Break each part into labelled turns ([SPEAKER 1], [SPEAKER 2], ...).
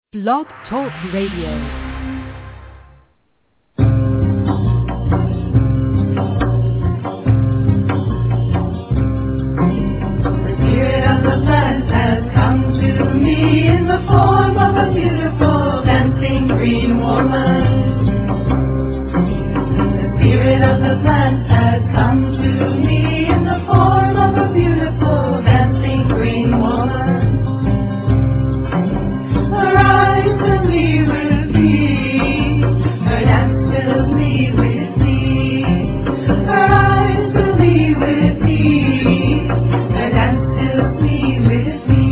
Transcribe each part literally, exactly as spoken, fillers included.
[SPEAKER 1] Blog Talk Radio.
[SPEAKER 2] Me in the form of a beautiful dancing green woman. The spirit of the plant has come to me in the form of a beautiful dancing green woman. Her eyes fill me with glee, her dance fills me with glee. Her eyes fill me with glee, her dance fills me with glee.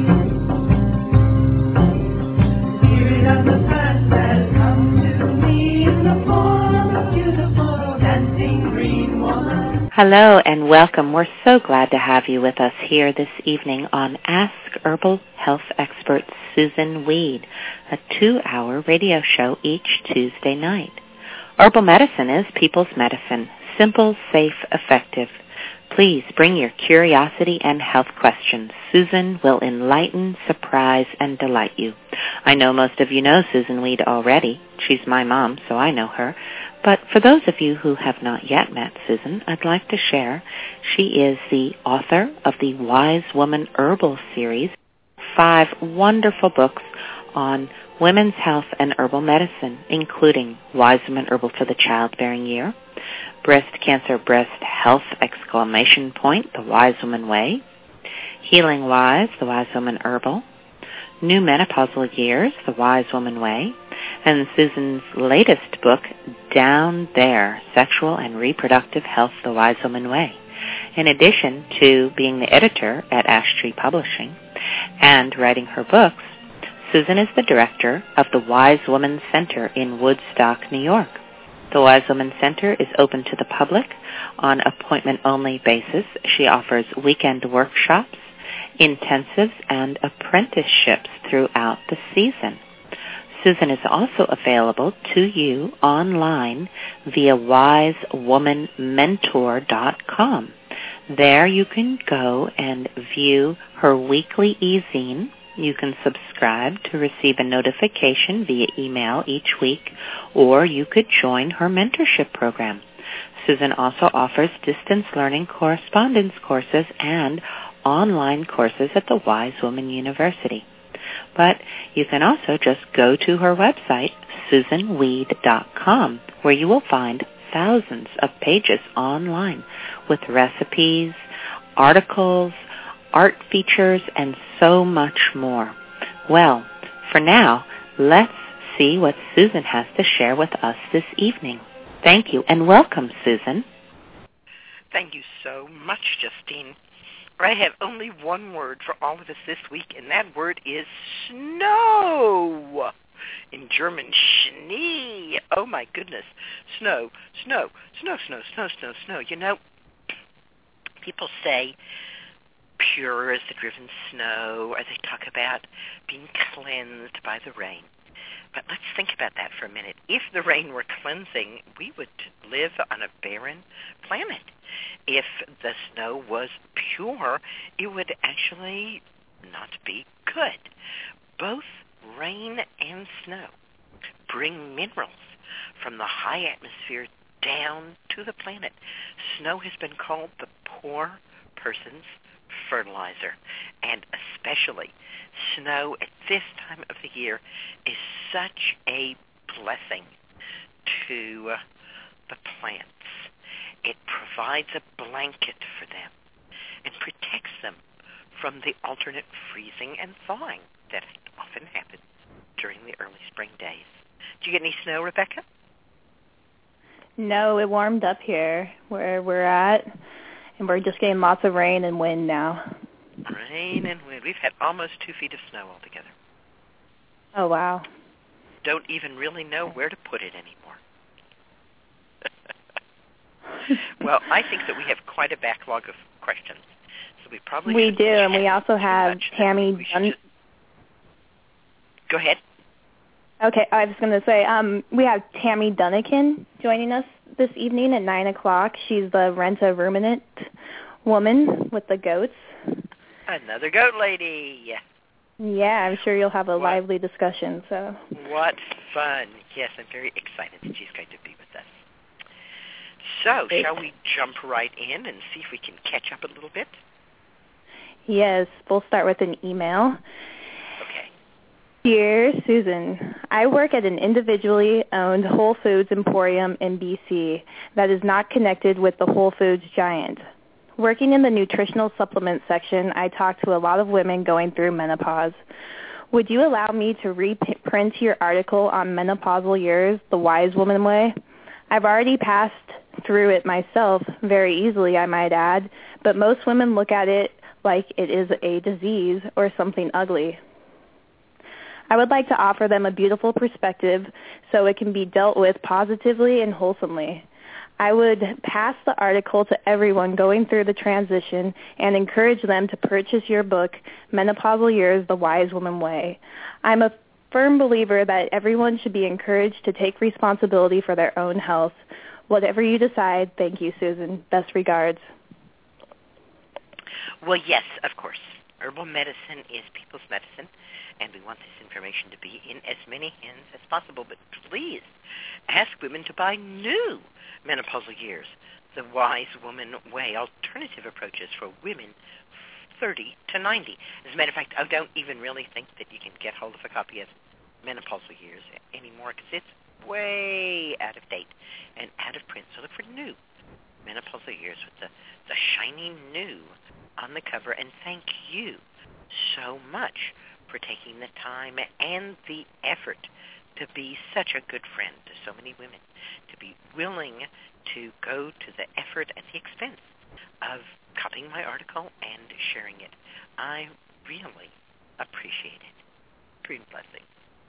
[SPEAKER 3] Hello and welcome. We're so glad to have you with us here this evening on Ask Herbal Health Expert Susun Weed, a two-hour radio show each Tuesday night. Herbal medicine is people's medicine, simple, safe, effective. Please bring your curiosity and health questions. Susun will enlighten, surprise, and delight you. I know most of you know Susun Weed already. She's my mom, so I know her. But for those of you who have not yet met Susun, I'd like to share she is the author of the Wise Woman Herbal series, five wonderful books on women's health and herbal medicine, including Wise Woman Herbal for the Childbearing Year, Breast Cancer Breast Health exclamation point, The Wise Woman Way, Healing Wise, The Wise Woman Herbal, New Menopausal Years, The Wise Woman Way, and Susun's latest book, Down There, Sexual and Reproductive Health, The Wise Woman Way. In addition to being the editor at Ash Tree Publishing and writing her books, Susun is the director of the Wise Woman Center in Woodstock, New York. The Wise Woman Center is open to the public on appointment-only basis. She offers weekend workshops, intensives, and apprenticeships throughout the season. Susun is also available to you online via wise woman mentor dot com. There you can go and view her weekly e-zine. You can subscribe to receive a notification via email each week, or you could join her mentorship program. Susun also offers distance learning correspondence courses and online courses at the Wise Woman University. But you can also just go to her website, susun weed dot com, where you will find thousands of pages online with recipes, articles, art features, and so much more. Well, for now, let's see what Susun has to share with us this evening. Thank you, and welcome, Susun.
[SPEAKER 4] Thank you so much, Justine. I have only one word for all of us this week, and that word is snow. In German, Schnee. Oh, my goodness. Snow, snow, snow, snow, snow, snow, snow. You know, people say pure as the driven snow, or they talk about being cleansed by the rain. But let's think about that for a minute. If the rain were cleansing, we would live on a barren planet. If the snow was pure, it would actually not be good. Both rain and snow bring minerals from the high atmosphere down to the planet. Snow has been called the poor person's fertilizer, and especially snow at this time of the year is such a blessing to uh, the plants. It provides a blanket for them and protects them from the alternate freezing and thawing that often happens during the early spring days. Did you get any snow, Rebecca?
[SPEAKER 5] No, it warmed up here where we're at, and we're just getting lots of rain and wind now.
[SPEAKER 4] Rain and wind. We've had almost two feet of snow altogether.
[SPEAKER 5] Oh, wow.
[SPEAKER 4] Don't even really know where to put it anymore. Well, I think that we have quite a backlog of questions, so we probably
[SPEAKER 5] we do, and we also have Tammy Dunn.
[SPEAKER 4] Just... Go ahead.
[SPEAKER 5] Okay, I was going to say um, we have Tammy Dunnican joining us this evening at nine o'clock. She's the rent a ruminant woman with the goats.
[SPEAKER 4] Another goat lady.
[SPEAKER 5] Yeah, I'm sure you'll have a
[SPEAKER 4] what,
[SPEAKER 5] lively discussion. So.
[SPEAKER 4] What fun. Yes, I'm very excited that she's going to be with us. So,
[SPEAKER 5] Great.
[SPEAKER 4] Shall we jump right in and see if we can catch up a little bit?
[SPEAKER 5] Yes, we'll start with an email.
[SPEAKER 4] Okay.
[SPEAKER 5] Dear Susan, I work at an individually owned Whole Foods emporium in B C that is not connected with the Whole Foods giant. Working in the nutritional supplement section, I talk to a lot of women going through menopause. Would you allow me to reprint your article on menopausal years, the wise woman way? I've already passed through it myself, very easily I might add, but most women look at it like it is a disease or something ugly. I would like to offer them a beautiful perspective so it can be dealt with positively and wholesomely. I would pass the article to everyone going through the transition and encourage them to purchase your book, Menopausal Years, The Wise Woman Way. I'm a firm believer that everyone should be encouraged to take responsibility for their own health. Whatever you decide, thank you, Susan. Best regards.
[SPEAKER 4] Well, yes, of course. Herbal medicine is people's medicine, and we want this information to be in as many hands as possible. But please ask women to buy new Menopausal Years, The Wise Woman Way, alternative approaches for women thirty to ninety. As a matter of fact, I don't even really think that you can get hold of a copy of Menopausal Years anymore because it's way out of date and out of print. So look for new Menopausal Years with the, the shiny new on the cover. And thank you so much for taking the time and the effort to be such a good friend to so many women, to be willing to go to the effort and the expense of copying my article and sharing it. I really appreciate it. Green blessing.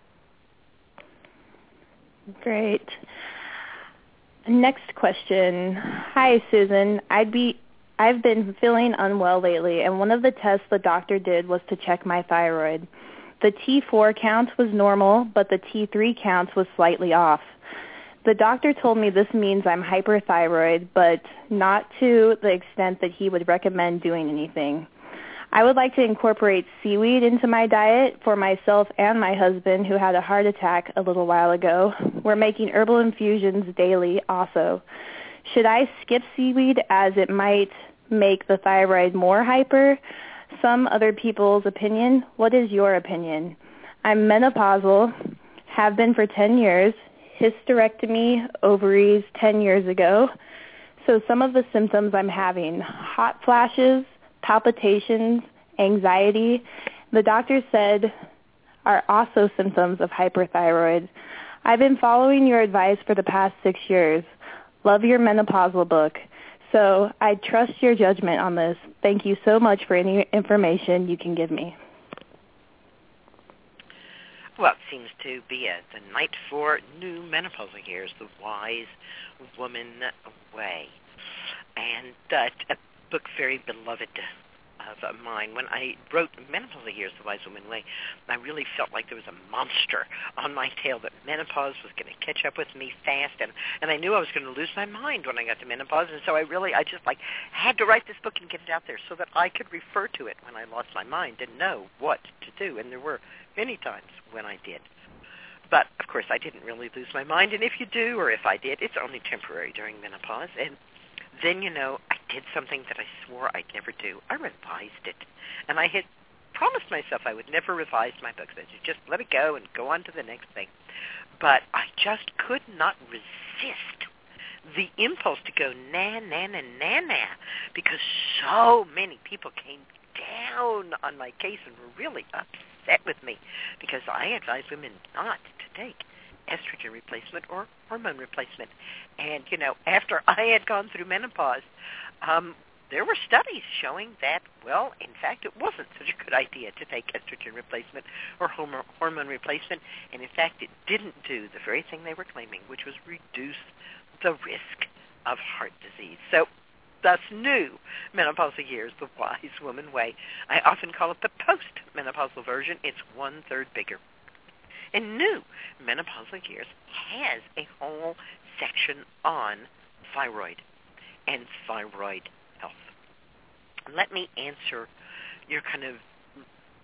[SPEAKER 5] Great. Next question. Hi, Susan. I'd be I've been feeling unwell lately, and one of the tests the doctor did was to check my thyroid. The T four count was normal, but the T three count was slightly off. The doctor told me this means I'm hyperthyroid, but not to the extent that he would recommend doing anything. I would like to incorporate seaweed into my diet for myself and my husband, who had a heart attack a little while ago. We're making herbal infusions daily also. Should I skip seaweed as it might make the thyroid more hyper? Some other people's opinion. What is your opinion? I'm menopausal, have been for ten years, hysterectomy, ovaries ten years ago. So some of the symptoms I'm having, hot flashes, palpitations, anxiety, the doctor said are also symptoms of hyperthyroid. I've been following your advice for the past six years. Love your menopausal book. So I trust your judgment on this. Thank you so much for any information you can give me.
[SPEAKER 4] Well, it seems to be a, the night for new menopausal years, The Wise Woman Way. And uh, a book very beloved of mine. When I wrote Menopausal Years, The Wise Woman Way, I really felt like there was a monster on my tail, that menopause was going to catch up with me fast, and, and I knew I was going to lose my mind when I got to menopause, and so I really, I just like had to write this book and get it out there so that I could refer to it when I lost my mind and know what to do, and there were many times when I did. But, of course, I didn't really lose my mind, and if you do, or if I did, it's only temporary during menopause, and then, you know, I did something that I swore I'd never do. I revised it. And I had promised myself I would never revise my books. I should just let it go and go on to the next thing. But I just could not resist the impulse to go na, na, na, na, na, because so many people came down on my case and were really upset with me because I advised women not to take estrogen replacement or hormone replacement. And, you know, after I had gone through menopause, um, there were studies showing that, well, in fact, it wasn't such a good idea to take estrogen replacement or hormone replacement. And, in fact, it didn't do the very thing they were claiming, which was reduce the risk of heart disease. So, thus new Menopausal Years, The Wise Woman Way. I often call it the post-menopausal version. It's one-third bigger. And new Menopausal Years has a whole section on thyroid and thyroid health. Let me answer your kind of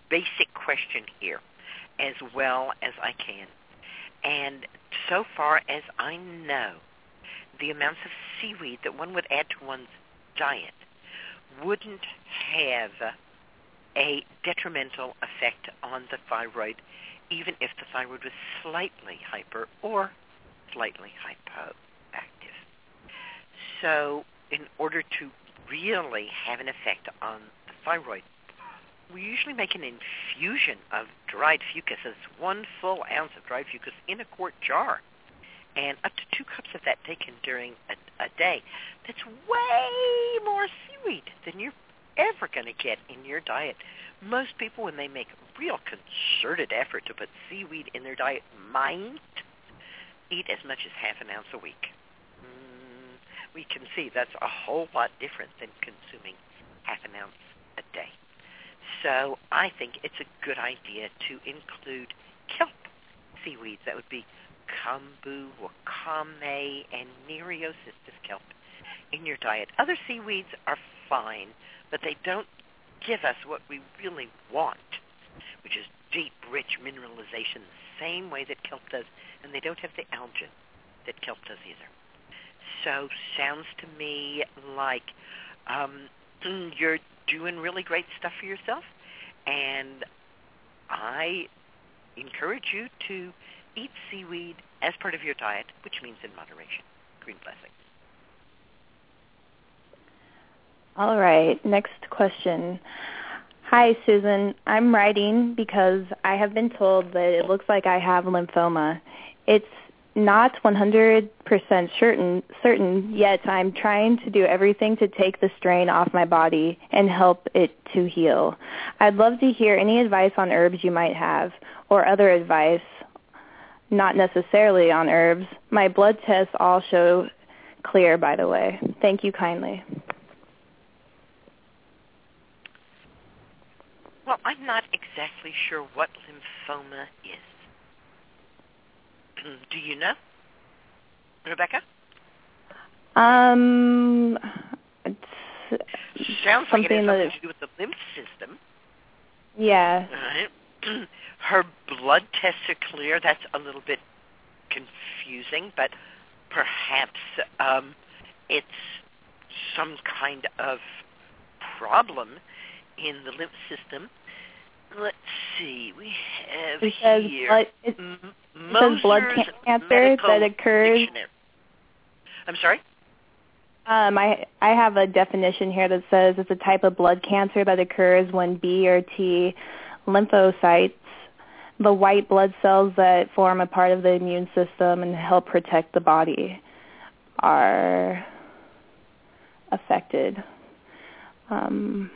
[SPEAKER 4] basic question here as well as I can. And so far as I know, the amounts of seaweed that one would add to one's diet wouldn't have a detrimental effect on the thyroid, even if the thyroid was slightly hyper or slightly hypoactive. So in order to really have an effect on the thyroid, we usually make an infusion of dried fucus. It's one full ounce of dried fucus in a quart jar, and up to two cups of that taken during a, a day. That's way more seaweed than you're ever going to get in your diet. Most people, when they make a real concerted effort to put seaweed in their diet, might eat as much as half an ounce a week. Mm, we can see that's a whole lot different than consuming half an ounce a day. So I think it's a good idea to include kelp seaweeds. That would be kombu, wakame, and Nereocystis kelp in your diet. Other seaweeds are fine, but they don't give us what we really want, which is deep, rich mineralization, the same way that kelp does, and they don't have the algin that kelp does either. So sounds to me like um, you're doing really great stuff for yourself, and I encourage you to eat seaweed as part of your diet, which means in moderation. Green blessings.
[SPEAKER 5] All right, next question. Hi, Susan. I'm writing because I have been told that it looks like I have lymphoma. It's not one hundred percent certain, certain, yet I'm trying to do everything to take the strain off my body and help it to heal. I'd love to hear any advice on herbs you might have, or other advice, not necessarily on herbs. My blood tests all show clear, by the way. Thank you kindly.
[SPEAKER 4] Well, I'm not exactly sure what lymphoma is. Do you know, Rebecca?
[SPEAKER 5] Um, it's
[SPEAKER 4] Sounds like it has something
[SPEAKER 5] that,
[SPEAKER 4] to do with the lymph system.
[SPEAKER 5] Yeah.
[SPEAKER 4] Right. Her blood tests are clear. That's a little bit confusing, but perhaps um, it's some kind of problem in the lymph system. Let's see. We have
[SPEAKER 5] it says
[SPEAKER 4] here
[SPEAKER 5] blood, it,
[SPEAKER 4] M-
[SPEAKER 5] it says blood cancer that occurs.
[SPEAKER 4] Dictionary. I'm sorry?
[SPEAKER 5] Um, I I have a definition here that says it's a type of blood cancer that occurs when B or T lymphocytes, the white blood cells that form a part of the immune system and help protect the body, are affected. Um,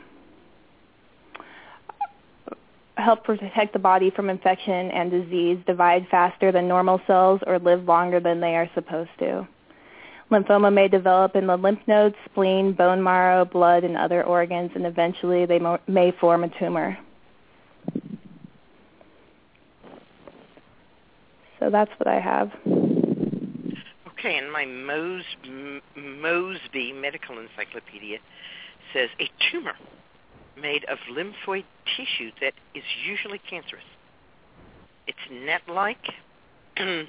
[SPEAKER 5] help protect the body from infection and disease, divide faster than normal cells, or live longer than they are supposed to. Lymphoma may develop in the lymph nodes, spleen, bone marrow, blood, and other organs, and eventually they mo- may form a tumor. So that's what I have.
[SPEAKER 4] Okay, and my Mos- M- Mosby Medical Encyclopedia says a tumor made of lymphoid tissue that is usually cancerous. It's net-like, and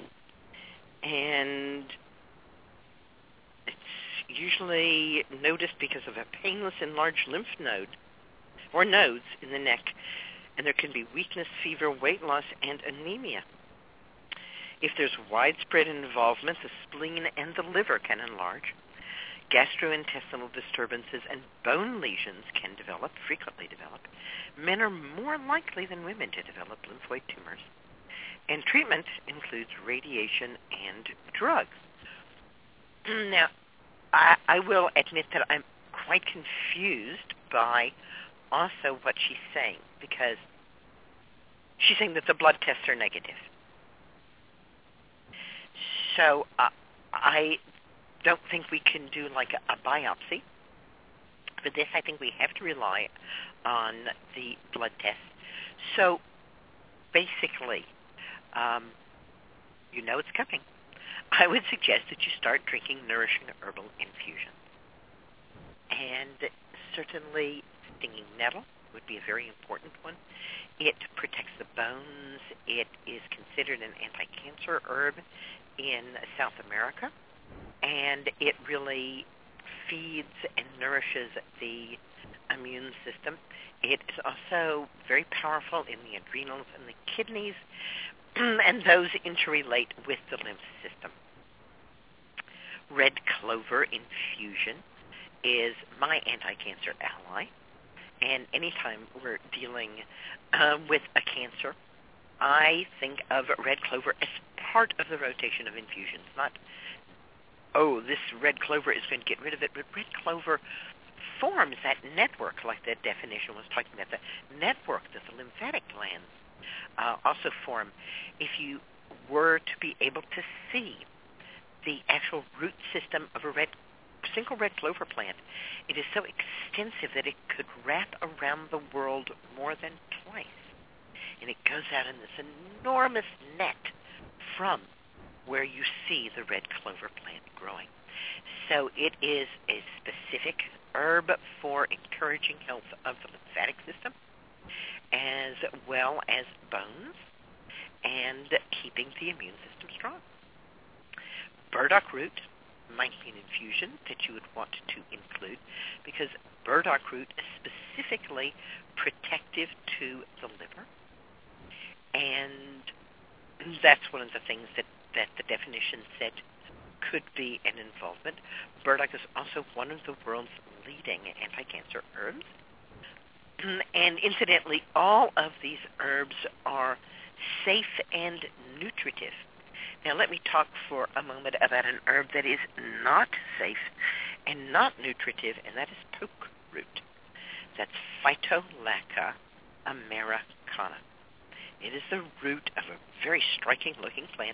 [SPEAKER 4] it's usually noticed because of a painless enlarged lymph node or nodes in the neck, and there can be weakness, fever, weight loss, and anemia. If there's widespread involvement, the spleen and the liver can enlarge. Gastrointestinal disturbances and bone lesions can develop, frequently develop. Men are more likely than women to develop lymphoid tumors. And treatment includes radiation and drugs. Now, I, I will admit that I'm quite confused by also what she's saying, because she's saying that the blood tests are negative. So uh, I don't think we can do like a, a biopsy. For this, I think we have to rely on the blood test. So basically, um, you know it's coming. I would suggest that you start drinking nourishing herbal infusion. And certainly stinging nettle would be a very important one. It protects the bones. It is considered an anti-cancer herb in South America, and it really feeds and nourishes the immune system. It is also very powerful in the adrenals and the kidneys, and those interrelate with the lymph system. Red clover infusion is my anti-cancer ally, and anytime we're dealing uh, with a cancer, I think of red clover as part of the rotation of infusions, not, oh, this red clover is going to get rid of it, but red clover forms that network, like the definition was talking about, the network that the lymphatic glands uh, also form. If you were to be able to see the actual root system of a red single red clover plant, it is so extensive that it could wrap around the world more than twice. And it goes out in this enormous net from where you see the red clover plant growing. So it is a specific herb for encouraging health of the lymphatic system, as well as bones, and keeping the immune system strong. Burdock root might be an infusion that you would want to include, because burdock root is specifically protective to the liver, and that's one of the things that, that the definition said could be an involvement. Burdock is also one of the world's leading anti-cancer herbs, and incidentally, all of these herbs are safe and nutritive. Now let me talk for a moment about an herb that is not safe and not nutritive, and that is poke root. That's Phytolacca americana. It is the root of a very striking-looking plant,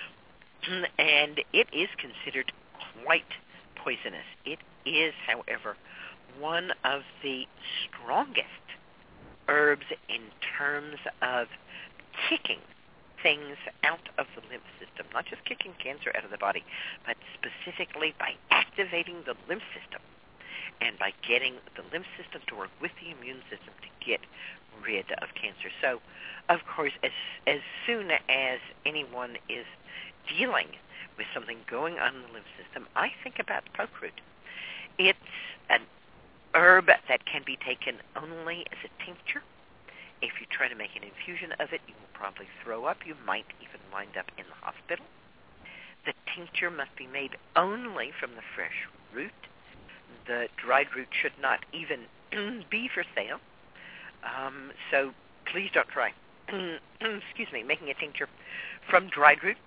[SPEAKER 4] and it is considered quite poisonous. It is, however, one of the strongest herbs in terms of kicking things out of the lymph system, not just kicking cancer out of the body, but specifically by activating the lymph system and by getting the lymph system to work with the immune system to get rid of cancer. So, of course, as as soon as anyone is dealing with something going on in the lymph system, I think about poke root. It's an herb that can be taken only as a tincture. If you try to make an infusion of it, you will probably throw up. You might even wind up in the hospital. The tincture must be made only from the fresh root. The dried root should not even be for sale. Um, so please don't try, excuse me, making a tincture from dried root.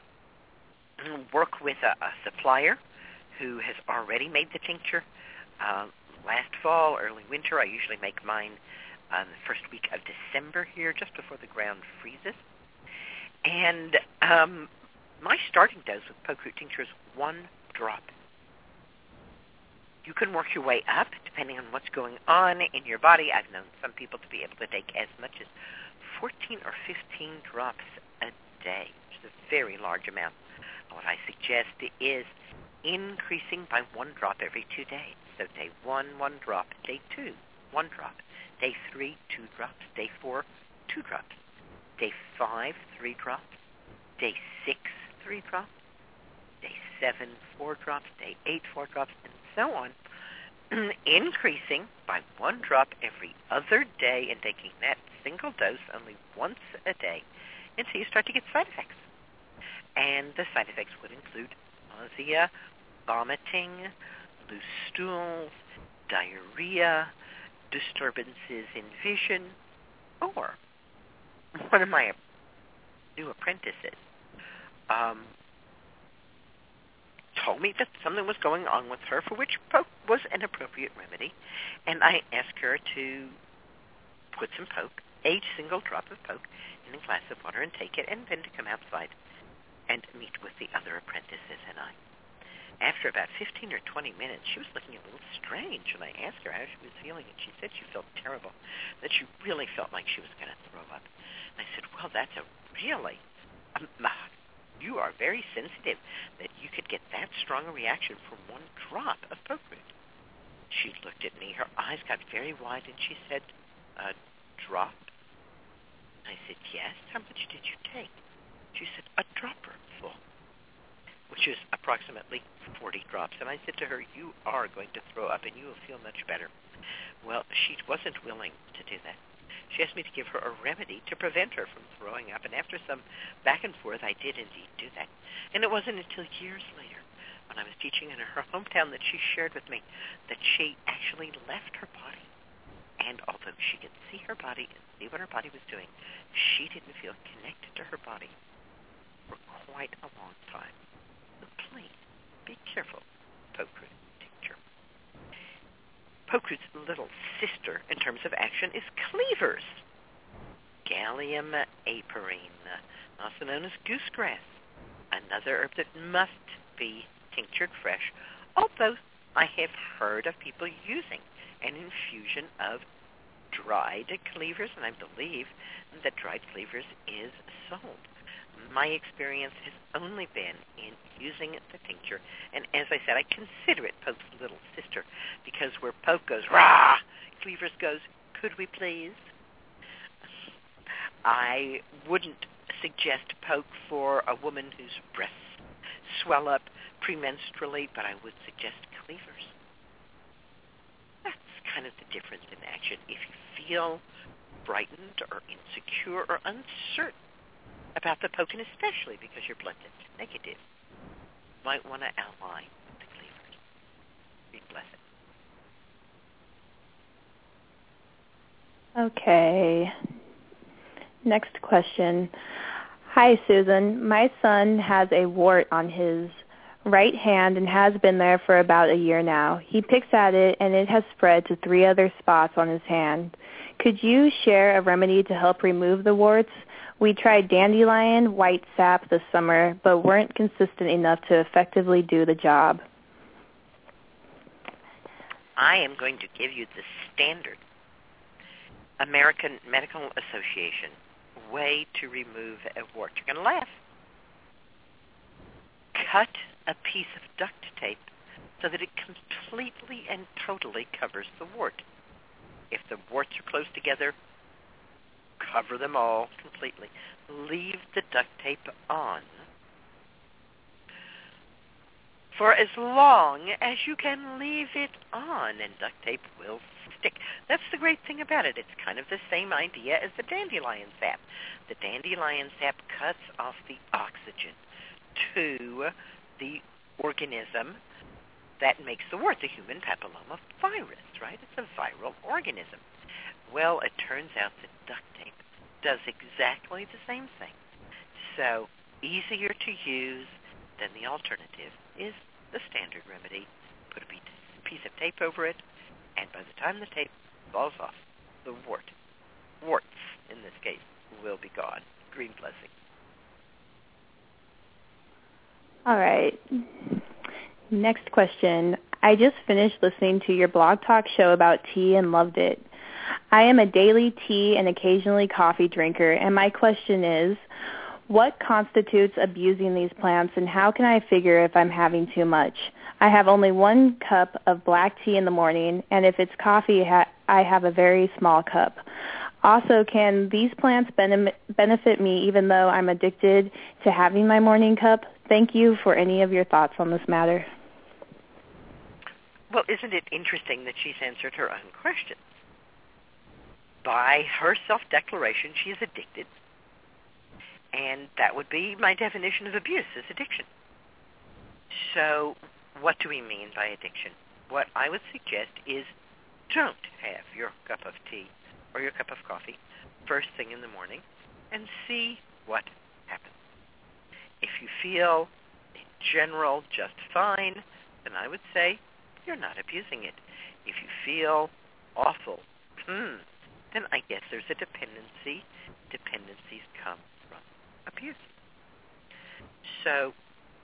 [SPEAKER 4] Work with a, a supplier who has already made the tincture. Uh, last fall, early winter, I usually make mine on the first week of December here, just before the ground freezes. And um, my starting dose with poke root tincture is one drop. You can work your way up, depending on what's going on in your body. I've known some people to be able to take as much as fourteen or fifteen drops a day, which is a very large amount. What I suggest is increasing by one drop every two days. So day one, one drop. Day two, one drop. Day three, two drops. Day four, two drops. Day five, three drops. Day six, three drops. Day seven, four drops. Day eight, four drops, and so on. Increasing by one drop every other day and taking that single dose only once a day until you start to get side effects. And the side effects would include nausea, vomiting, loose stools, diarrhea, disturbances in vision, or one of my new apprentices um, told me that something was going on with her for which poke was an appropriate remedy, and I asked her to put some poke, a single drop of poke, in a glass of water and take it, and then to come outside and meet with the other apprentices and I. After about fifteen or twenty minutes, she was looking a little strange, and I asked her how she was feeling, and she said she felt terrible, that she really felt like she was going to throw up. And I said, well, that's a really, um, you are very sensitive that you could get that strong a reaction from one drop of poke root. She looked at me, her eyes got very wide, and she said, a drop? I said, yes. How much did you take? She said, a dropper full, which is approximately forty drops. And I said to her, you are going to throw up and you will feel much better. Well, she wasn't willing to do that. She asked me to give her a remedy to prevent her from throwing up. And after some back and forth, I did indeed do that. And it wasn't until years later, when I was teaching in her hometown, that she shared with me that she actually left her body. And although she could see her body and see what her body was doing, she didn't feel connected to her body for quite a long time. So please, be careful, poke root tincture. Poke root's little sister in terms of action is cleavers. Gallium apiarine, also known as goosegrass, another herb that must be tinctured fresh, although I have heard of people using an infusion of dried cleavers, and I believe that dried cleavers is sold. My experience has only been in using the tincture, and as I said, I consider it Poke's little sister, because where Poke goes, rah, cleavers goes, could we please? I wouldn't suggest Poke for a woman whose breasts swell up premenstrually, but I would suggest cleavers. That's kind of the difference in action. If you feel frightened or insecure or uncertain about the Poke, and especially because your blood test is negative, you might want to ally the cleavers. Be blessed.
[SPEAKER 5] Okay. Next question. Hi, Susan. My son has a wart on his right hand and has been there for about a year now. He picks at it, and it has spread to three other spots on his hand. Could you share a remedy to help remove the warts? We tried dandelion white sap this summer, but weren't consistent enough to effectively do the job.
[SPEAKER 4] I am going to give you the standard American Medical Association way to remove a wart. You're going to laugh. Cut a piece of duct tape so that it completely and totally covers the wart. If the warts are close together, cover them all completely. Leave the duct tape on for as long as you can leave it on, and duct tape will stick. That's the great thing about it. It's kind of the same idea as the dandelion sap. The dandelion sap cuts off the oxygen to the organism that makes the wart, the human papilloma virus, right? It's a viral organism. Well, it turns out that duct tape does exactly the same thing. So easier to use than the alternative is the standard remedy. Put a piece of tape over it, and by the time the tape falls off, the wart, warts in this case, will be gone. Green blessing.
[SPEAKER 5] All right. Next question. I just finished listening to your blog talk show about tea and loved it. I am a daily tea and occasionally coffee drinker, and my question is, what constitutes abusing these plants, and how can I figure if I'm having too much? I have only one cup of black tea in the morning, and if it's coffee, I have a very small cup. Also, can these plants benefit me even though I'm addicted to having my morning cup? Thank you for any of your thoughts on this matter.
[SPEAKER 4] Well, isn't it interesting that she's answered her own question? By her self-declaration, she is addicted. And that would be my definition of abuse, is addiction. So what do we mean by addiction? What I would suggest is don't have your cup of tea or your cup of coffee first thing in the morning and see what happens. If you feel, in general, just fine, then I would say you're not abusing it. If you feel awful, hmm, then I guess there's a dependency. Dependencies come from abuse. So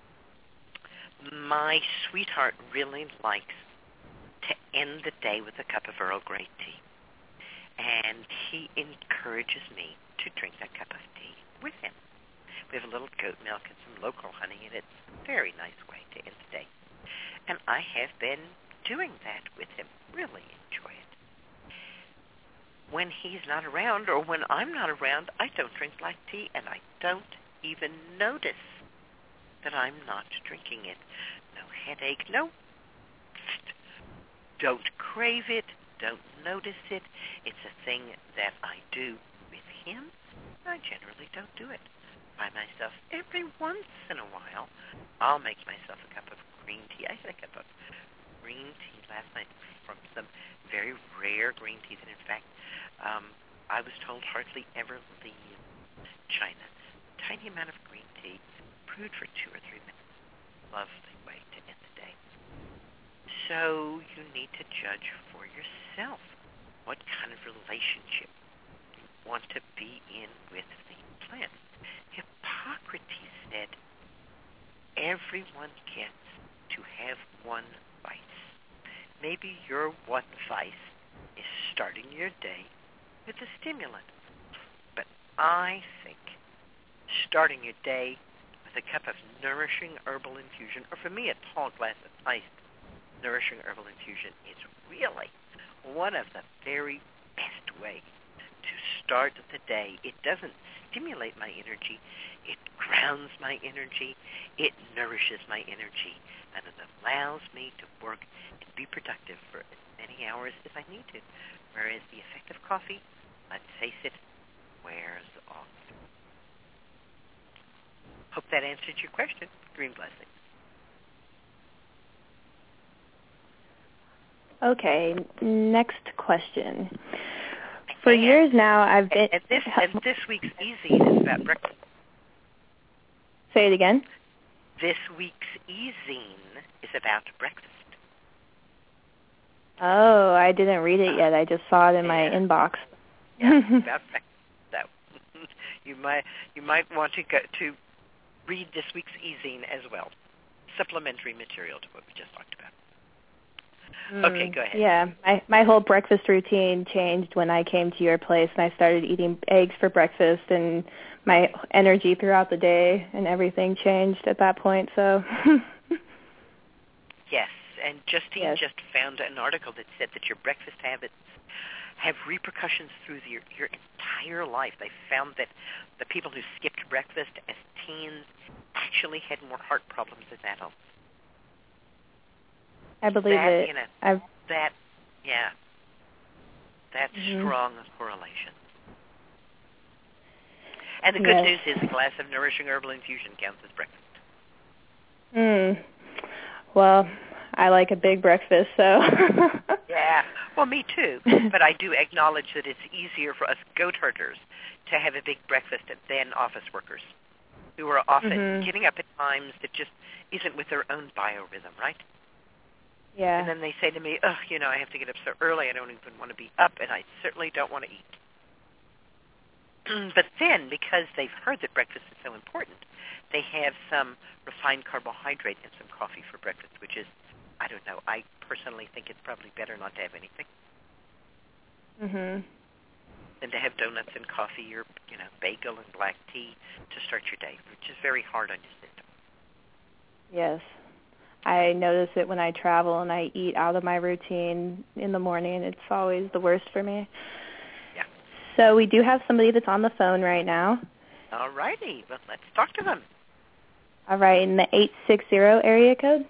[SPEAKER 4] my sweetheart really likes to end the day with a cup of Earl Grey tea. And he encourages me to drink that cup of tea with him. We have a little goat milk and some local honey, and it's a very nice way to end the day. And I have been doing that with him. Really enjoy it. when he's not around or when I'm not around, I don't drink black tea, and I don't even notice that I'm not drinking it. No headache, no. Don't crave it. Don't notice it. It's a thing that I do with him. I generally don't do it by myself. Every once in a while, I'll make myself a cup of green tea. I had a cup of green tea last night from some very rare green tea that, in fact, um, I was told hardly ever leave China. Tiny amount of green tea, brewed for two or three minutes. Lovely way to end the day. So you need to judge for yourself what kind of relationship you want to be in with the plant. Hippocrates said everyone gets to have one vice. Maybe your one vice is starting your day with a stimulant. But I think starting your day with a cup of nourishing herbal infusion, or for me a tall glass of iced nourishing herbal infusion, is really one of the very best ways to start the day. It doesn't stimulate my energy. It grounds my energy. It nourishes my energy. And it allows me to work and be productive for as many hours as I need to. Whereas the effect of coffee, let's face it, wears off. Hope that answered your question. Green blessings.
[SPEAKER 5] Okay, next question. For and, years now, I've been...
[SPEAKER 4] And this, and this week's e-zine is about breakfast.
[SPEAKER 5] Say it again?
[SPEAKER 4] This week's e-zine is about breakfast.
[SPEAKER 5] Oh, I didn't read it yet. I just saw it in yeah. my inbox.
[SPEAKER 4] Yeah, about breakfast. So you might you might want to go to read this week's e-zine as well. Supplementary material to what we just talked about.
[SPEAKER 5] Mm,
[SPEAKER 4] okay, go ahead.
[SPEAKER 5] Yeah, my my whole breakfast routine changed when I came to your place and I started eating eggs for breakfast, and my energy throughout the day and everything changed at that point. So.
[SPEAKER 4] Yes, and Justine
[SPEAKER 5] yes.
[SPEAKER 4] just found an article that said that your breakfast habits have repercussions through the, your, your entire life. They found that the people who skipped breakfast as teens actually had more heart problems as adults.
[SPEAKER 5] I believe
[SPEAKER 4] that,
[SPEAKER 5] it.
[SPEAKER 4] You know,
[SPEAKER 5] I've...
[SPEAKER 4] That, yeah, that's
[SPEAKER 5] mm-hmm.
[SPEAKER 4] strong correlation. And the good
[SPEAKER 5] yes.
[SPEAKER 4] news is a glass of nourishing herbal infusion counts as breakfast.
[SPEAKER 5] Mm. Well, I like a big breakfast, so.
[SPEAKER 4] Yeah, well, me too. But I do acknowledge that it's easier for us goat herders to have a big breakfast than office workers, who are often
[SPEAKER 5] mm-hmm.
[SPEAKER 4] getting up at times that just isn't with their own biorhythm, right?
[SPEAKER 5] Yeah.
[SPEAKER 4] And then they say to me, oh, you know, I have to get up so early, I don't even want to be up, and I certainly don't want to eat. But then, because they've heard that breakfast is so important, they have some refined carbohydrate and some coffee for breakfast, which is, I don't know, I personally think it's probably better not to have anything.
[SPEAKER 5] Mhm.
[SPEAKER 4] Than to have donuts and coffee or, you know, bagel and black tea to start your day, which is very hard on your system.
[SPEAKER 5] Yes. I notice it when I travel and I eat out of my routine in the morning. It's always the worst for me.
[SPEAKER 4] Yeah.
[SPEAKER 5] So we do have somebody that's on the phone right now.
[SPEAKER 4] All righty. Well, let's talk to them.
[SPEAKER 5] All right. In the eight six zero area code?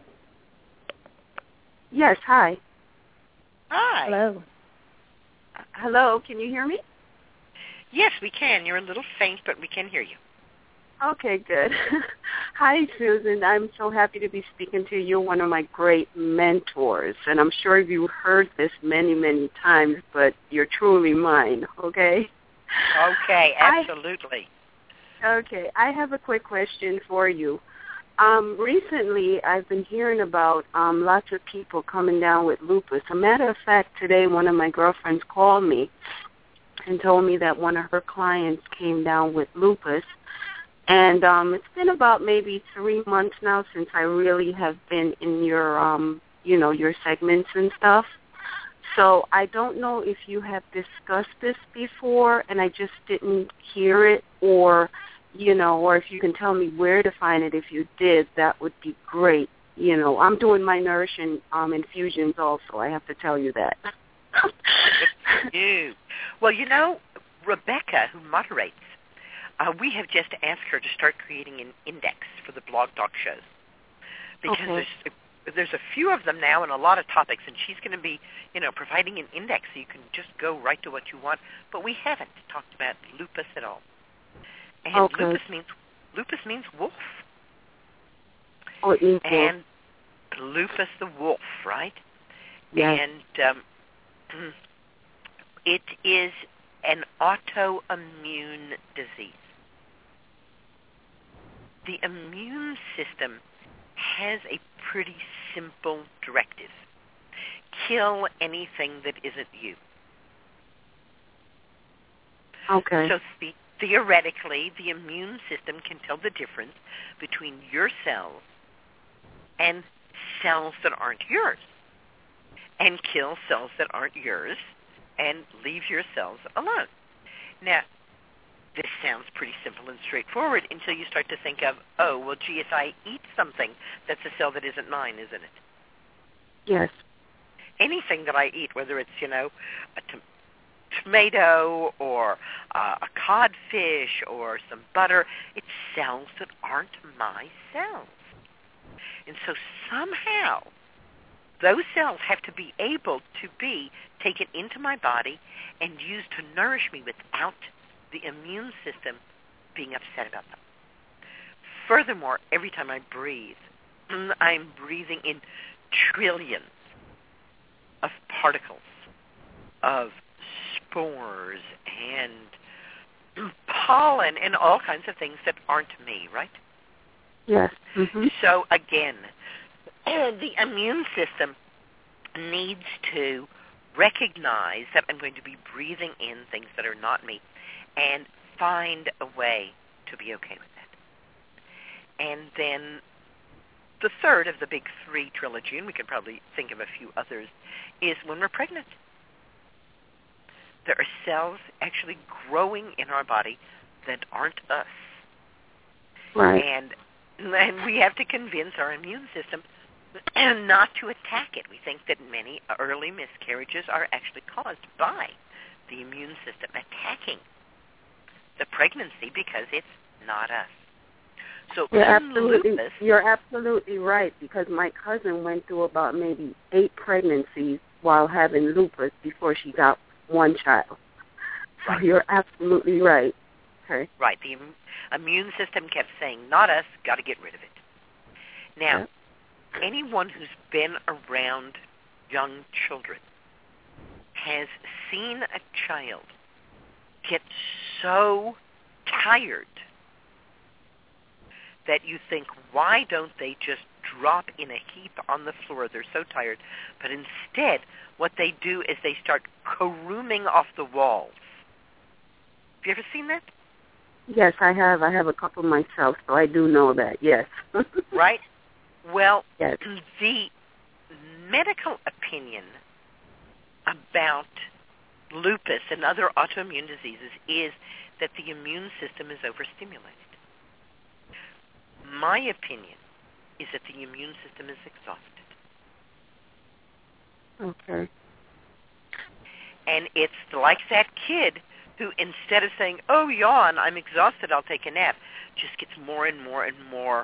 [SPEAKER 6] Yes, hi.
[SPEAKER 4] Hi.
[SPEAKER 5] Hello.
[SPEAKER 6] Uh, hello, can you hear me?
[SPEAKER 4] Yes, we can. You're a little faint, but we can hear you.
[SPEAKER 6] Okay, good. Hi, Susan. I'm so happy to be speaking to you. You're one of my great mentors, and I'm sure you've heard this many, many times, but you're truly mine, okay?
[SPEAKER 4] Okay, absolutely.
[SPEAKER 6] I, okay, I have a quick question for you. Um, recently, I've been hearing about um, lots of people coming down with lupus. As a matter of fact, today one of my girlfriends called me and told me that one of her clients came down with lupus. And um, it's been about maybe three months now since I really have been in your, um, you know, your segments and stuff. So I don't know if you have discussed this before and I just didn't hear it, or, you know, or if you can tell me where to find it if you did, that would be great. You know, I'm doing my nourishing um, infusions also. I have to tell you that.
[SPEAKER 4] you. Well, you know, Rebecca, who moderates, uh, we have just asked her to start creating an index for the Blog Talk shows because
[SPEAKER 6] Okay.
[SPEAKER 4] there's there's a few of them now and a lot of topics, and she's going to be, you know, providing an index so you can just go right to what you want. But we haven't talked about lupus at all. And
[SPEAKER 6] Okay.
[SPEAKER 4] lupus means lupus means wolf.
[SPEAKER 6] Oh, it means
[SPEAKER 4] And lupus the wolf, right?
[SPEAKER 6] Yes.
[SPEAKER 4] And um, it is an autoimmune disease. The immune system has a pretty simple directive. Kill anything that isn't you.
[SPEAKER 6] Okay.
[SPEAKER 4] So the, theoretically, the immune system can tell the difference between your cells and cells that aren't yours, and kill cells that aren't yours, and leave your cells alone. Now, this sounds pretty simple and straightforward until you start to think of, oh, well, gee, if I eat something, that's a cell that isn't mine, isn't it?
[SPEAKER 6] Yes.
[SPEAKER 4] Anything that I eat, whether it's, you know, a t- tomato or uh, a codfish or some butter, it's cells that aren't my cells. And so somehow those cells have to be able to be taken into my body and used to nourish me without the immune system being upset about them. Furthermore, every time I breathe, I'm breathing in trillions of particles of spores and pollen and all kinds of things that aren't me, right?
[SPEAKER 6] Yes. Mm-hmm.
[SPEAKER 4] So again, the immune system needs to recognize that I'm going to be breathing in things that are not me and find a way to be okay with that. And then the third of the big three trilogy, and we could probably think of a few others, is when we're pregnant. There are cells actually growing in our body that aren't us.
[SPEAKER 6] Right.
[SPEAKER 4] And, and we have to convince our immune system not to attack it. We think that many early miscarriages are actually caused by the immune system attacking the pregnancy because it's not us. So
[SPEAKER 6] You're
[SPEAKER 4] in
[SPEAKER 6] absolutely,
[SPEAKER 4] lupus,
[SPEAKER 6] you're absolutely right, because my cousin went through about maybe eight pregnancies while having lupus before she got one child. So
[SPEAKER 4] Right.
[SPEAKER 6] you're absolutely right. Okay.
[SPEAKER 4] right, the im- immune system kept saying, not us, got to get rid of it. Now,
[SPEAKER 6] Yep.
[SPEAKER 4] anyone who's been around young children has seen a child get so tired that you think, why don't they just drop in a heap on the floor? They're so tired. But instead, what they do is they start carooming off the walls. Have you ever seen that?
[SPEAKER 6] Yes, I have. I have a couple myself, so I do know that, yes.
[SPEAKER 4] Right? Well,
[SPEAKER 6] Yes.
[SPEAKER 4] the medical opinion about lupus and other autoimmune diseases is that the immune system is overstimulated. My opinion is that the immune system is exhausted.
[SPEAKER 6] Okay.
[SPEAKER 4] And it's like that kid who, instead of saying, oh, yawn, I'm exhausted, I'll take a nap, just gets more and more and more,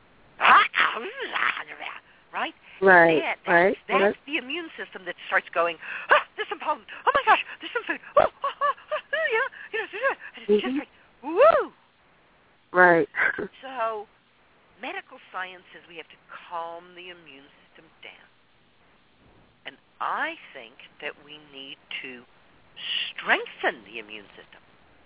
[SPEAKER 4] right?
[SPEAKER 6] Right,
[SPEAKER 4] That,
[SPEAKER 6] right.
[SPEAKER 4] That's
[SPEAKER 6] Yes.
[SPEAKER 4] the immune system that starts going, ah, there's some pollen. Oh, my gosh, there's some food. Oh, oh, oh, oh, yeah. You know, and it's just
[SPEAKER 6] Mhm.
[SPEAKER 4] like, woo!
[SPEAKER 6] Right.
[SPEAKER 4] So medical science says we have to calm the immune system down. And I think that we need to strengthen the immune system.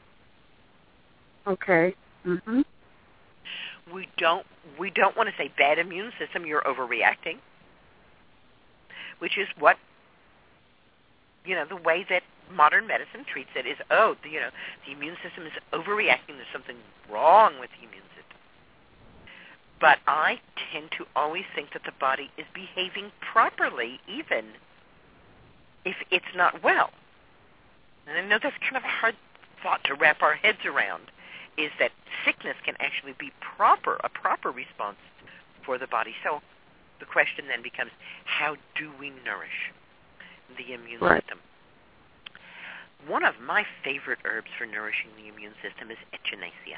[SPEAKER 6] Okay. Mhm.
[SPEAKER 4] We don't we don't want to say bad immune system, you're overreacting, which is what, you know, the way that modern medicine treats it is, oh, the, you know, the immune system is overreacting. There's something wrong with the immune system. But I tend to always think that the body is behaving properly, even if it's not well. And I know that's kind of a hard thought to wrap our heads around, is that sickness can actually be proper, a proper response for the body. So the question then becomes, how do we nourish the immune
[SPEAKER 6] Right.
[SPEAKER 4] system one of my favorite herbs for nourishing the immune system is echinacea.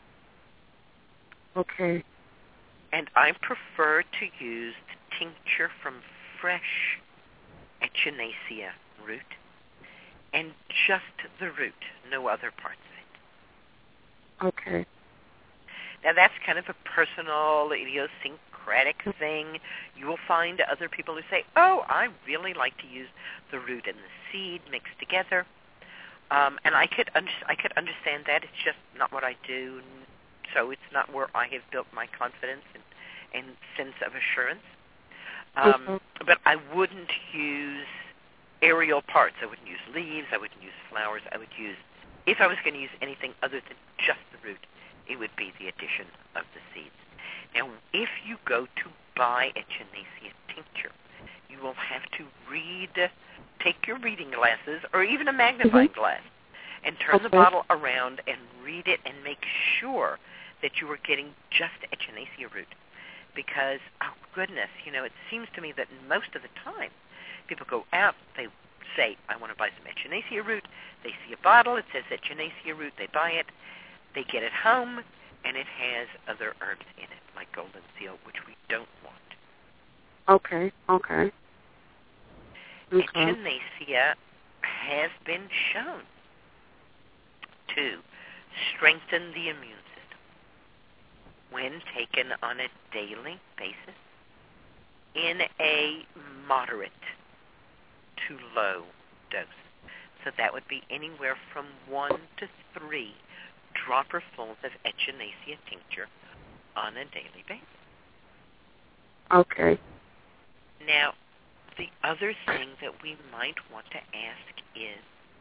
[SPEAKER 6] Okay.
[SPEAKER 4] And I prefer to use the tincture from fresh echinacea root and just the root, no other parts of it.
[SPEAKER 6] Okay.
[SPEAKER 4] Now that's kind of a personal, idiosyncratic thing. You will find other people who say, oh, I really like to use the root and the seed mixed together. Um, and I could un- I could understand that. It's just not what I do, so it's not where I have built my confidence and, and sense of assurance. Um, mm-hmm. But I wouldn't use aerial parts. I wouldn't use leaves. I wouldn't use flowers. I would use, if I was going to use anything other than just the root, it would be the addition of the seeds. Now, if you go to buy echinacea tincture, you will have to read, take your reading glasses or even a magnifying mm-hmm. glass and turn okay. the bottle around and read it and make sure that you are getting just echinacea root. Because, oh goodness, you know, it seems to me that most of the time people go out, they say, I want to buy some echinacea root. They see a bottle, it says echinacea root, they buy it, they get it home, and it has other herbs in it, like golden seal, which we don't want.
[SPEAKER 6] Okay, okay. okay.
[SPEAKER 4] Echinacea has been shown to strengthen the immune system when taken on a daily basis in a moderate to low dose. So that would be anywhere from one to three dropperfuls of echinacea tincture on a daily basis.
[SPEAKER 6] Okay.
[SPEAKER 4] Now, the other thing that we might want to ask is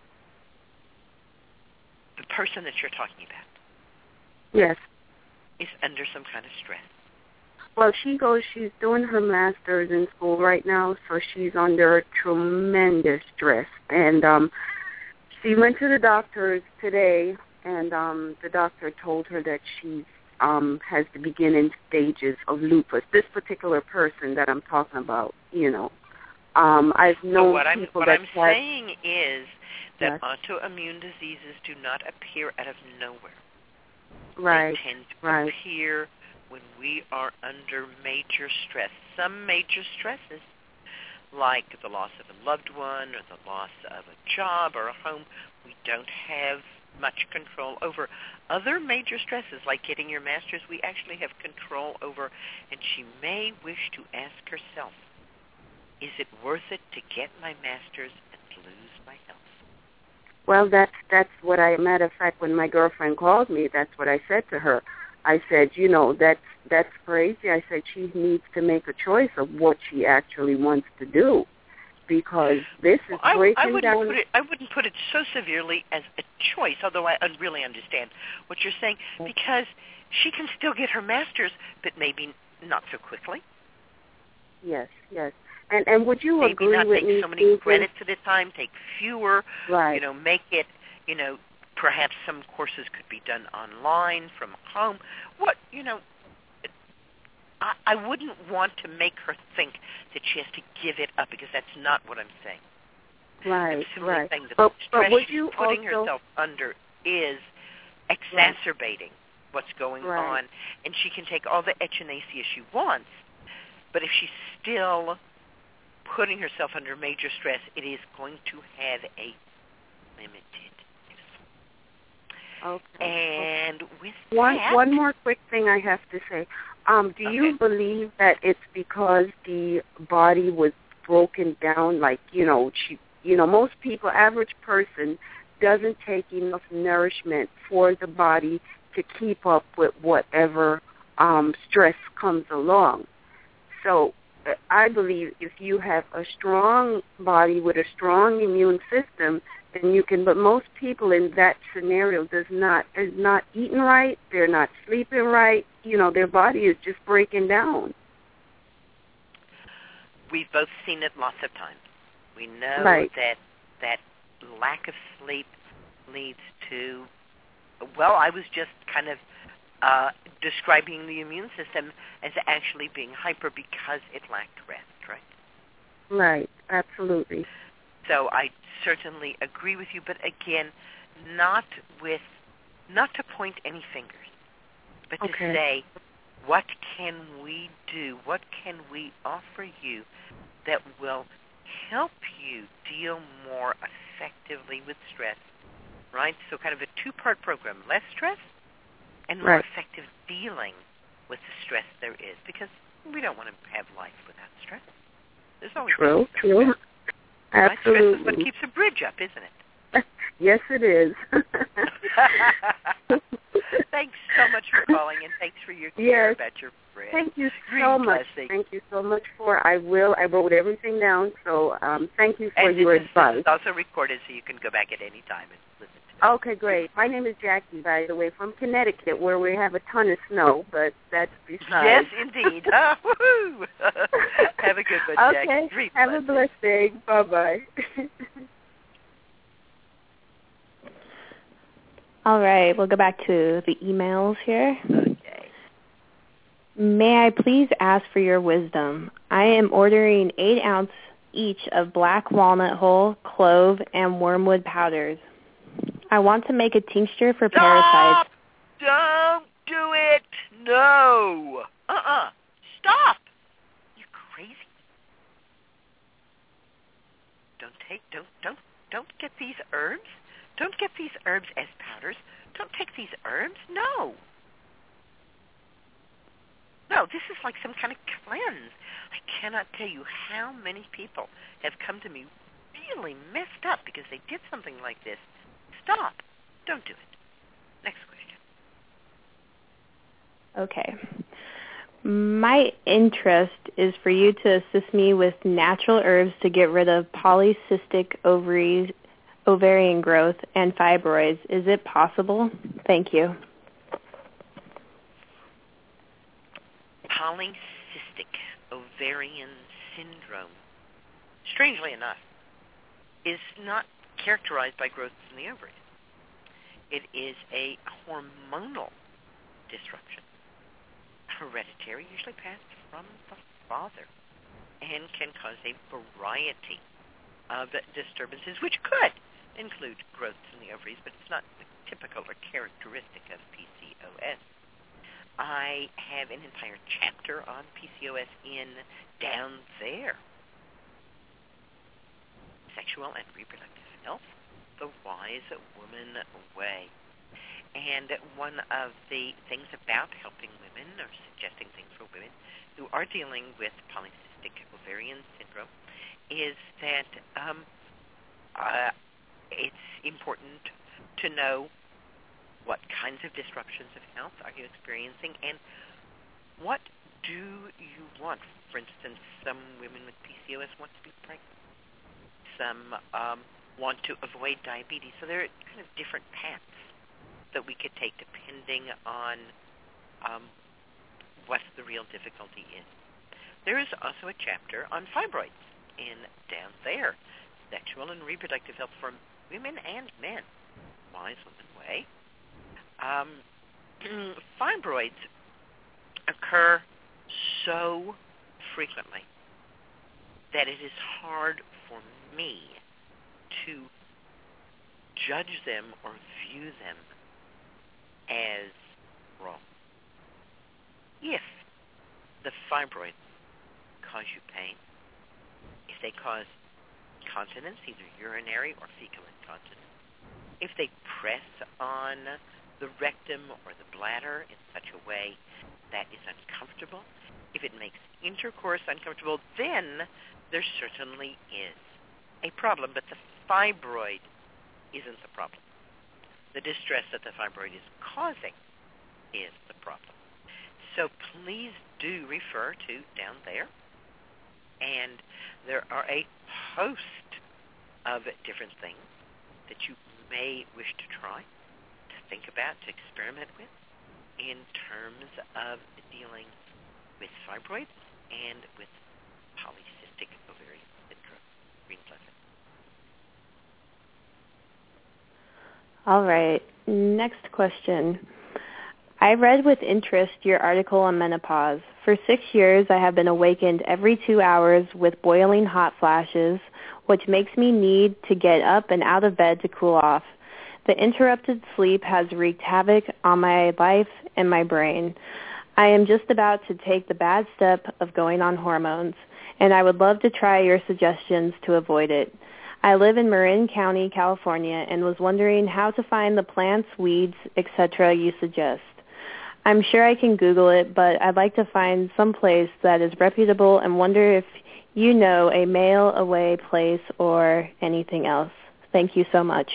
[SPEAKER 4] the person that you're talking about.
[SPEAKER 6] Yes.
[SPEAKER 4] Is under some kind of stress.
[SPEAKER 6] Well, she goes, she's doing her master's in school right now, so she's under tremendous stress. And um, she went to the doctors today, and um, the doctor told her that she um, has the beginning stages of lupus. This particular person that I'm talking about, you know. Um, I've known
[SPEAKER 4] so what I'm,
[SPEAKER 6] people
[SPEAKER 4] what
[SPEAKER 6] that
[SPEAKER 4] I'm
[SPEAKER 6] had,
[SPEAKER 4] saying is that
[SPEAKER 6] yes.
[SPEAKER 4] autoimmune diseases do not appear out of nowhere.
[SPEAKER 6] Right,
[SPEAKER 4] they tend to
[SPEAKER 6] right.
[SPEAKER 4] appear when we are under major stress. Some major stresses, like the loss of a loved one or the loss of a job or a home, we don't have much control over. Other major stresses, like getting your master's, we actually have control over, and she may wish to ask herself, is it worth it to get my master's and lose my health?
[SPEAKER 6] Well, that's that's what I, matter of fact, when my girlfriend called me, that's what I said to her. I said, you know, that's that's crazy. I said she needs to make a choice of what she actually wants to do, because this is
[SPEAKER 4] well,
[SPEAKER 6] breaking
[SPEAKER 4] I, I wouldn't
[SPEAKER 6] down.
[SPEAKER 4] Put it, I wouldn't put it so severely as a choice, although I really understand what you're saying, because she can still get her master's, but maybe not so quickly.
[SPEAKER 6] Yes, yes. And and would you
[SPEAKER 4] maybe
[SPEAKER 6] agree
[SPEAKER 4] not
[SPEAKER 6] with
[SPEAKER 4] take
[SPEAKER 6] me?
[SPEAKER 4] so many
[SPEAKER 6] Susan?
[SPEAKER 4] credits at a time, take fewer.
[SPEAKER 6] Right.
[SPEAKER 4] You know, make it. You know, perhaps some courses could be done online from home. What you know, I, I wouldn't want to make her think that she has to give it up, because that's not what I'm saying.
[SPEAKER 6] Right.
[SPEAKER 4] I'm simply
[SPEAKER 6] right.
[SPEAKER 4] saying that
[SPEAKER 6] but,
[SPEAKER 4] the stress
[SPEAKER 6] but would
[SPEAKER 4] she's
[SPEAKER 6] you
[SPEAKER 4] putting
[SPEAKER 6] also,
[SPEAKER 4] herself under is exacerbating right. what's going
[SPEAKER 6] right.
[SPEAKER 4] on, and she can take all the echinacea she wants, but if she's still putting herself under major stress, it is going to have a limited use.
[SPEAKER 6] Okay.
[SPEAKER 4] And with
[SPEAKER 6] one
[SPEAKER 4] that,
[SPEAKER 6] one more quick thing I have to say. Um, do
[SPEAKER 4] okay.
[SPEAKER 6] you believe that it's because the body was broken down? Like, you know, she, you know, most people, average person, doesn't take enough nourishment for the body to keep up with whatever um, stress comes along. So I believe if you have a strong body with a strong immune system, then you can. But most people in that scenario does not is not eating right. They're not sleeping right. You know, their body is just breaking down.
[SPEAKER 4] We've both seen it lots of times. We know
[SPEAKER 6] right.
[SPEAKER 4] that that lack of sleep leads to. Well, I was just kind of uh, describing the immune system as actually being hyper because it lacked rest, right?
[SPEAKER 6] Right, absolutely.
[SPEAKER 4] So I certainly agree with you, but again, not with, not to point any fingers, but
[SPEAKER 6] Okay.
[SPEAKER 4] to say, what can we do? What can we offer you that will help you deal more effectively with stress, right? So kind of a two-part program, less stress and more
[SPEAKER 6] Right.
[SPEAKER 4] effective dealing with the stress there is, because we don't want to have life without stress. There's always
[SPEAKER 6] True,
[SPEAKER 4] stress.
[SPEAKER 6] true.
[SPEAKER 4] Right?
[SPEAKER 6] Absolutely.
[SPEAKER 4] Stress is what keeps a bridge up, isn't it?
[SPEAKER 6] Yes, it is.
[SPEAKER 4] Thanks so much for calling, and thanks for your care
[SPEAKER 6] Yes.
[SPEAKER 4] about your friend.
[SPEAKER 6] Thank you
[SPEAKER 4] Green
[SPEAKER 6] so much.
[SPEAKER 4] blessing.
[SPEAKER 6] Thank you so much for. I will. I wrote everything down. So um, thank you for
[SPEAKER 4] And
[SPEAKER 6] your
[SPEAKER 4] this is,
[SPEAKER 6] advice.
[SPEAKER 4] this is also recorded, so you can go back at any time and listen to it.
[SPEAKER 6] Okay, great. My name is Jackie, by the way, from Connecticut, where we have a ton of snow, but that's besides.
[SPEAKER 4] Yes, indeed. Oh, woohoo! Have a good one, Jackie.
[SPEAKER 6] Okay.
[SPEAKER 4] Green
[SPEAKER 6] Have
[SPEAKER 4] blessing.
[SPEAKER 6] a blessed day. Bye bye.
[SPEAKER 5] All right, we'll go back to the emails here.
[SPEAKER 4] Okay.
[SPEAKER 5] May I please ask for your wisdom? I am ordering eight ounce each of black walnut hull, clove, and wormwood powders. I want to make a tincture for parasites.
[SPEAKER 4] Stop! Don't do it! No! Uh-uh. Stop! You crazy? Don't take, don't, don't, don't get these herbs. Don't get these herbs as powders. Don't take these herbs. No. No, this is like some kind of cleanse. I cannot tell you how many people have come to me really messed up because they did something like this. Stop. Don't do it. Next question.
[SPEAKER 5] Okay. My interest is for you to assist me with natural herbs to get rid of polycystic ovaries, ovarian growth, and fibroids. Is it possible? Thank you.
[SPEAKER 4] Polycystic ovarian syndrome, strangely enough, is not characterized by growths in the ovaries. It is a hormonal disruption, hereditary, usually passed from the father, and can cause a variety of disturbances, which could include growths in the ovaries, but it's not the typical or characteristic of P C O S. I have an entire chapter on P C O S in Down There. Sexual and Reproductive Health, The Wise Woman Way. And one of the things about helping women, or suggesting things for women who are dealing with polycystic ovarian syndrome, is that um, uh, it's important to know what kinds of disruptions of health are you experiencing, and what do you want? For instance, some women with P C O S want to be pregnant. Some um, want to avoid diabetes. So there are kind of different paths that we could take depending on um, what the real difficulty is. There is also a chapter on fibroids in Down There, Sexual and Reproductive Health for Women and Men, Wise Woman Way. Um, fibroids occur so frequently that it is hard for me to judge them or view them as wrong. If the fibroids cause you pain, if they cause incontinence, either urinary or fecal incontinence, if they press on the rectum or the bladder in such a way that is uncomfortable, if it makes intercourse uncomfortable, then there certainly is a problem. But the fibroid isn't the problem. The distress that the fibroid is causing is the problem. So please do refer to Down There. And there are a host of different things that you may wish to try, to think about, to experiment with in terms of dealing with fibroids and with polycystic ovarian syndrome. Green blessing.
[SPEAKER 5] All right. Next question. I read with interest your article on menopause. For six years, I have been awakened every two hours with boiling hot flashes, which makes me need to get up and out of bed to cool off. The interrupted sleep has wreaked havoc on my life and my brain. I am just about to take the bad step of going on hormones, and I would love to try your suggestions to avoid it. I live in Marin County, California, and was wondering how to find the plants, weeds, et cetera you suggest. I'm sure I can Google it, but I'd like to find some place that is reputable and wonder if you know a mail-away place or anything else. Thank you so much.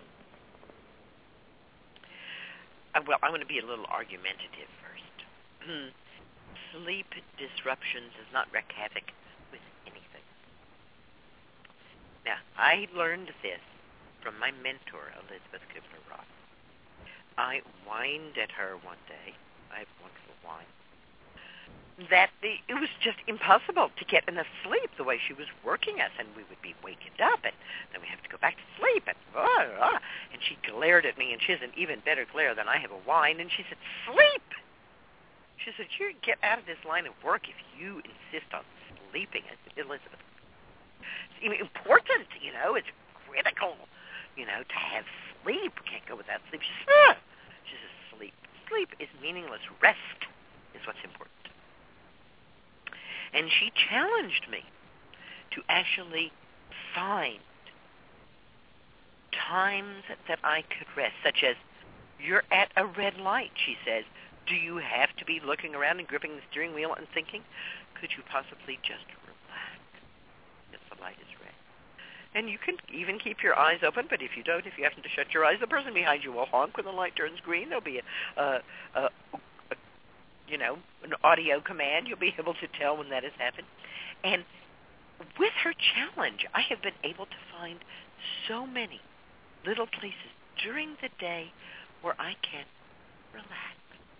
[SPEAKER 4] Uh, well, I'm going to be a little argumentative first. Sleep disruption does not wreak havoc with anything. Now, I learned this from my mentor, Elizabeth Kubler-Ross. I whined at her one day, I have wonderful wine, that the, it was just impossible to get enough sleep the way she was working us, and we would be wakened up, and then we have to go back to sleep, and blah, blah. And she glared at me, and she has an even better glare than I have a wine, and she said, sleep! She said, you get out of this line of work if you insist on sleeping. I said, Elizabeth, it's important, you know, it's critical, you know, to have sleep. Can't go without sleep. She says, ah! She says, sleep. Sleep is meaningless. Rest is what's important. And she challenged me to actually find times that I could rest, such as you're at a red light, she says. Do you have to be looking around and gripping the steering wheel and thinking? Could you possibly just relax if the light is red? And you can even keep your eyes open, but if you don't, if you happen to shut your eyes, the person behind you will honk when the light turns green. There'll be a, a, a, a you know, an audio command. You'll be able to tell when that has happened. And with her challenge, I have been able to find so many little places during the day where I can relax.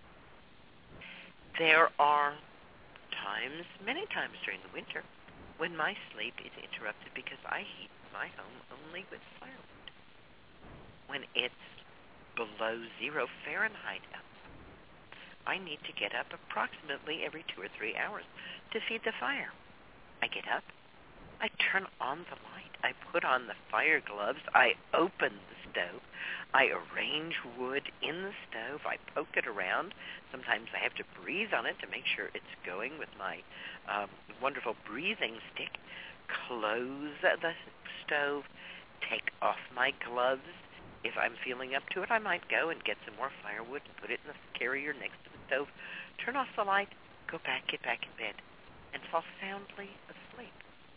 [SPEAKER 4] There are times, many times during the winter, when my sleep is interrupted because I heat my home only with firewood. When it's below zero Fahrenheit outside, I need to get up approximately every two or three hours to feed the fire. I get up, I turn on the light, I put on the fire gloves, I open the stove, I arrange wood in the stove, I poke it around. Sometimes I have to breathe on it to make sure it's going with my um, wonderful breathing stick. Close the stove, take off my gloves. If I'm feeling up to it, I might go and get some more firewood and put it in the carrier next to the stove, turn off the light, go back, get back in bed, and fall soundly asleep.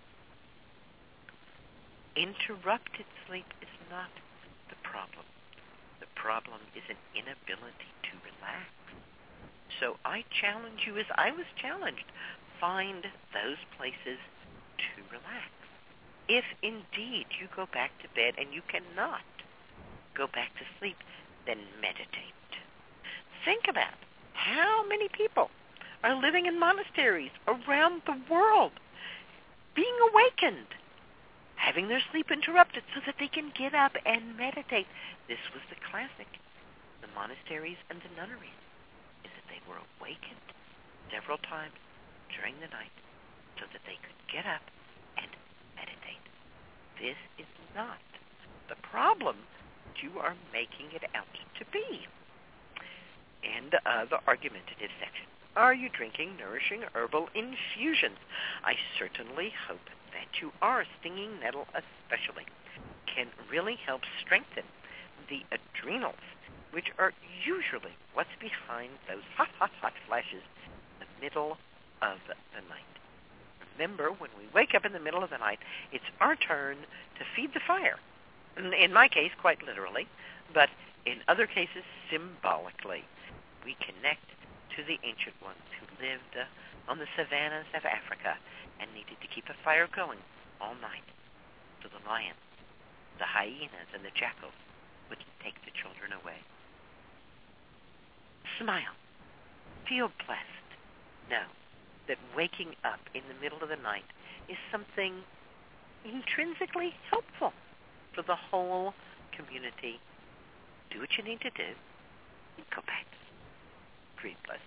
[SPEAKER 4] Interrupted sleep is not the problem. The problem is an inability to relax. So I challenge you as I was challenged. Find those places to relax. If indeed you go back to bed and you cannot go back to sleep, then meditate. Think about how many people are living in monasteries around the world, being awakened, having their sleep interrupted so that they can get up and meditate. This was the classic. The monasteries and the nunneries is that they were awakened several times during the night so that they could get up and meditate. This is not the problem that you are making it out to be. And uh, the argumentative section. Are you drinking nourishing herbal infusions? I certainly hope that you are. Stinging nettle especially can really help strengthen the adrenals, which are usually what's behind those hot, hot, hot flashes in the middle of the night. Remember, when we wake up in the middle of the night, it's our turn to feed the fire. In my case, quite literally, but in other cases, symbolically. We connect to the ancient ones who lived uh, on the savannas of Africa and needed to keep a fire going all night so the lions, the hyenas, and the jackals wouldn't take the children away. Smile. Feel blessed. Know that waking up in the middle of the night is something intrinsically helpful for the whole community. Do what you need to do and go back to sleep. Agreed. Blessings.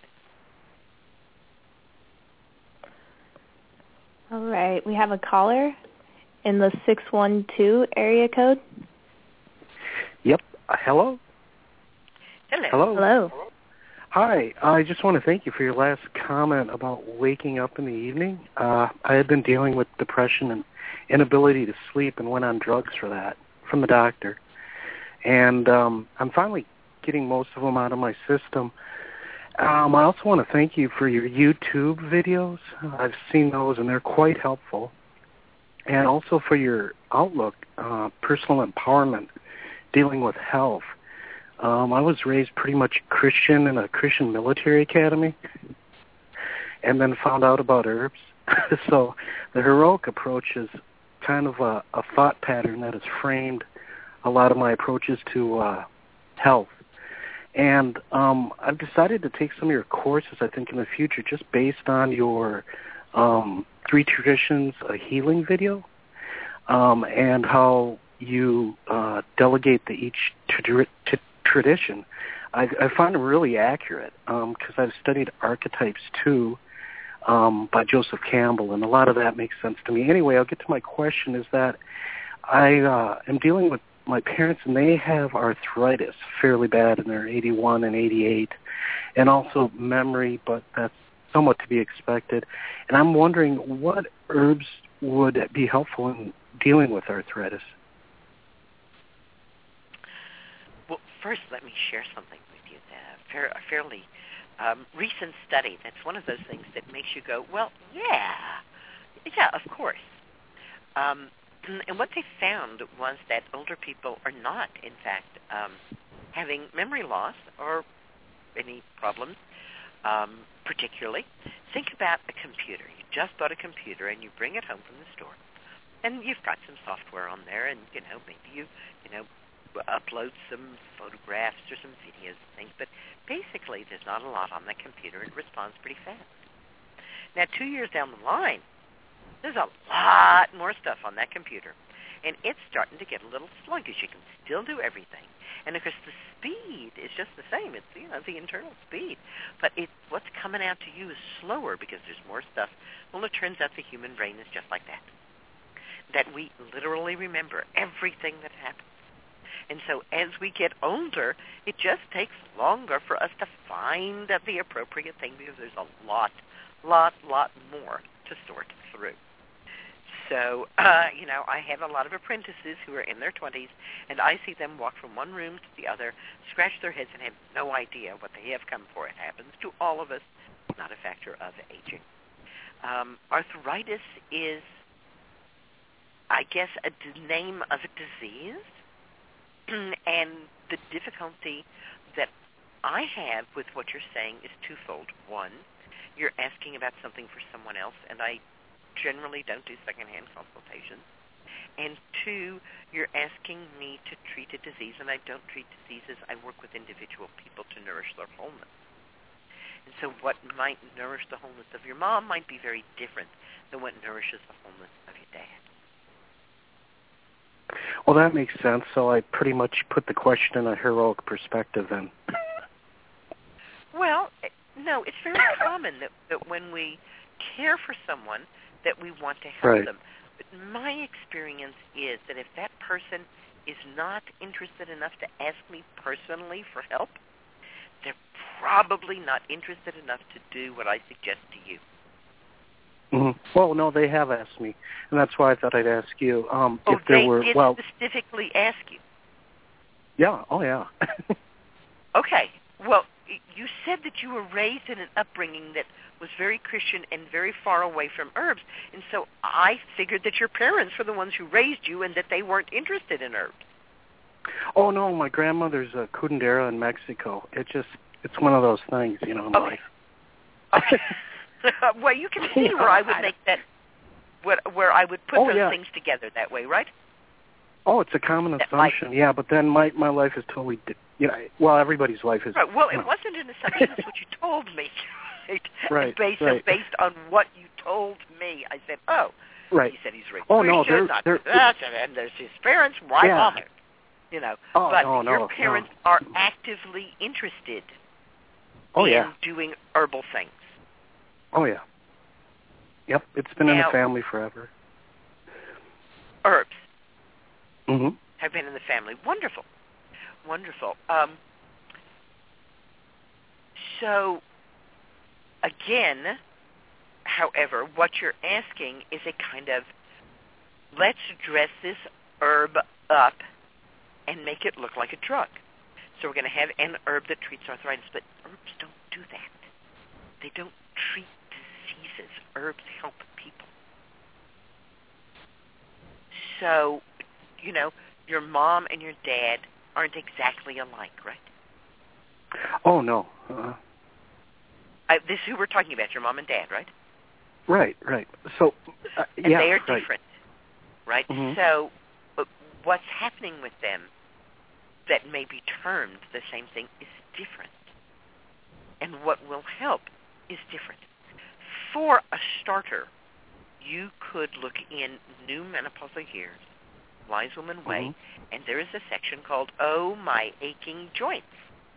[SPEAKER 5] All right. We have a caller in the six one two area code.
[SPEAKER 7] Yep. Uh, hello?
[SPEAKER 4] Hello.
[SPEAKER 7] Hello.
[SPEAKER 5] Hello.
[SPEAKER 7] Hi. I just want to thank you for your last comment about waking up in the evening. Uh, I had been dealing with depression and inability to sleep and went on drugs for that from the doctor. And um, I'm finally getting most of them out of my system. Um, I also want to thank you for your YouTube videos. I've seen those, and they're quite helpful. And also for your outlook, uh, personal empowerment, dealing with health. Um, I was raised pretty much Christian in a Christian military academy, and then found out about herbs. So the heroic approach is kind of a, a thought pattern that has framed a lot of my approaches to uh, health. And um, I've decided to take some of your courses, I think, in the future, just based on your um, Three Traditions, a Healing video, um, and how you uh, delegate the each tra- t- tradition. I, I find it really accurate because um, I've studied archetypes, too, um, by Joseph Campbell, and a lot of that makes sense to me. Anyway, I'll get to my question, is that I uh, am dealing with my parents, and they have arthritis fairly bad, and they're eighty-one and eighty-eight, and also memory, but that's somewhat to be expected. And I'm wondering what herbs would be helpful in dealing with arthritis.
[SPEAKER 4] Well, first, let me share something with you. A fair, a fairly um, recent study. That's one of those things that makes you go, well, yeah, yeah, of course. Um, And what they found was that older people are not, in fact, um, having memory loss or any problems, um, particularly. Think about a computer. You just bought a computer and you bring it home from the store, and you've got some software on there, and you know maybe you you know upload some photographs or some videos and things, but basically there's not a lot on that computer. It responds pretty fast. Now, two years down the line, there's a lot more stuff on that computer, and it's starting to get a little sluggish. You can still do everything, and of course the speed is just the same. It's you know the internal speed, but it what's coming out to you is slower because there's more stuff. Well, it turns out the human brain is just like that. That we literally remember everything that happens, and so as we get older, it just takes longer for us to find the appropriate thing because there's a lot, lot, lot more to sort through. So, uh, you know, I have a lot of apprentices who are in their twenties, and I see them walk from one room to the other, scratch their heads, and have no idea what they have come for. It happens to all of us, not a factor of aging. Um, arthritis is, I guess, a d- name of a disease, and the difficulty that I have with what you're saying is twofold. One, you're asking about something for someone else, and I generally don't do secondhand consultations. And two, you're asking me to treat a disease, and I don't treat diseases. I work with individual people to nourish their wholeness. And so what might nourish the wholeness of your mom might be very different than what nourishes the wholeness of your dad.
[SPEAKER 7] Well, that makes sense. So I pretty much put the question in a heroic perspective then.
[SPEAKER 4] Well, no, it's very common that, that when we care for someone, that we want to help
[SPEAKER 7] right.
[SPEAKER 4] them. But my experience is that if that person is not interested enough to ask me personally for help, they're probably not interested enough to do what I suggest to you.
[SPEAKER 7] Mm-hmm. Well, no, they have asked me, and that's why I thought I'd ask you. Um,
[SPEAKER 4] oh,
[SPEAKER 7] if there
[SPEAKER 4] they
[SPEAKER 7] were,
[SPEAKER 4] did
[SPEAKER 7] well,
[SPEAKER 4] specifically ask you?
[SPEAKER 7] Yeah, oh yeah.
[SPEAKER 4] Okay, well, you said that you were raised in an upbringing that was very Christian and very far away from herbs, and so I figured that your parents were the ones who raised you and that they weren't interested in herbs.
[SPEAKER 7] Oh, no, my grandmother's a curandera in Mexico. It just, it's one of those things, you know, in
[SPEAKER 4] okay.
[SPEAKER 7] life.
[SPEAKER 4] Okay. Well, you can see where I would make that, where I would put
[SPEAKER 7] oh,
[SPEAKER 4] those
[SPEAKER 7] yeah.
[SPEAKER 4] things together that way, right?
[SPEAKER 7] Oh, it's a common
[SPEAKER 4] that
[SPEAKER 7] assumption,
[SPEAKER 4] life.
[SPEAKER 7] yeah, but then my, my life is totally, di- you know, well, everybody's life is.
[SPEAKER 4] Right. Well, it
[SPEAKER 7] you know.
[SPEAKER 4] wasn't an assumption, it's what you told me. Right.
[SPEAKER 7] Right,
[SPEAKER 4] and based,
[SPEAKER 7] right.
[SPEAKER 4] So based on what you told me, I said, oh,
[SPEAKER 7] right.
[SPEAKER 4] he said he's rich.
[SPEAKER 7] Oh, no,
[SPEAKER 4] Christian,
[SPEAKER 7] they're,
[SPEAKER 4] not
[SPEAKER 7] they're,
[SPEAKER 4] that, and there's his parents, why
[SPEAKER 7] yeah.
[SPEAKER 4] bother? You know,
[SPEAKER 7] oh,
[SPEAKER 4] but
[SPEAKER 7] no, no,
[SPEAKER 4] your parents
[SPEAKER 7] no.
[SPEAKER 4] are actively interested.
[SPEAKER 7] Oh,
[SPEAKER 4] in
[SPEAKER 7] yeah.
[SPEAKER 4] doing herbal things?
[SPEAKER 7] Oh, yeah. Yep, it's been
[SPEAKER 4] now,
[SPEAKER 7] in the family forever.
[SPEAKER 4] Herbs
[SPEAKER 7] Mm-hmm.
[SPEAKER 4] have been in the family. Wonderful. Wonderful. Um, so, again, however, what you're asking is a kind of, let's dress this herb up and make it look like a drug. So we're going to have an herb that treats arthritis, but herbs don't do that. They don't treat diseases. Herbs help people. So, you know, your mom and your dad aren't exactly alike, right?
[SPEAKER 7] Oh, no. Uh,
[SPEAKER 4] I, this is who we're talking about, your mom and dad, right?
[SPEAKER 7] right, right. So, uh,
[SPEAKER 4] And
[SPEAKER 7] yeah,
[SPEAKER 4] they are
[SPEAKER 7] right.
[SPEAKER 4] different, right?
[SPEAKER 7] Mm-hmm.
[SPEAKER 4] So uh, what's happening with them that may be termed the same thing is different. And what will help is different. For a starter, you could look in New Menopausal Years, Wise Woman Way,
[SPEAKER 7] Mm-hmm.
[SPEAKER 4] and there is a section called Oh, My Aching Joints.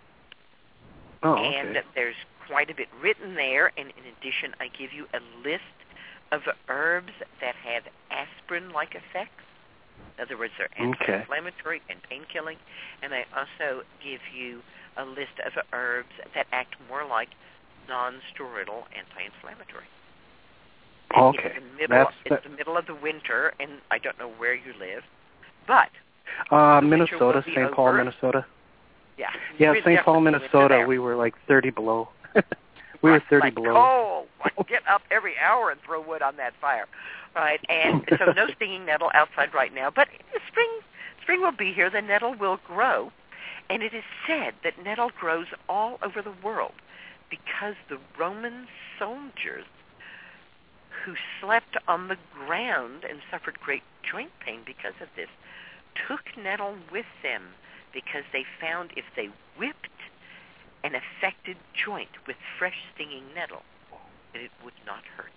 [SPEAKER 7] Oh,
[SPEAKER 4] and
[SPEAKER 7] okay.
[SPEAKER 4] there's quite a bit written there, and in addition, I give you a list of herbs that have aspirin-like effects. In other words, they're anti-inflammatory and pain-killing, and I also give you a list of herbs that act more like non-steroidal anti-inflammatory. And
[SPEAKER 7] Okay.
[SPEAKER 4] It's the middle.
[SPEAKER 7] That's
[SPEAKER 4] it's the middle of the winter, and I don't know where you live, but
[SPEAKER 7] uh,
[SPEAKER 4] the winter will
[SPEAKER 7] Minnesota,
[SPEAKER 4] be
[SPEAKER 7] Saint Paul,
[SPEAKER 4] over.
[SPEAKER 7] Minnesota.
[SPEAKER 4] Yeah.
[SPEAKER 7] Yeah,
[SPEAKER 4] We're
[SPEAKER 7] Saint Paul,
[SPEAKER 4] definitely
[SPEAKER 7] Minnesota.
[SPEAKER 4] there.
[SPEAKER 7] We were like thirty below. we were
[SPEAKER 4] Like-
[SPEAKER 7] thirty
[SPEAKER 4] like
[SPEAKER 7] below.
[SPEAKER 4] coal. Like get up every hour and throw wood on that fire, right? And so no stinging nettle outside right now. But spring, spring will be here. The nettle will grow, and it is said that nettle grows all over the world because the Roman soldiers who slept on the ground and suffered great joint pain because of this took nettle with them because they found if they whipped an affected joint with fresh stinging nettle, that it would not hurt.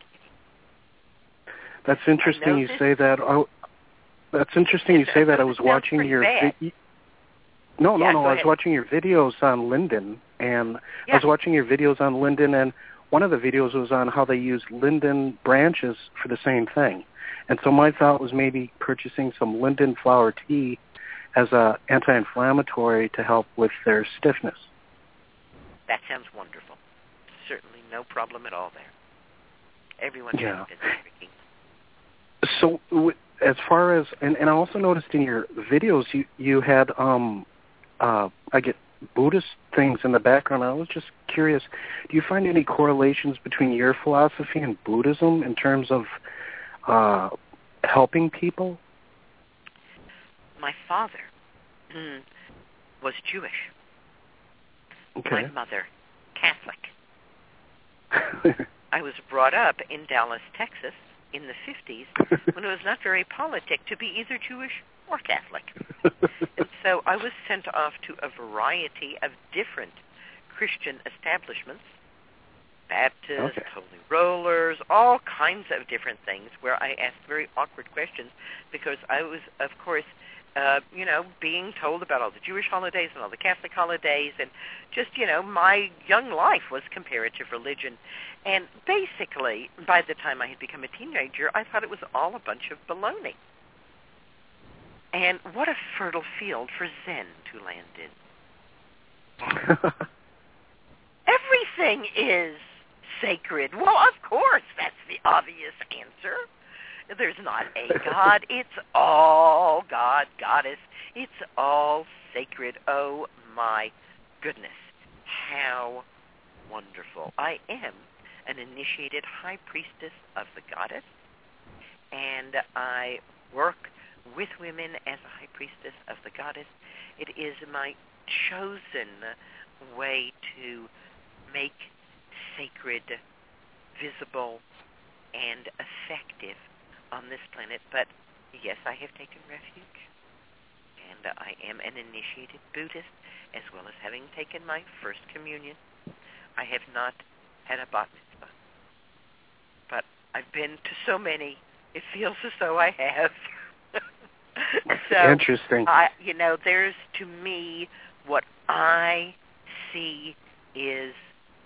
[SPEAKER 7] That's interesting you
[SPEAKER 4] this-
[SPEAKER 7] say that. Oh, that's interesting you
[SPEAKER 4] Yes,
[SPEAKER 7] say
[SPEAKER 4] I
[SPEAKER 7] that. I
[SPEAKER 4] know
[SPEAKER 7] was
[SPEAKER 4] this sounds
[SPEAKER 7] watching
[SPEAKER 4] pretty
[SPEAKER 7] your
[SPEAKER 4] bad.
[SPEAKER 7] vi- No, no,
[SPEAKER 4] Yeah,
[SPEAKER 7] no.
[SPEAKER 4] go
[SPEAKER 7] I was
[SPEAKER 4] ahead.
[SPEAKER 7] watching your videos on linden, and
[SPEAKER 4] Yeah.
[SPEAKER 7] I was watching your videos on linden, and one of the videos was on how they use linden branches for the same thing. And so my thought was maybe purchasing some linden flower tea as a anti-inflammatory to help with their stiffness.
[SPEAKER 4] That sounds wonderful. Certainly no problem at all there. Everyone
[SPEAKER 7] Yeah.
[SPEAKER 4] has been drinking.
[SPEAKER 7] So w- as far as, and, and I also noticed in your videos you, you had, um, uh, I get Buddhist things in the background. I was just curious, do you find any correlations between your philosophy and Buddhism in terms of uh, helping people?
[SPEAKER 4] My father mm, was Jewish.
[SPEAKER 7] Okay.
[SPEAKER 4] My mother, Catholic. I was brought up in Dallas, Texas, in the fifties, when it was not very politic to be either Jewish or Catholic. And so I was sent off to a variety of different Christian establishments, Baptists,
[SPEAKER 7] Okay.
[SPEAKER 4] Holy Rollers, all kinds of different things where I asked very awkward questions because I was, of course, uh, you know, being told about all the Jewish holidays and all the Catholic holidays, and just, you know, my young life was comparative religion. And basically, by the time I had become a teenager, I thought it was all a bunch of baloney. And what a fertile field for Zen to land in. Everything is sacred. Well, of course, that's the obvious answer. There's not a God. It's all God, goddess. It's all sacred. Oh, my goodness. How wonderful. I am an initiated high priestess of the goddess, and I work with women as a high priestess of the goddess. It is my chosen way to make sacred visible and effective on this planet. But yes, I have taken refuge, and I am an initiated Buddhist, as well as having taken my first communion. I have not had a bat mitzvah, but I've been to so many, it feels as though I have. So,
[SPEAKER 7] interesting.
[SPEAKER 4] I, you know, there's, to me, what I see is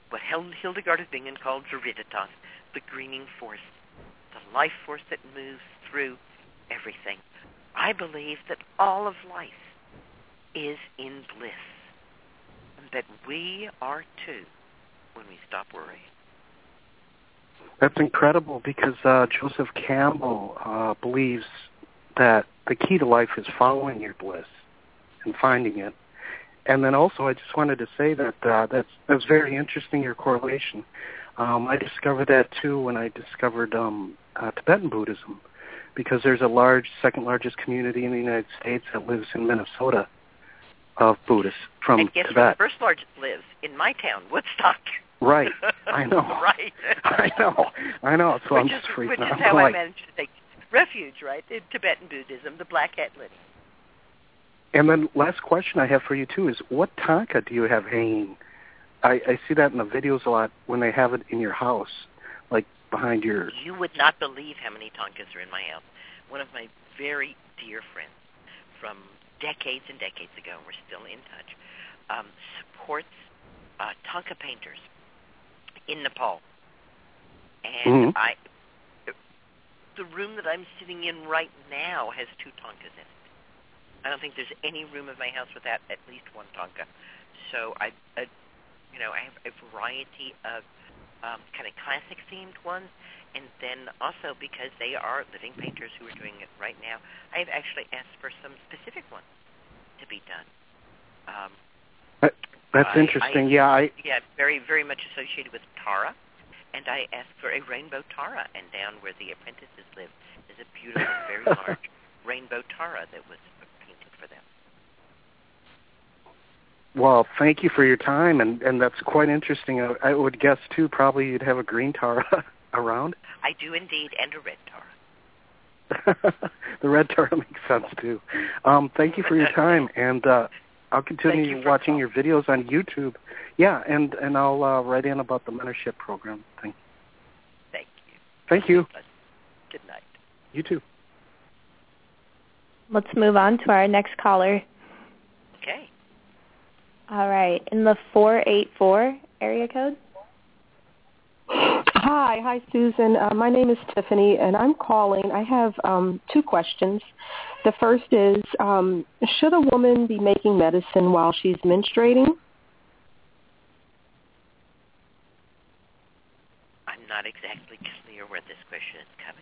[SPEAKER 4] what Hildegard of Bingen called Viriditas, the greening force, the life force that moves through everything. I believe that all of life is in bliss, and that we are too when we stop worrying.
[SPEAKER 7] That's incredible, because uh, Joseph Campbell uh, believes that the key to life is following your bliss and finding it. And then also, I just wanted to say that uh, that's that's very interesting, your correlation. Um, I discovered that too when I discovered um, uh, Tibetan Buddhism, because there's a large, second largest community in the United States that lives in Minnesota of Buddhists from
[SPEAKER 4] and guess
[SPEAKER 7] Tibet.
[SPEAKER 4] where the first largest lives? In my town, Woodstock.
[SPEAKER 7] Right, I know.
[SPEAKER 4] right.
[SPEAKER 7] I know, I know. So
[SPEAKER 4] which
[SPEAKER 7] I'm
[SPEAKER 4] is,
[SPEAKER 7] just freaking
[SPEAKER 4] which
[SPEAKER 7] out.
[SPEAKER 4] is how
[SPEAKER 7] like,
[SPEAKER 4] I managed to take refuge, right, in Tibetan Buddhism, the Black Hat Lineage.
[SPEAKER 7] And then last question I have for you, too, is what tanka do you have hanging? I, I see that in the videos a lot when they have it in your house, like behind your...
[SPEAKER 4] You would not believe how many tankas are in my house. One of my very dear friends from decades and decades ago, and we're still in touch, um, supports uh, tanka painters in Nepal. And
[SPEAKER 7] mm-hmm.
[SPEAKER 4] I, the room that I'm sitting in right now has two tankas in it. I don't think there's any room in my house without at least one tanka. So I, uh, you know, I have a variety of um, kind of classic-themed ones, and then also because they are living painters who are doing it right now, I've actually asked for some specific ones to be done. Um,
[SPEAKER 7] that, that's
[SPEAKER 4] I,
[SPEAKER 7] interesting.
[SPEAKER 4] I,
[SPEAKER 7] yeah, I
[SPEAKER 4] yeah, very, very much associated with Tara, and I asked for a rainbow Tara, and down where the apprentices live is a beautiful, very large rainbow Tara that was painted for them.
[SPEAKER 7] Well, thank you for your time, and, and that's quite interesting. I, I would guess, too, probably you'd have a green Tara around.
[SPEAKER 4] I do indeed, and a red Tara.
[SPEAKER 7] The red Tara makes sense, too. Um, thank you for your time, and uh, I'll continue
[SPEAKER 4] you
[SPEAKER 7] watching your videos on YouTube. Yeah, and, and I'll uh, write in about the mentorship program. Thank you.
[SPEAKER 4] Thank you.
[SPEAKER 7] Thank you.
[SPEAKER 4] Good night.
[SPEAKER 7] You too.
[SPEAKER 5] Let's move on to our next caller.
[SPEAKER 4] Okay.
[SPEAKER 5] All right. In the four eight four area code.
[SPEAKER 8] Hi. Hi, Susan. Uh, my name is Tiffany, and I'm calling. I have um, two questions. The first is, um, should a woman be making medicine while she's menstruating?
[SPEAKER 4] I'm not exactly clear where this question is coming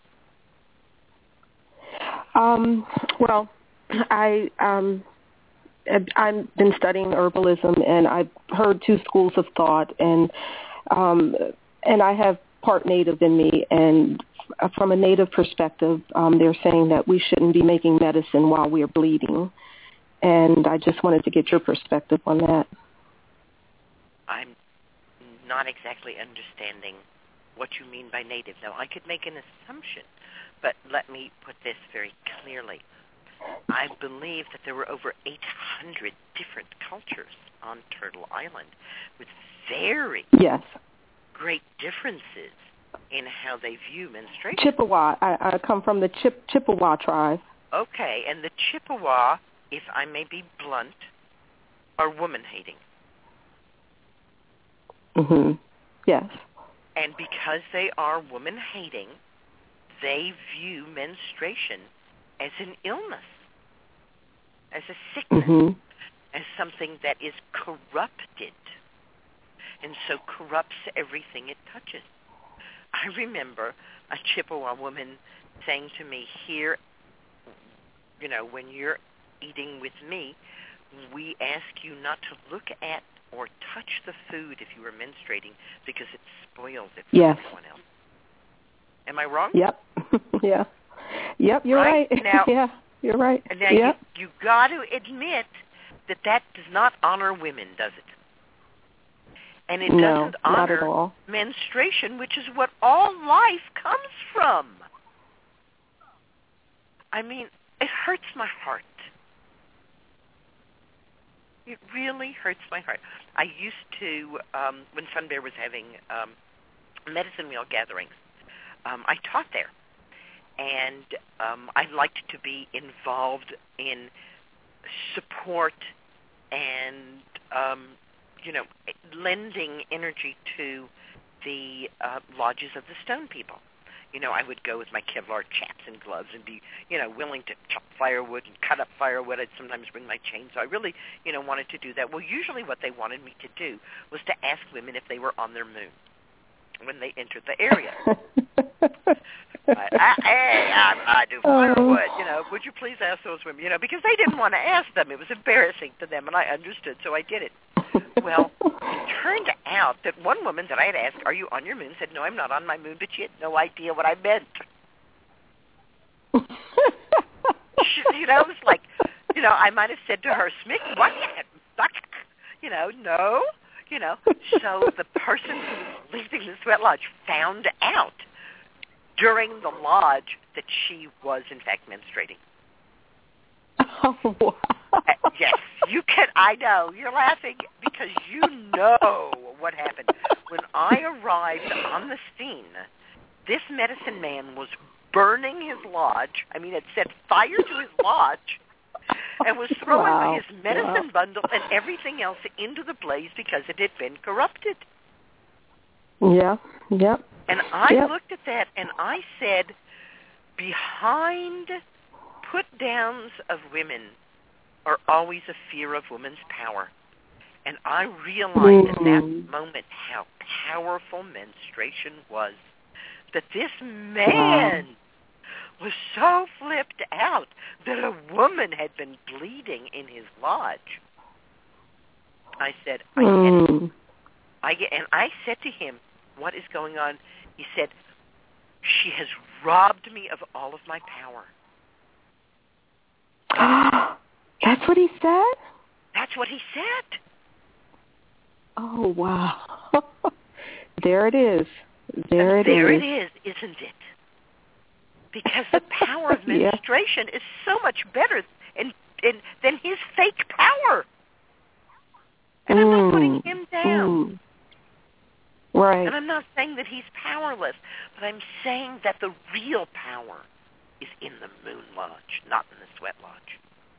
[SPEAKER 4] from.
[SPEAKER 8] Um, well, I... Um, I've been studying herbalism, and I've heard two schools of thought, and um, and I have part Native in me, and from a Native perspective, um, they're saying that we shouldn't be making medicine while we're bleeding, and I just wanted to get your perspective on that.
[SPEAKER 4] I'm not exactly understanding what you mean by Native. Now, I could make an assumption, but let me put this very clearly. I believe that there were over eight hundred different cultures on Turtle Island with very
[SPEAKER 8] yes.
[SPEAKER 4] great differences in how they view menstruation.
[SPEAKER 8] Chippewa. I, I come from the Chip, Chippewa tribe.
[SPEAKER 4] Okay, and the Chippewa, if I may be blunt, are woman-hating.
[SPEAKER 8] Mm-hmm. Yes.
[SPEAKER 4] And because they are woman-hating, they view menstruation as an illness, as a sickness,
[SPEAKER 8] mm-hmm.
[SPEAKER 4] as something that is corrupted, and so corrupts everything it touches. I remember a Chippewa woman saying to me, here, you know, when you're eating with me, we ask you not to look at or touch the food if you are menstruating because it spoils it for
[SPEAKER 8] yes.
[SPEAKER 4] everyone else. Am I wrong?
[SPEAKER 8] Yep. yeah. Yep, you're
[SPEAKER 4] right.
[SPEAKER 8] right.
[SPEAKER 4] Now,
[SPEAKER 8] yeah, you're right.
[SPEAKER 4] And now
[SPEAKER 8] yep.
[SPEAKER 4] you, you got to admit that that does not honor women, does it? And it
[SPEAKER 8] no,
[SPEAKER 4] doesn't honor
[SPEAKER 8] not at all.
[SPEAKER 4] menstruation, which is what all life comes from. I mean, it hurts my heart. It really hurts my heart. I used to, um, when Sun Bear was having um, medicine wheel gatherings, um, I taught there. And um, I liked to be involved in support and um, you know, lending energy to the uh, lodges of the stone people. You know, I would go with my Kevlar chaps and gloves and be, you know, willing to chop firewood and cut up firewood. I'd sometimes bring my chainsaw. I really, you know, wanted to do that. Well, usually what they wanted me to do was to ask women if they were on their moon when they entered the area. I, I, hey, I, I do firewood, you know, would you please ask those women, you know, because they didn't want to ask them. It was embarrassing to them, and I understood, so I did it. Well, it turned out that one woman that I had asked, are you on your moon, said, no, I'm not on my moon, but she had no idea what I meant. she, you know, it was like, you know, I might have said to her, Smick, what? You know, no. You know, so the person who was leading the sweat lodge found out during the lodge that she was, in fact, menstruating.
[SPEAKER 8] Oh, wow.
[SPEAKER 4] Uh, yes, you can. I know. You're laughing because you know what happened. When I arrived on the scene, this medicine man was burning his lodge. I mean, it set fire to his lodge and was throwing
[SPEAKER 8] wow.
[SPEAKER 4] his medicine
[SPEAKER 8] wow.
[SPEAKER 4] bundle and everything else into the blaze because it had been corrupted.
[SPEAKER 8] Yeah, yep.
[SPEAKER 4] And I
[SPEAKER 8] yep.
[SPEAKER 4] looked at that and I said, behind put-downs of women are always a fear of women's power. And I realized mm-hmm. at that moment how powerful menstruation was, that this man wow. was so flipped out that a woman had been bleeding in his lodge. I said, I
[SPEAKER 8] mm.
[SPEAKER 4] get it. I get, and I said to him, what is going on? He said, she has robbed me of all of my power.
[SPEAKER 8] That's what he said?
[SPEAKER 4] That's what he said.
[SPEAKER 8] Oh, wow. There it is. There it
[SPEAKER 4] there
[SPEAKER 8] is.
[SPEAKER 4] There it is, isn't it? Because the power of menstruation yeah. is so much better in, in, than his fake power. And mm. I'm not putting him down.
[SPEAKER 8] Mm. Right.
[SPEAKER 4] And I'm not saying that he's powerless, but I'm saying that the real power is in the Moon Lodge, not in the Sweat Lodge.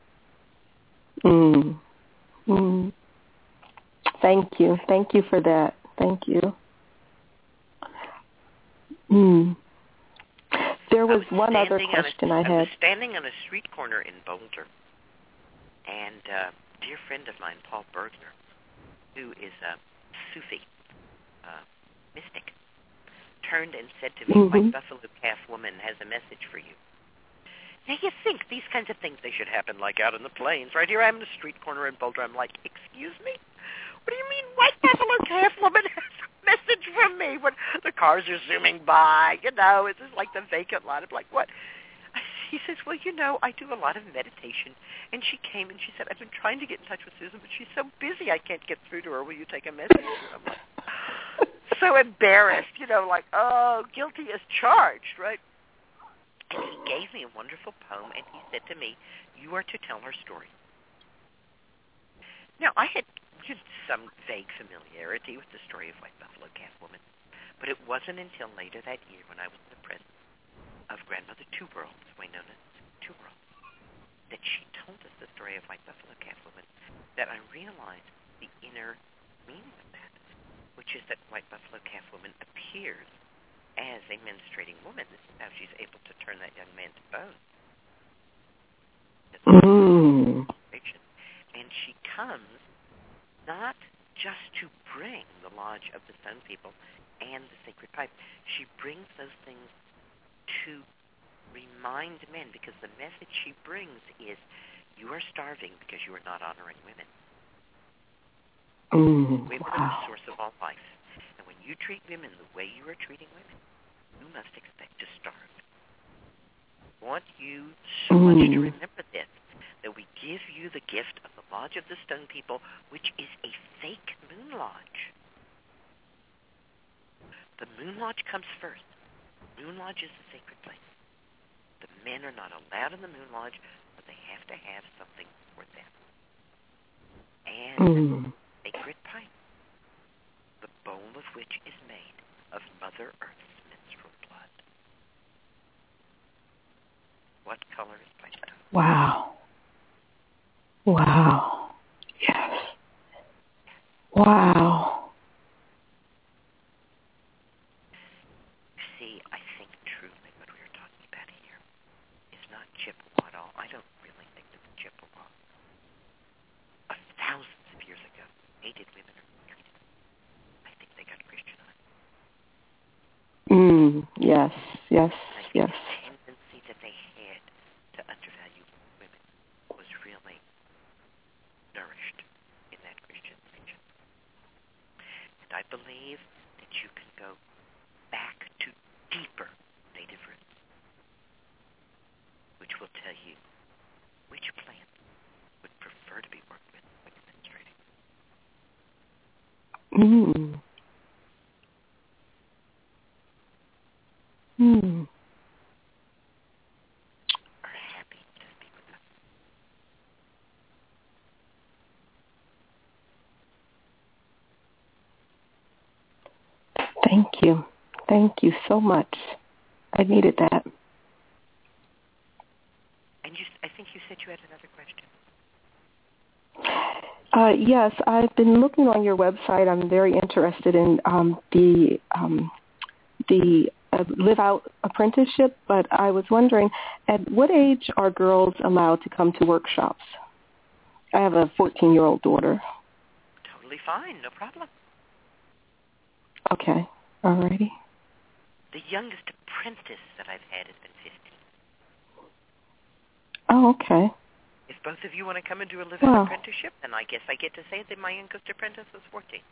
[SPEAKER 8] Mm. Mm. Thank you. Thank you for that. Thank you. Mm. There was, was one other question
[SPEAKER 4] a,
[SPEAKER 8] I had.
[SPEAKER 4] I was standing on a street corner in Boulder, and a dear friend of mine, Paul Bergner, who is a Sufi uh, mystic, turned and said to me, mm-hmm. White Buffalo Calf Woman has a message for you. Now, you think these kinds of things, they should happen like out in the plains. Right here, I'm in the street corner in Boulder. I'm like, excuse me? What do you mean White Buffalo Calf Woman has a message from me? When the cars are zooming by, you know, it's just like the vacant lot. I'm like, what? He says, well, you know, I do a lot of meditation. And she came and she said, I've been trying to get in touch with Susan, but she's so busy I can't get through to her. Will you take a message? And I'm like, so embarrassed, you know, like, oh, guilty as charged, right? And he gave me a wonderful poem, and he said to me, you are to tell her story. Now, I had just some vague familiarity with the story of White Buffalo Calf Woman, but it wasn't until later that year when I was in the presence of Grandmother Two Worlds, way known as Two Worlds, that she told us the story of White Buffalo Calf Woman, that I realized the inner meaning of that, which is that White Buffalo Calf Woman appears as a menstruating woman. This is how she's able to turn that young man to bone.
[SPEAKER 8] Mm.
[SPEAKER 4] And she comes not just to bring the Lodge of the Sun People and the Sacred Pipe. She brings those things to remind men, because the message she brings is, you are starving because you are not honoring women.
[SPEAKER 8] Mm,
[SPEAKER 4] women
[SPEAKER 8] wow.
[SPEAKER 4] are the source of all life. And when you treat women the way you are treating women, you must expect to starve. I want you so mm. much to remember this, that we give you the gift of the Lodge of the Stone People, which is a fake Moon Lodge. The Moon Lodge comes first. Moon Lodge is the sacred place. The men are not allowed in the Moon Lodge, but they have to have something for them. And
[SPEAKER 8] mm.
[SPEAKER 4] sacred pipe, the bowl of which is made of Mother Earth's menstrual blood. What color is piped up?
[SPEAKER 8] Wow. Wow. Yes. Wow.
[SPEAKER 4] See, I think truly what we were talking about here is not Chippewa at all. I don't really think that the Chippewa of thousands of years ago hated women or treated them. I think they got Christianized.
[SPEAKER 8] Mm, yes, yes,
[SPEAKER 4] I think
[SPEAKER 8] yes.
[SPEAKER 4] the tendency that they had to undervalue women was really nourished in that Christian religion. And I believe that you can go back to deeper native roots, which will tell you which plant would prefer to be worked with when you're menstruating.
[SPEAKER 8] Mm. Mm.
[SPEAKER 4] Are happy to speak with us.
[SPEAKER 8] Thank you. Thank you so much. I needed that.
[SPEAKER 4] And you, I think you said you had another question.
[SPEAKER 8] Uh, yes, I've been looking on your website. I'm very interested in um, the um, the uh, Live Out apprenticeship, but I was wondering, at what age are girls allowed to come to workshops? I have a fourteen-year-old daughter.
[SPEAKER 4] Totally fine, no problem.
[SPEAKER 8] Okay, all righty.
[SPEAKER 4] The youngest apprentice that I've had has been fifteen.
[SPEAKER 8] Oh, okay.
[SPEAKER 4] If both of you want to come and do a Live
[SPEAKER 8] Wow.
[SPEAKER 4] Out apprenticeship, then I guess I get to say that my youngest apprentice was fourteen.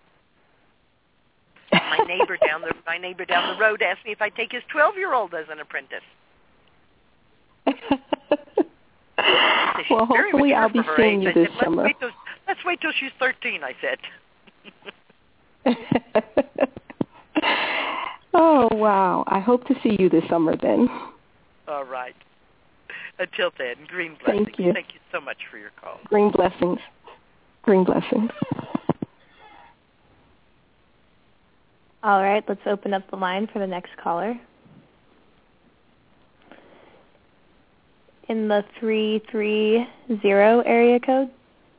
[SPEAKER 4] My neighbor down the my neighbor down the road asked me if I'd take his twelve-year-old as an apprentice.
[SPEAKER 8] Well, hopefully I'll be seeing you
[SPEAKER 4] I
[SPEAKER 8] this
[SPEAKER 4] said, let's
[SPEAKER 8] summer.
[SPEAKER 4] Wait till, let's wait till she's thirteen, I said.
[SPEAKER 8] Oh, wow. I hope to see you this summer then.
[SPEAKER 4] All right. Until then, green blessings.
[SPEAKER 8] Thank you.
[SPEAKER 4] Thank you so much for your call.
[SPEAKER 8] Green blessings. Green blessings.
[SPEAKER 5] All right, let's open up the line for the next caller. In the three three zero area code.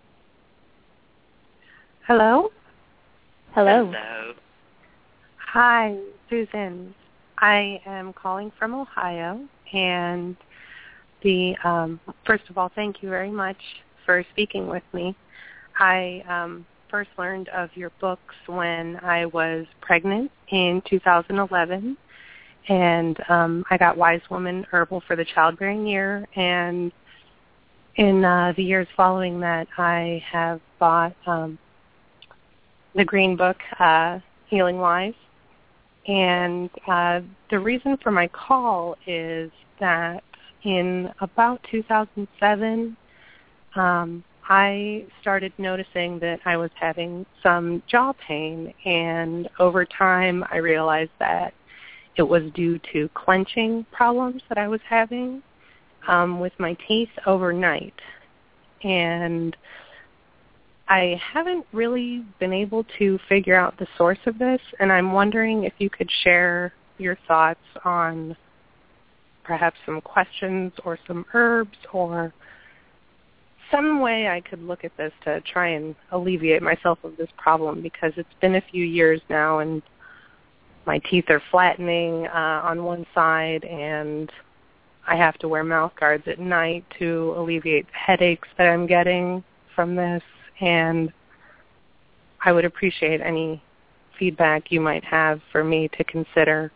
[SPEAKER 9] Hello?
[SPEAKER 5] Hello.
[SPEAKER 4] Hello.
[SPEAKER 9] Hi, Susan. I am calling from Ohio, and the um, first of all, thank you very much for speaking with me. I um, first learned of your books when I was pregnant in two thousand eleven, and um, I got Wise Woman Herbal for the childbearing year, and in uh, the years following that, I have bought um, the Green Book, uh, Healing Wise. And uh, the reason for my call is that in about two thousand seven, um, I started noticing that I was having some jaw pain, and over time I realized that it was due to clenching problems that I was having um, with my teeth overnight. And I haven't really been able to figure out the source of this, and I'm wondering if you could share your thoughts on perhaps some questions or some herbs or some way I could look at this to try and alleviate myself of this problem, because it's been a few years now and my teeth are flattening uh, on one side, and I have to wear mouth guards at night to alleviate the headaches that I'm getting from this. And I would appreciate any feedback you might have for me to consider.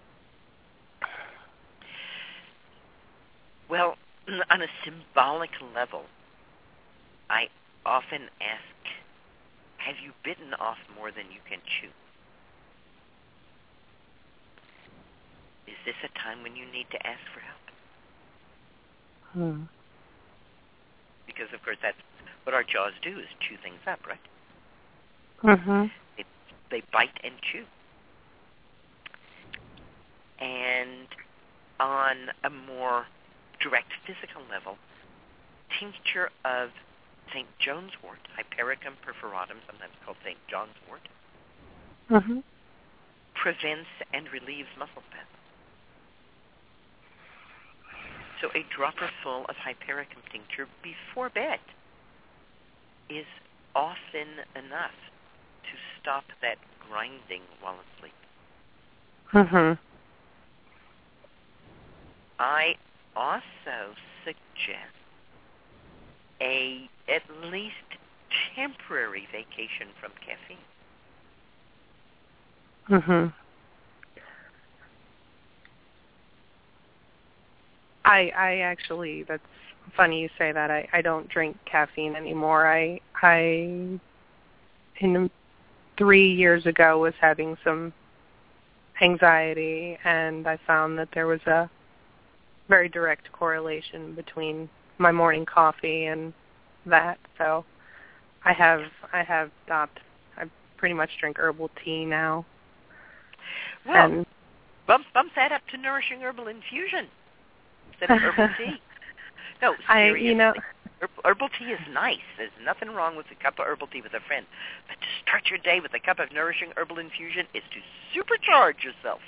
[SPEAKER 4] Well, on a symbolic level, I often ask, have you bitten off more than you can chew? Is this a time when you need to ask for help?
[SPEAKER 9] Hmm.
[SPEAKER 4] Because, of course, that's what our jaws do, is chew things up, right?
[SPEAKER 9] Mm-hmm.
[SPEAKER 4] They, they bite and chew. And on a more direct physical level, tincture of Saint John's wort, Hypericum perforatum, sometimes called Saint John's wort,
[SPEAKER 9] Mm-hmm.
[SPEAKER 4] prevents and relieves muscle spasms. So a dropper full of Hypericum tincture before bed is often enough stop that grinding while asleep.
[SPEAKER 9] Mhm.
[SPEAKER 4] I also suggest a at least temporary vacation from caffeine.
[SPEAKER 9] Mhm. I I actually, that's funny you say that. I, I don't drink caffeine anymore. I I in three years ago was having some anxiety, and I found that there was a very direct correlation between my morning coffee and that. So I have I have stopped. I pretty much drink herbal tea now.
[SPEAKER 4] Well,
[SPEAKER 9] and
[SPEAKER 4] bump bump that up to Nourishing Herbal Infusion instead of herbal tea. No, seriously.
[SPEAKER 9] I, you know,
[SPEAKER 4] herbal tea is nice. There's nothing wrong with a cup of herbal tea with a friend. But to start your day with a cup of Nourishing Herbal Infusion is to supercharge yourself.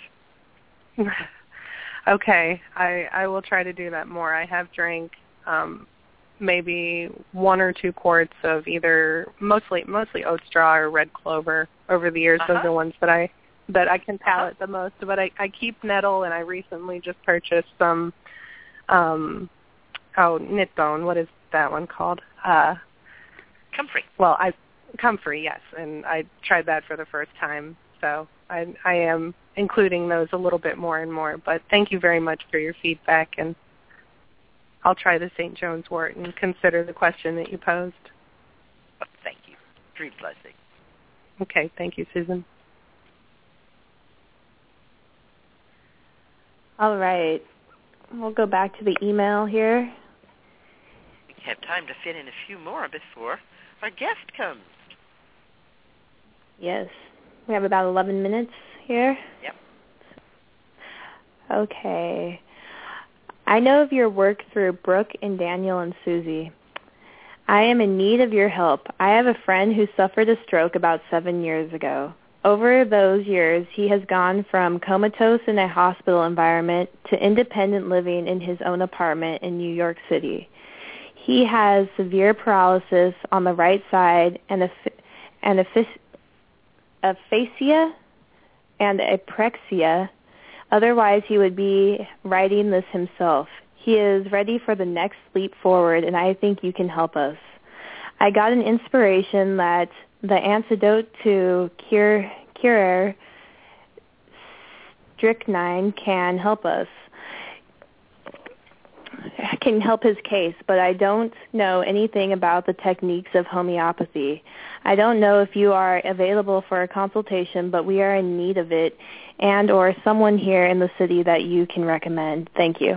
[SPEAKER 9] Okay, I, I will try to do that more. I have drank um, maybe one or two quarts of either mostly mostly oat straw or red clover over the years.
[SPEAKER 4] Uh-huh.
[SPEAKER 9] Those are ones that I that I can palate uh-huh. the most. But I, I keep nettle, and I recently just purchased some um, oh knit bone. What is that one called? Uh,
[SPEAKER 4] Comfrey.
[SPEAKER 9] Well, I Comfrey, yes, and I tried that for the first time. So I, I am including those a little bit more and more. But thank you very much for your feedback, and I'll try the Saint John's wort and consider the question that you posed.
[SPEAKER 4] Oh, thank you. Dream blessing.
[SPEAKER 9] Okay, thank you, Susan.
[SPEAKER 5] All right. We'll go back to the email here.
[SPEAKER 4] We have time to fit in a few more before our guest comes.
[SPEAKER 5] Yes. We have about eleven minutes here.
[SPEAKER 4] Yep.
[SPEAKER 5] Okay. I know of your work through Brooke and Daniel and Susie. I am in need of your help. I have a friend who suffered a stroke about seven years ago. Over those years, he has gone from comatose in a hospital environment to independent living in his own apartment in New York City. He has severe paralysis on the right side and a, and a aphasia and apraxia. Otherwise, he would be writing this himself. He is ready for the next leap forward, and I think you can help us. I got an inspiration that the antidote to cure, cure strychnine can help us, can help his case, but I don't know anything about the techniques of homeopathy. I don't know if you are available for a consultation, but we are in need of it, and or someone here in the city that you can recommend. Thank you.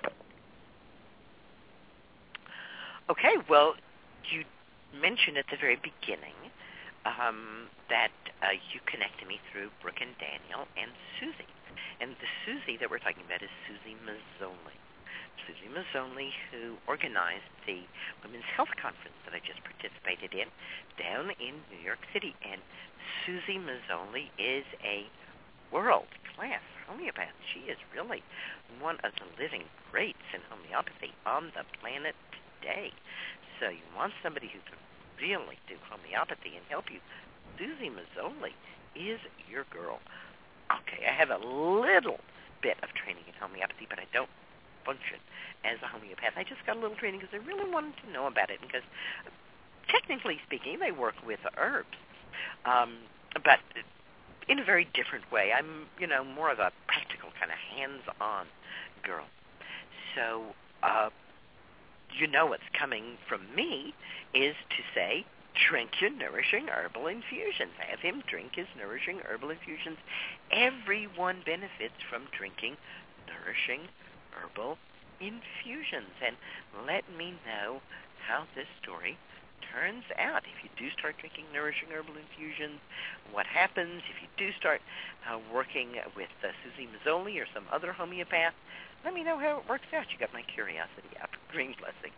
[SPEAKER 4] Okay, well, you mentioned at the very beginning um, that uh, you connected me through Brooke and Daniel and Susie. And the Susie that we're talking about is Susie Mazzoli. Susie Mazzoli, who organized the Women's Health Conference that I just participated in down in New York City. And Susie Mazzoli is a world-class homeopath. She is really one of the living greats in homeopathy on the planet today. So you want somebody who can really do homeopathy and help you. Susie Mazzoli is your girl. Okay, I have a little bit of training in homeopathy, but I don't function as a homeopath. I just got a little training because I really wanted to know about it, because technically speaking, they work with herbs, um, but in a very different way. I'm, you know, more of a practical kind of hands-on girl. So, uh, you know what's coming from me is to say, drink your Nourishing Herbal Infusions. Have him drink his Nourishing Herbal Infusions. Everyone benefits from drinking Nourishing Herbal Infusions. And let me know how this story turns out. If you do start drinking Nourishing Herbal Infusions, what happens? If you do start uh, working with uh, Susie Mazzoli or some other homeopath, let me know how it works out. You got my curiosity up. Green blessings.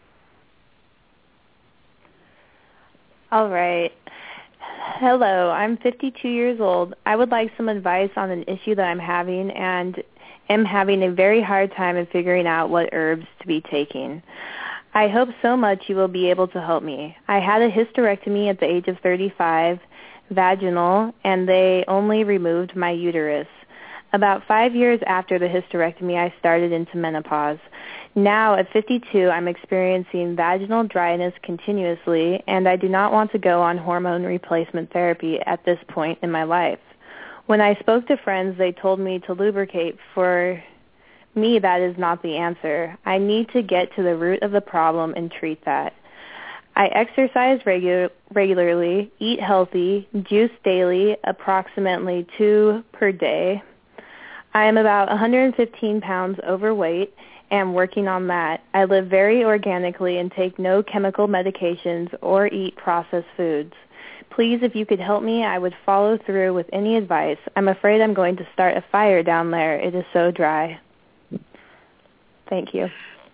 [SPEAKER 5] All right. Hello, I'm fifty-two years old. I would like some advice on an issue that I'm having and am having a very hard time in figuring out what herbs to be taking. I hope so much you will be able to help me. I had a hysterectomy at the age of thirty-five, vaginal, and they only removed my uterus. About five years after the hysterectomy, I started into menopause. Now, at fifty-two, I'm experiencing vaginal dryness continuously, and I do not want to go on hormone replacement therapy at this point in my life. When I spoke to friends, they told me to lubricate. For me, that is not the answer. I need to get to the root of the problem and treat that. I exercise regu- regularly, eat healthy, juice daily, approximately two per day. I am about one hundred fifteen pounds overweight and working on that. I live very organically and take no chemical medications or eat processed foods. Please, if you could help me, I would follow through with any advice. I'm afraid I'm going to start a fire down there. It is so dry. Thank you.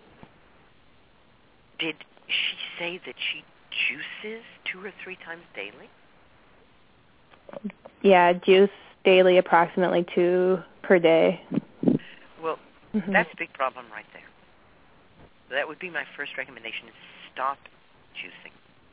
[SPEAKER 4] Did she say that she juices two or three times daily?
[SPEAKER 5] Yeah, juice daily, approximately two per day.
[SPEAKER 4] Well, mm-hmm. That's a big problem right there. That would be my first recommendation, is stop juicing.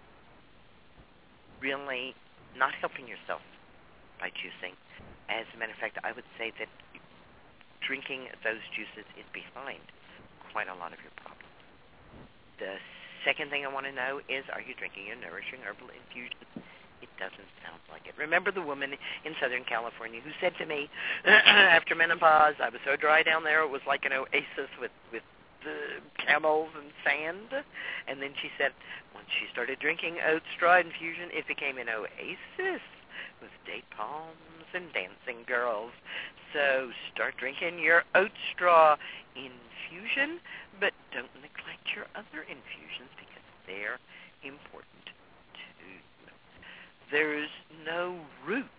[SPEAKER 4] Really not helping yourself by juicing. As a matter of fact, I would say that drinking those juices is behind quite a lot of your problems. The second thing I want to know is, are you drinking a nourishing herbal infusion? It doesn't sound like it. Remember the woman in Southern California who said to me, after menopause, I was so dry down there, it was like an oasis with, with uh, camels and sand. And then she said, once she started drinking oat straw infusion, it became an oasis with date palms and dancing girls. So start drinking your oat straw infusion, but don't neglect your other infusions because they're important too. There's no root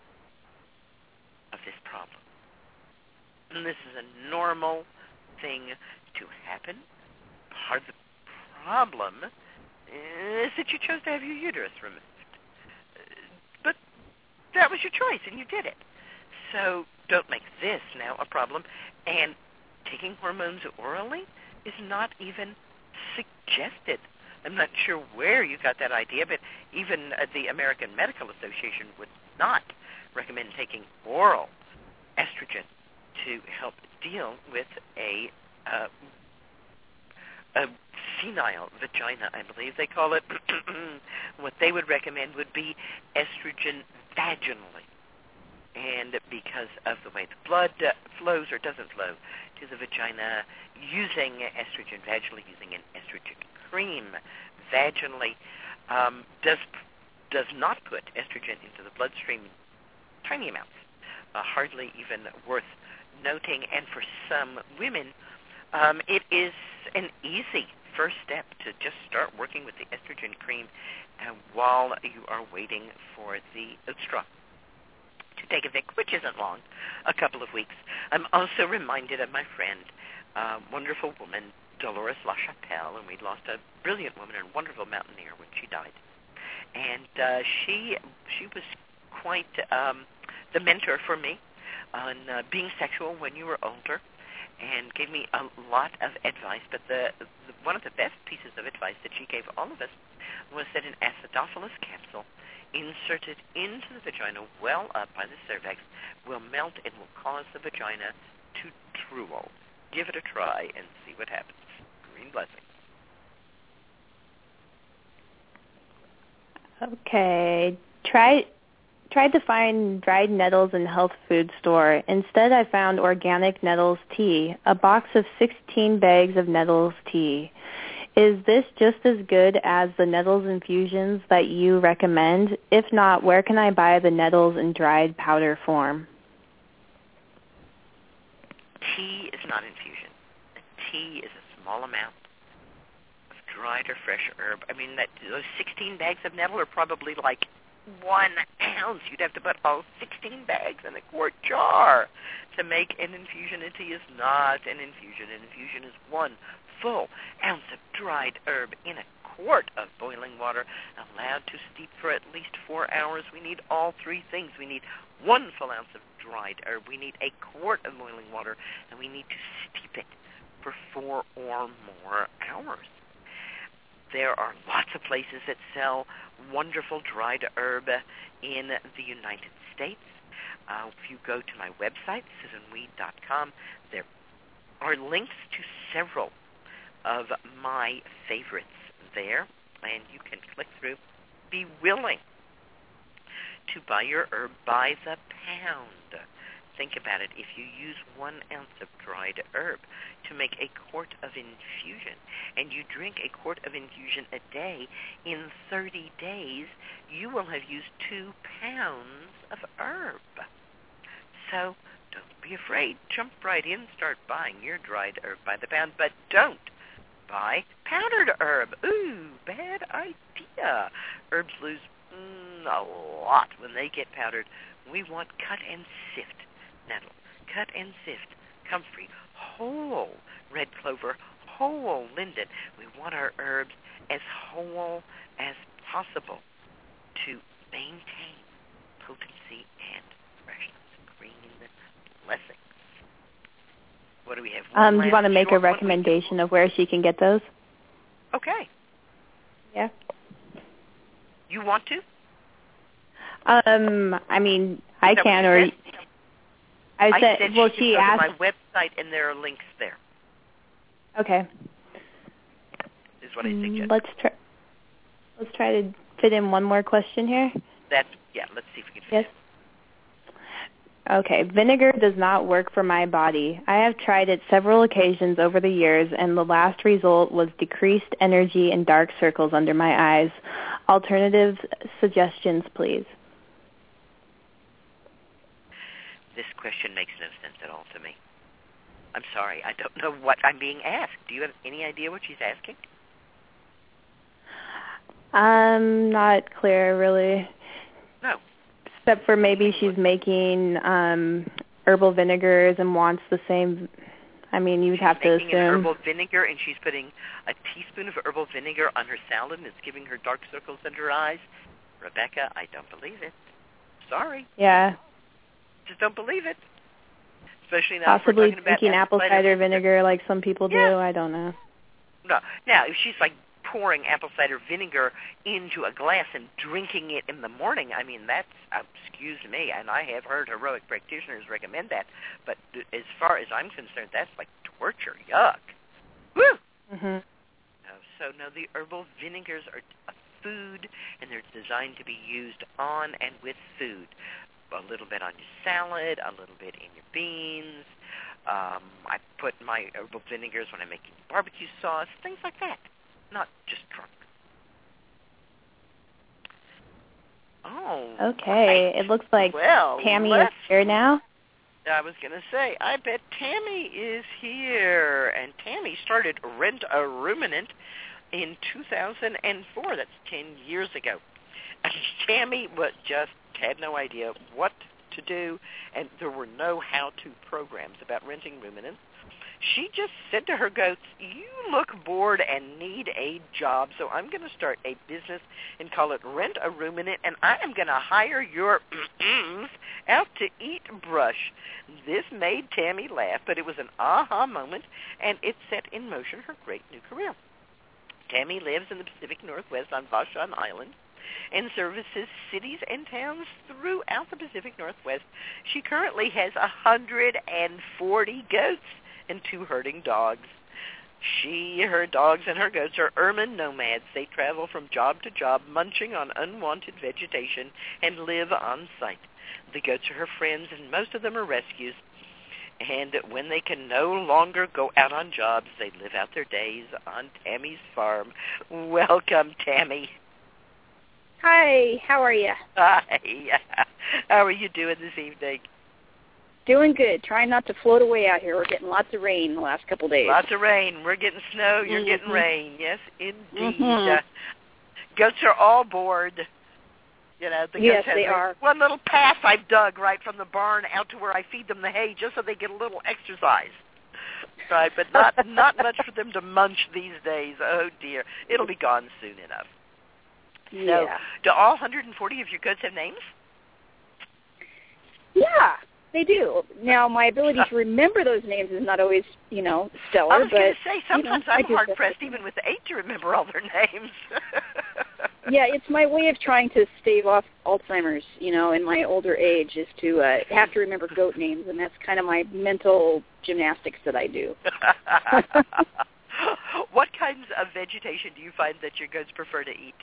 [SPEAKER 4] of this problem. And this is a normal thing to happen. Part of the problem is that you chose to have your uterus removed. But that was your choice, and you did it. So don't make this now a problem. And taking hormones orally is not even suggested. I'm not sure where you got that idea, but even uh, the American Medical Association would not recommend taking oral estrogen to help deal with a, uh, a senile vagina, I believe they call it. What they would recommend would be estrogen vaginally. And because of the way the blood uh, flows or doesn't flow to the vagina, using estrogen vaginally, using an estrogen cream vaginally, um, does does not put estrogen into the bloodstream in tiny amounts, uh, hardly even worth noting. And for some women, um, it is an easy first step to just start working with the estrogen cream uh, while you are waiting for the oat straw to take effect, which isn't long, a couple of weeks. I'm also reminded of my friend, uh, wonderful woman, Dolores LaChapelle, and we lost a brilliant woman and wonderful mountaineer when she died. And uh, she she was quite um, the mentor for me on uh, being sexual when you were older, and gave me a lot of advice. But the, the one of the best pieces of advice that she gave all of us was that an acidophilus capsule inserted into the vagina well up by the cervix will melt and will cause the vagina to drool. Give it a try and see what happens. Green blessings.
[SPEAKER 5] Okay. Try tried to find dried nettles in health food store. Instead, I found organic nettles tea, a box of sixteen bags of nettles tea. Is this just as good as the nettles infusions that you recommend? If not, where can I buy the nettles in dried powder form?
[SPEAKER 4] Tea is not infusion. A tea is a small amount of dried or fresh herb. I mean, that those sixteen bags of nettle are probably like one ounce. You'd have to put all sixteen bags in a quart jar to make an infusion. A tea is not an infusion. An infusion is one full ounce of dried herb in a quart of boiling water, allowed to steep for at least four hours. We need all three things. We need one full ounce of dried herb. We need a quart of boiling water, and we need to steep it for four or more hours. There are lots of places that sell wonderful dried herb in the United States. Uh, if you go to my website, susan weed dot com, there are links to several of my favorites there, and you can click through. Be willing to buy your herb by the pound. Think about it. If you use one ounce of dried herb to make a quart of infusion, and you drink a quart of infusion a day, in thirty days, you will have used two pounds of herb. So don't be afraid. Jump right in, start buying your dried herb by the pound, but don't buy powdered herb. Ooh, bad idea. Herbs lose mm, a lot when they get powdered. We want cut and sift nettle, cut and sift comfrey, whole red clover, whole linden. We want our herbs as whole as possible to maintain potency and freshness. Green blessings. What do we have? One
[SPEAKER 5] Um, do you want to make a
[SPEAKER 4] short one?
[SPEAKER 5] recommendation of where she can get those?
[SPEAKER 4] Okay.
[SPEAKER 5] Yeah.
[SPEAKER 4] You want to?
[SPEAKER 5] Um, I mean, I
[SPEAKER 4] Is that
[SPEAKER 5] can,
[SPEAKER 4] what
[SPEAKER 5] or
[SPEAKER 4] you said?
[SPEAKER 5] I
[SPEAKER 4] I
[SPEAKER 5] said,
[SPEAKER 4] said
[SPEAKER 5] well,
[SPEAKER 4] she
[SPEAKER 5] she
[SPEAKER 4] can go
[SPEAKER 5] asked.
[SPEAKER 4] to my website, and there are links there.
[SPEAKER 5] Okay.
[SPEAKER 4] Is what I
[SPEAKER 5] Mm,
[SPEAKER 4] suggest.
[SPEAKER 5] Let's try. Let's try to fit in one more question here.
[SPEAKER 4] That's yeah. Let's see if we can.
[SPEAKER 5] Yes. Okay. Vinegar does not work for my body. I have tried it several occasions over the years, and the last result was decreased energy and dark circles under my eyes. Alternative suggestions, please.
[SPEAKER 4] This question makes no sense at all to me. I'm sorry. I don't know what I'm being asked. Do you have any idea what she's asking?
[SPEAKER 5] I'm not clear, really.
[SPEAKER 4] No.
[SPEAKER 5] Except for maybe she's making um, herbal vinegars and wants the same. I mean, you'd
[SPEAKER 4] she's
[SPEAKER 5] have to
[SPEAKER 4] making an
[SPEAKER 5] assume.
[SPEAKER 4] herbal vinegar, and she's putting a teaspoon of herbal vinegar on her salad, and it's giving her dark circles under her eyes. Rebecca, I don't believe it. Sorry.
[SPEAKER 5] Yeah.
[SPEAKER 4] Just don't believe it. Especially now
[SPEAKER 5] Possibly
[SPEAKER 4] if we're talking about
[SPEAKER 5] drinking apple cider vinegar. vinegar like some people
[SPEAKER 4] yeah.
[SPEAKER 5] do. I don't know.
[SPEAKER 4] No. Now, if she's like pouring apple cider vinegar into a glass and drinking it in the morning, I mean, that's, uh, excuse me, and I have heard heroic practitioners recommend that, but as far as I'm concerned, that's like torture. Yuck. Woo!
[SPEAKER 5] Mm-hmm.
[SPEAKER 4] No, so, no, the herbal vinegars are a food, and they're designed to be used on and with food. A little bit on your salad, a little bit in your beans. Um, I put my herbal vinegars when I'm making barbecue sauce, things like that. Not just drunk. Oh.
[SPEAKER 5] Okay.
[SPEAKER 4] Right.
[SPEAKER 5] It looks like
[SPEAKER 4] well,
[SPEAKER 5] Tammy
[SPEAKER 4] let's,
[SPEAKER 5] is here now.
[SPEAKER 4] I was going to say, I bet Tammy is here. And Tammy started Rent a Ruminant in two thousand four. That's ten years ago. And Tammy was just had no idea what to do, and there were no how-to programs about renting ruminants. She just said to her goats, you look bored and need a job, so I'm going to start a business and call it Rent a Ruminant, and I am going to hire your out to eat brush. This made Tammy laugh, but it was an aha moment, and it set in motion her great new career. Tammy lives in the Pacific Northwest on Vashon Island and services cities and towns throughout the Pacific Northwest. She currently has one hundred forty goats and two herding dogs. She, her dogs, and her goats are ermine nomads. They travel from job to job, munching on unwanted vegetation, and live on site. The goats are her friends, and most of them are rescues. And when they can no longer go out on jobs, they live out their days on Tammy's farm. Welcome, Tammy.
[SPEAKER 10] Hi, how are you?
[SPEAKER 4] Hi. How are you doing this evening?
[SPEAKER 10] Doing good. Trying not to float away out here. We're getting lots of rain the last couple of days.
[SPEAKER 4] Lots of rain. We're getting snow. You're
[SPEAKER 10] mm-hmm.
[SPEAKER 4] getting rain. Yes, indeed.
[SPEAKER 10] Mm-hmm.
[SPEAKER 4] Uh, goats are all bored. You know, the
[SPEAKER 10] yes,
[SPEAKER 4] goats have
[SPEAKER 10] they are.
[SPEAKER 4] One little path I've dug right from the barn out to where I feed them the hay just so they get a little exercise. Right, but not not much for them to munch these days. Oh, dear. It'll be gone soon enough.
[SPEAKER 10] Yeah.
[SPEAKER 4] So, do all one hundred forty of your goats have names?
[SPEAKER 10] Yeah. they do. Now, my ability to remember those names is not always, you know, stellar.
[SPEAKER 4] I was
[SPEAKER 10] going
[SPEAKER 4] to say, sometimes
[SPEAKER 10] you know,
[SPEAKER 4] I'm hard-pressed even with eight to remember all their names.
[SPEAKER 10] Yeah, it's my way of trying to stave off Alzheimer's, you know, in my older age, is to uh, have to remember goat names, and that's kind of my mental gymnastics that I do.
[SPEAKER 4] What kinds of vegetation do you find that your goats prefer to eat?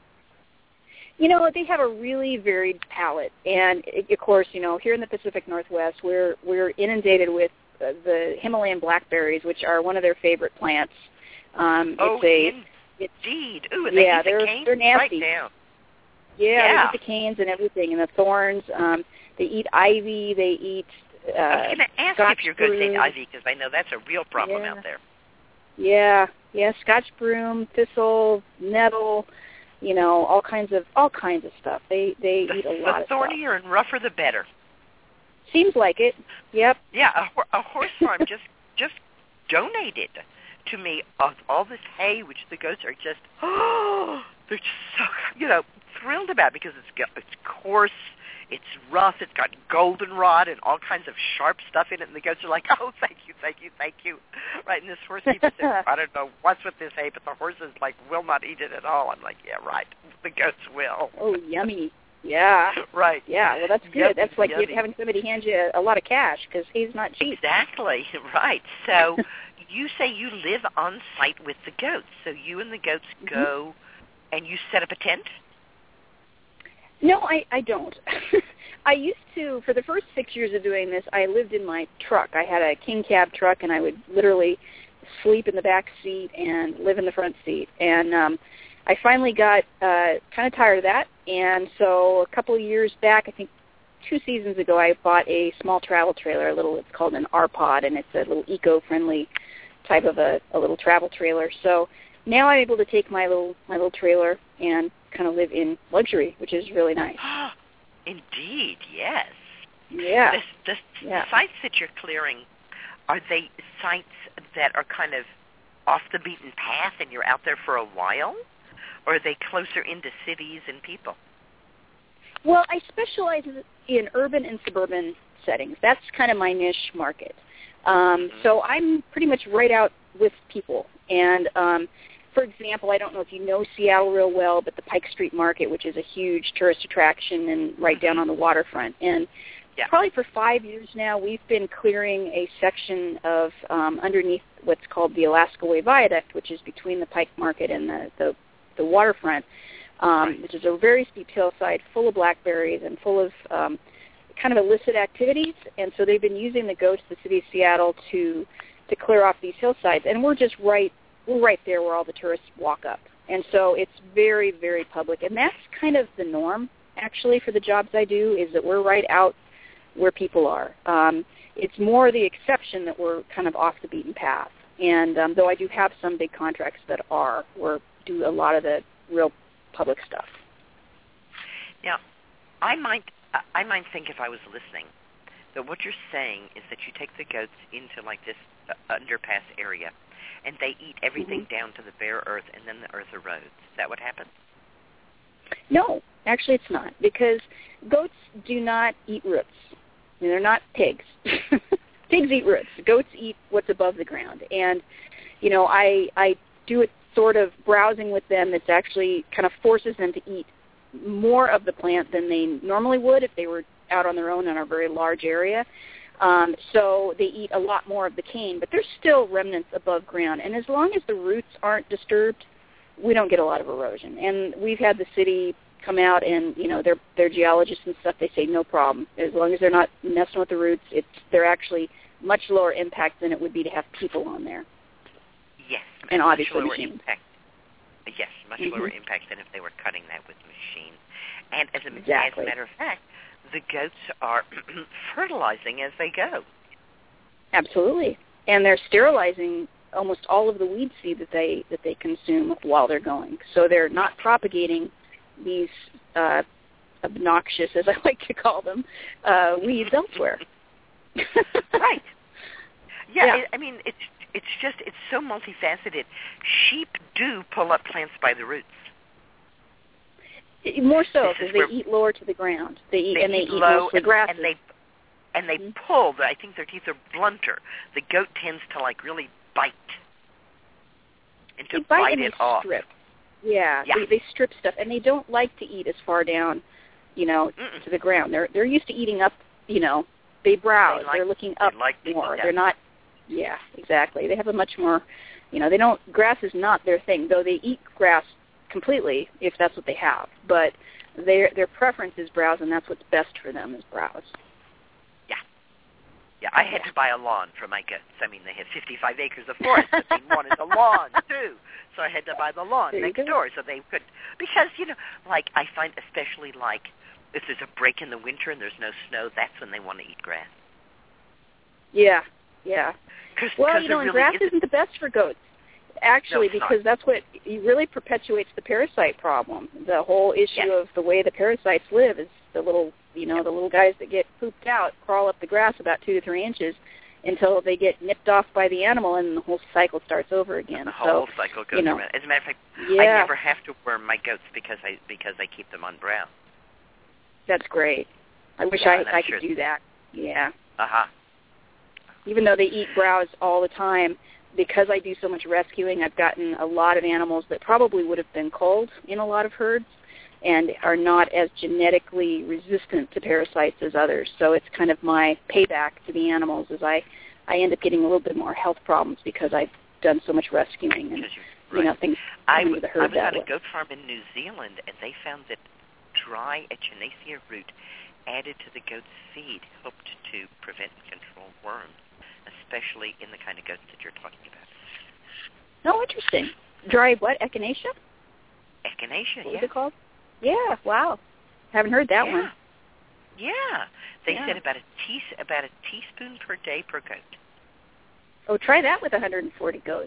[SPEAKER 10] You know, they have a really varied palate, and of course, you know, here in the Pacific Northwest, we're we're inundated with uh, the Himalayan blackberries, which are one of their favorite plants. Um,
[SPEAKER 4] oh,
[SPEAKER 10] it's a,
[SPEAKER 4] indeed! Ooh, and
[SPEAKER 10] yeah,
[SPEAKER 4] they eat
[SPEAKER 10] they're
[SPEAKER 4] the canes
[SPEAKER 10] they're nasty.
[SPEAKER 4] right down.
[SPEAKER 10] Yeah,
[SPEAKER 4] Yeah,
[SPEAKER 10] they eat the canes and everything, and the thorns. Um, they eat ivy. They eat. Uh,
[SPEAKER 4] I was going to ask
[SPEAKER 10] Scotch
[SPEAKER 4] if your goats
[SPEAKER 10] broom.
[SPEAKER 4] ate ivy, because I know that's a real problem
[SPEAKER 10] Yeah.
[SPEAKER 4] out there.
[SPEAKER 10] Yeah, yeah, Scotch broom, thistle, nettle. You know, all kinds of all kinds of stuff. They they
[SPEAKER 4] The,
[SPEAKER 10] eat a lot
[SPEAKER 4] the
[SPEAKER 10] of stuff.
[SPEAKER 4] thornier and rougher, the better.
[SPEAKER 10] Seems like it. Yep.
[SPEAKER 4] Yeah, a, hor- a horse farm just just donated to me of all this hay, which the goats are just oh, they're just so you know thrilled about, because it's go- it's coarse, it's rough, it's got goldenrod and all kinds of sharp stuff in it, and the goats are like, oh, thank you, thank you, thank you. Right, and this horse keeper says, I don't know what's with this hay, but the horses like will not eat it at all. I'm like, yeah, right, the goats will.
[SPEAKER 10] Oh, yummy. Yeah.
[SPEAKER 4] Right.
[SPEAKER 10] Yeah, well, that's good.
[SPEAKER 4] Yummy,
[SPEAKER 10] That's like
[SPEAKER 4] yummy.
[SPEAKER 10] you having somebody hand you a, a lot of cash, because he's not cheap.
[SPEAKER 4] Exactly, right. So you say you live on site with the goats. So you and the goats
[SPEAKER 10] Mm-hmm.
[SPEAKER 4] go and you set up a tent?
[SPEAKER 10] No, I, I don't. I used to, for the first six years of doing this, I lived in my truck. I had a king cab truck, and I would literally sleep in the back seat and live in the front seat. And um, I finally got uh, kind of tired of that, and so a couple of years back, I think two seasons ago, I bought a small travel trailer, a little, it's called an R-Pod, and it's a little eco-friendly type of a, a little travel trailer. So now I'm able to take my little my little trailer and kind of live in luxury, which is really nice.
[SPEAKER 4] Indeed, yes.
[SPEAKER 10] Yeah.
[SPEAKER 4] The, the,
[SPEAKER 10] yeah.
[SPEAKER 4] the sites that you're clearing, are they sites that are kind of off the beaten path and you're out there for a while? Or are they closer into cities and people?
[SPEAKER 10] Well, I specialize in urban and suburban settings. That's kind of my niche market. Um,
[SPEAKER 4] Mm-hmm.
[SPEAKER 10] so I'm pretty much right out with people. And, um, for example, I don't know if you know Seattle real well, but the Pike Street Market, which is a huge tourist attraction and right down on the waterfront. And
[SPEAKER 4] Yeah.
[SPEAKER 10] probably for five years now, we've been clearing a section of um, underneath what's called the Alaska Way Viaduct, which is between the Pike Market and the, the, the waterfront, um,
[SPEAKER 4] Right.
[SPEAKER 10] which is a very steep hillside full of blackberries and full of um, kind of illicit activities. And so they've been using the goats, the city of Seattle, to to clear off these hillsides. And we're just right we're right there where all the tourists walk up. And so it's very, very public. And that's kind of the norm, actually, for the jobs I do, is that we're right out where people are. Um, it's more the exception that we're kind of off the beaten path. And um, though I do have some big contracts that are, we do a lot of the real public stuff.
[SPEAKER 4] Now, I might, I might think if I was listening that what you're saying is that you take the goats into like this uh, underpass area, and they eat everything
[SPEAKER 10] Mm-hmm.
[SPEAKER 4] down to the bare earth, and then the earth erodes. Is that what happens?
[SPEAKER 10] No, actually it's not, because goats do not eat roots. I mean, they're not pigs. Pigs eat roots. Goats eat what's above the ground. And, you know, I I do it sort of browsing with them that's actually kind of forces them to eat more of the plant than they normally would if they were out on their own in a very large area. Um, so they eat a lot more of the cane, but there's still remnants above ground. And as long as the roots aren't disturbed, we don't get a lot of erosion. And we've had the city come out and, you know, they're, they're geologists and stuff. They say no problem. As long as they're not messing with the roots, it's they're actually much lower impact than it would be to have people on there.
[SPEAKER 4] Yes,
[SPEAKER 10] And
[SPEAKER 4] much
[SPEAKER 10] obviously
[SPEAKER 4] lower
[SPEAKER 10] machines.
[SPEAKER 4] impact. Yes, much
[SPEAKER 10] Mhm.
[SPEAKER 4] lower impact than if they were cutting that with machines. And as a,
[SPEAKER 10] Exactly.
[SPEAKER 4] as a matter of fact, the goats are fertilizing as they go.
[SPEAKER 10] Absolutely. And they're sterilizing almost all of the weed seed that they that they consume while they're going. So they're not propagating these uh, obnoxious, as I like to call them, uh, weeds elsewhere.
[SPEAKER 4] Right. Yeah,
[SPEAKER 10] Yeah.
[SPEAKER 4] It, I mean, it's it's just, it's so multifaceted. Sheep do pull up plants by the roots.
[SPEAKER 10] More so,
[SPEAKER 4] This is
[SPEAKER 10] because they
[SPEAKER 4] where-
[SPEAKER 10] eat lower to the ground. They eat
[SPEAKER 4] They
[SPEAKER 10] and they
[SPEAKER 4] eat
[SPEAKER 10] eat
[SPEAKER 4] low
[SPEAKER 10] mostly
[SPEAKER 4] and,
[SPEAKER 10] grasses.
[SPEAKER 4] and they and they
[SPEAKER 10] mm-hmm.
[SPEAKER 4] pull. I think their teeth are blunter. The goat tends to like really bite and to
[SPEAKER 10] they bite
[SPEAKER 4] bite
[SPEAKER 10] and
[SPEAKER 4] it
[SPEAKER 10] they
[SPEAKER 4] off.
[SPEAKER 10] Strip. Yeah,
[SPEAKER 4] yeah.
[SPEAKER 10] They, they strip stuff, and they don't like to eat as far down, you know,
[SPEAKER 4] Mm-mm.
[SPEAKER 10] to the ground. They're they're used to eating up, you know. They browse.
[SPEAKER 4] They like,
[SPEAKER 10] They're looking up
[SPEAKER 4] they like
[SPEAKER 10] more.
[SPEAKER 4] yeah.
[SPEAKER 10] They're not. Yeah, exactly. They have a much more, you know, they don't. Grass is not their thing, though. They eat grass completely if that's what they have. But their their preference is browse, and that's what's best for them is browse.
[SPEAKER 4] Yeah, yeah. I had
[SPEAKER 10] yeah.
[SPEAKER 4] to buy a lawn for my goats. I mean, they had fifty-five acres of forest, but they wanted a lawn too. So I had to buy the lawn
[SPEAKER 10] there
[SPEAKER 4] next door so they could, because you know, like I find especially like if there's a break in the winter and there's no snow, that's when they want to eat grass.
[SPEAKER 10] Yeah, yeah.
[SPEAKER 4] Cause,
[SPEAKER 10] well,
[SPEAKER 4] cause
[SPEAKER 10] you know, and
[SPEAKER 4] really
[SPEAKER 10] grass
[SPEAKER 4] isn't.
[SPEAKER 10] isn't the best for goats, actually,
[SPEAKER 4] No, it's
[SPEAKER 10] because
[SPEAKER 4] not.
[SPEAKER 10] that's what it really perpetuates the parasite problem. The whole issue
[SPEAKER 4] Yeah.
[SPEAKER 10] of the way the parasites live is the little, you know, the little guys that get pooped out crawl up the grass about two to three inches until they get nipped off by the animal, and the whole cycle starts over again.
[SPEAKER 4] The whole
[SPEAKER 10] so,
[SPEAKER 4] cycle goes
[SPEAKER 10] you know,
[SPEAKER 4] around. As a matter of fact,
[SPEAKER 10] yeah,
[SPEAKER 4] I never have to worm my goats because I because I keep them on browse.
[SPEAKER 10] that's great. I wish
[SPEAKER 4] Yeah,
[SPEAKER 10] I
[SPEAKER 4] and I'm
[SPEAKER 10] I
[SPEAKER 4] sure
[SPEAKER 10] could do that. Yeah.
[SPEAKER 4] Uh huh.
[SPEAKER 10] Even though they eat browse all the time, because I do so much rescuing, I've gotten a lot of animals that probably would have been culled in a lot of herds and are not as genetically resistant to parasites as others. So it's kind of my payback to the animals as I, I end up getting a little bit more health problems because I've done so much rescuing and,
[SPEAKER 4] you, right.
[SPEAKER 10] you know, things
[SPEAKER 4] I,
[SPEAKER 10] into the herd
[SPEAKER 4] I was
[SPEAKER 10] that
[SPEAKER 4] on
[SPEAKER 10] way.
[SPEAKER 4] a goat farm in New Zealand, and they found that dry echinacea root added to the goat's feed helped to prevent and control worms, especially in the kind of goats that you're talking about.
[SPEAKER 10] Oh, interesting. Dry what? Echinacea?
[SPEAKER 4] Echinacea,
[SPEAKER 10] What
[SPEAKER 4] yeah.
[SPEAKER 10] was it called? Yeah, wow. Haven't heard that
[SPEAKER 4] yeah.
[SPEAKER 10] one.
[SPEAKER 4] Yeah. They
[SPEAKER 10] Yeah.
[SPEAKER 4] said about a tea- about a teaspoon per day per goat.
[SPEAKER 10] Oh, try that with one hundred forty goats.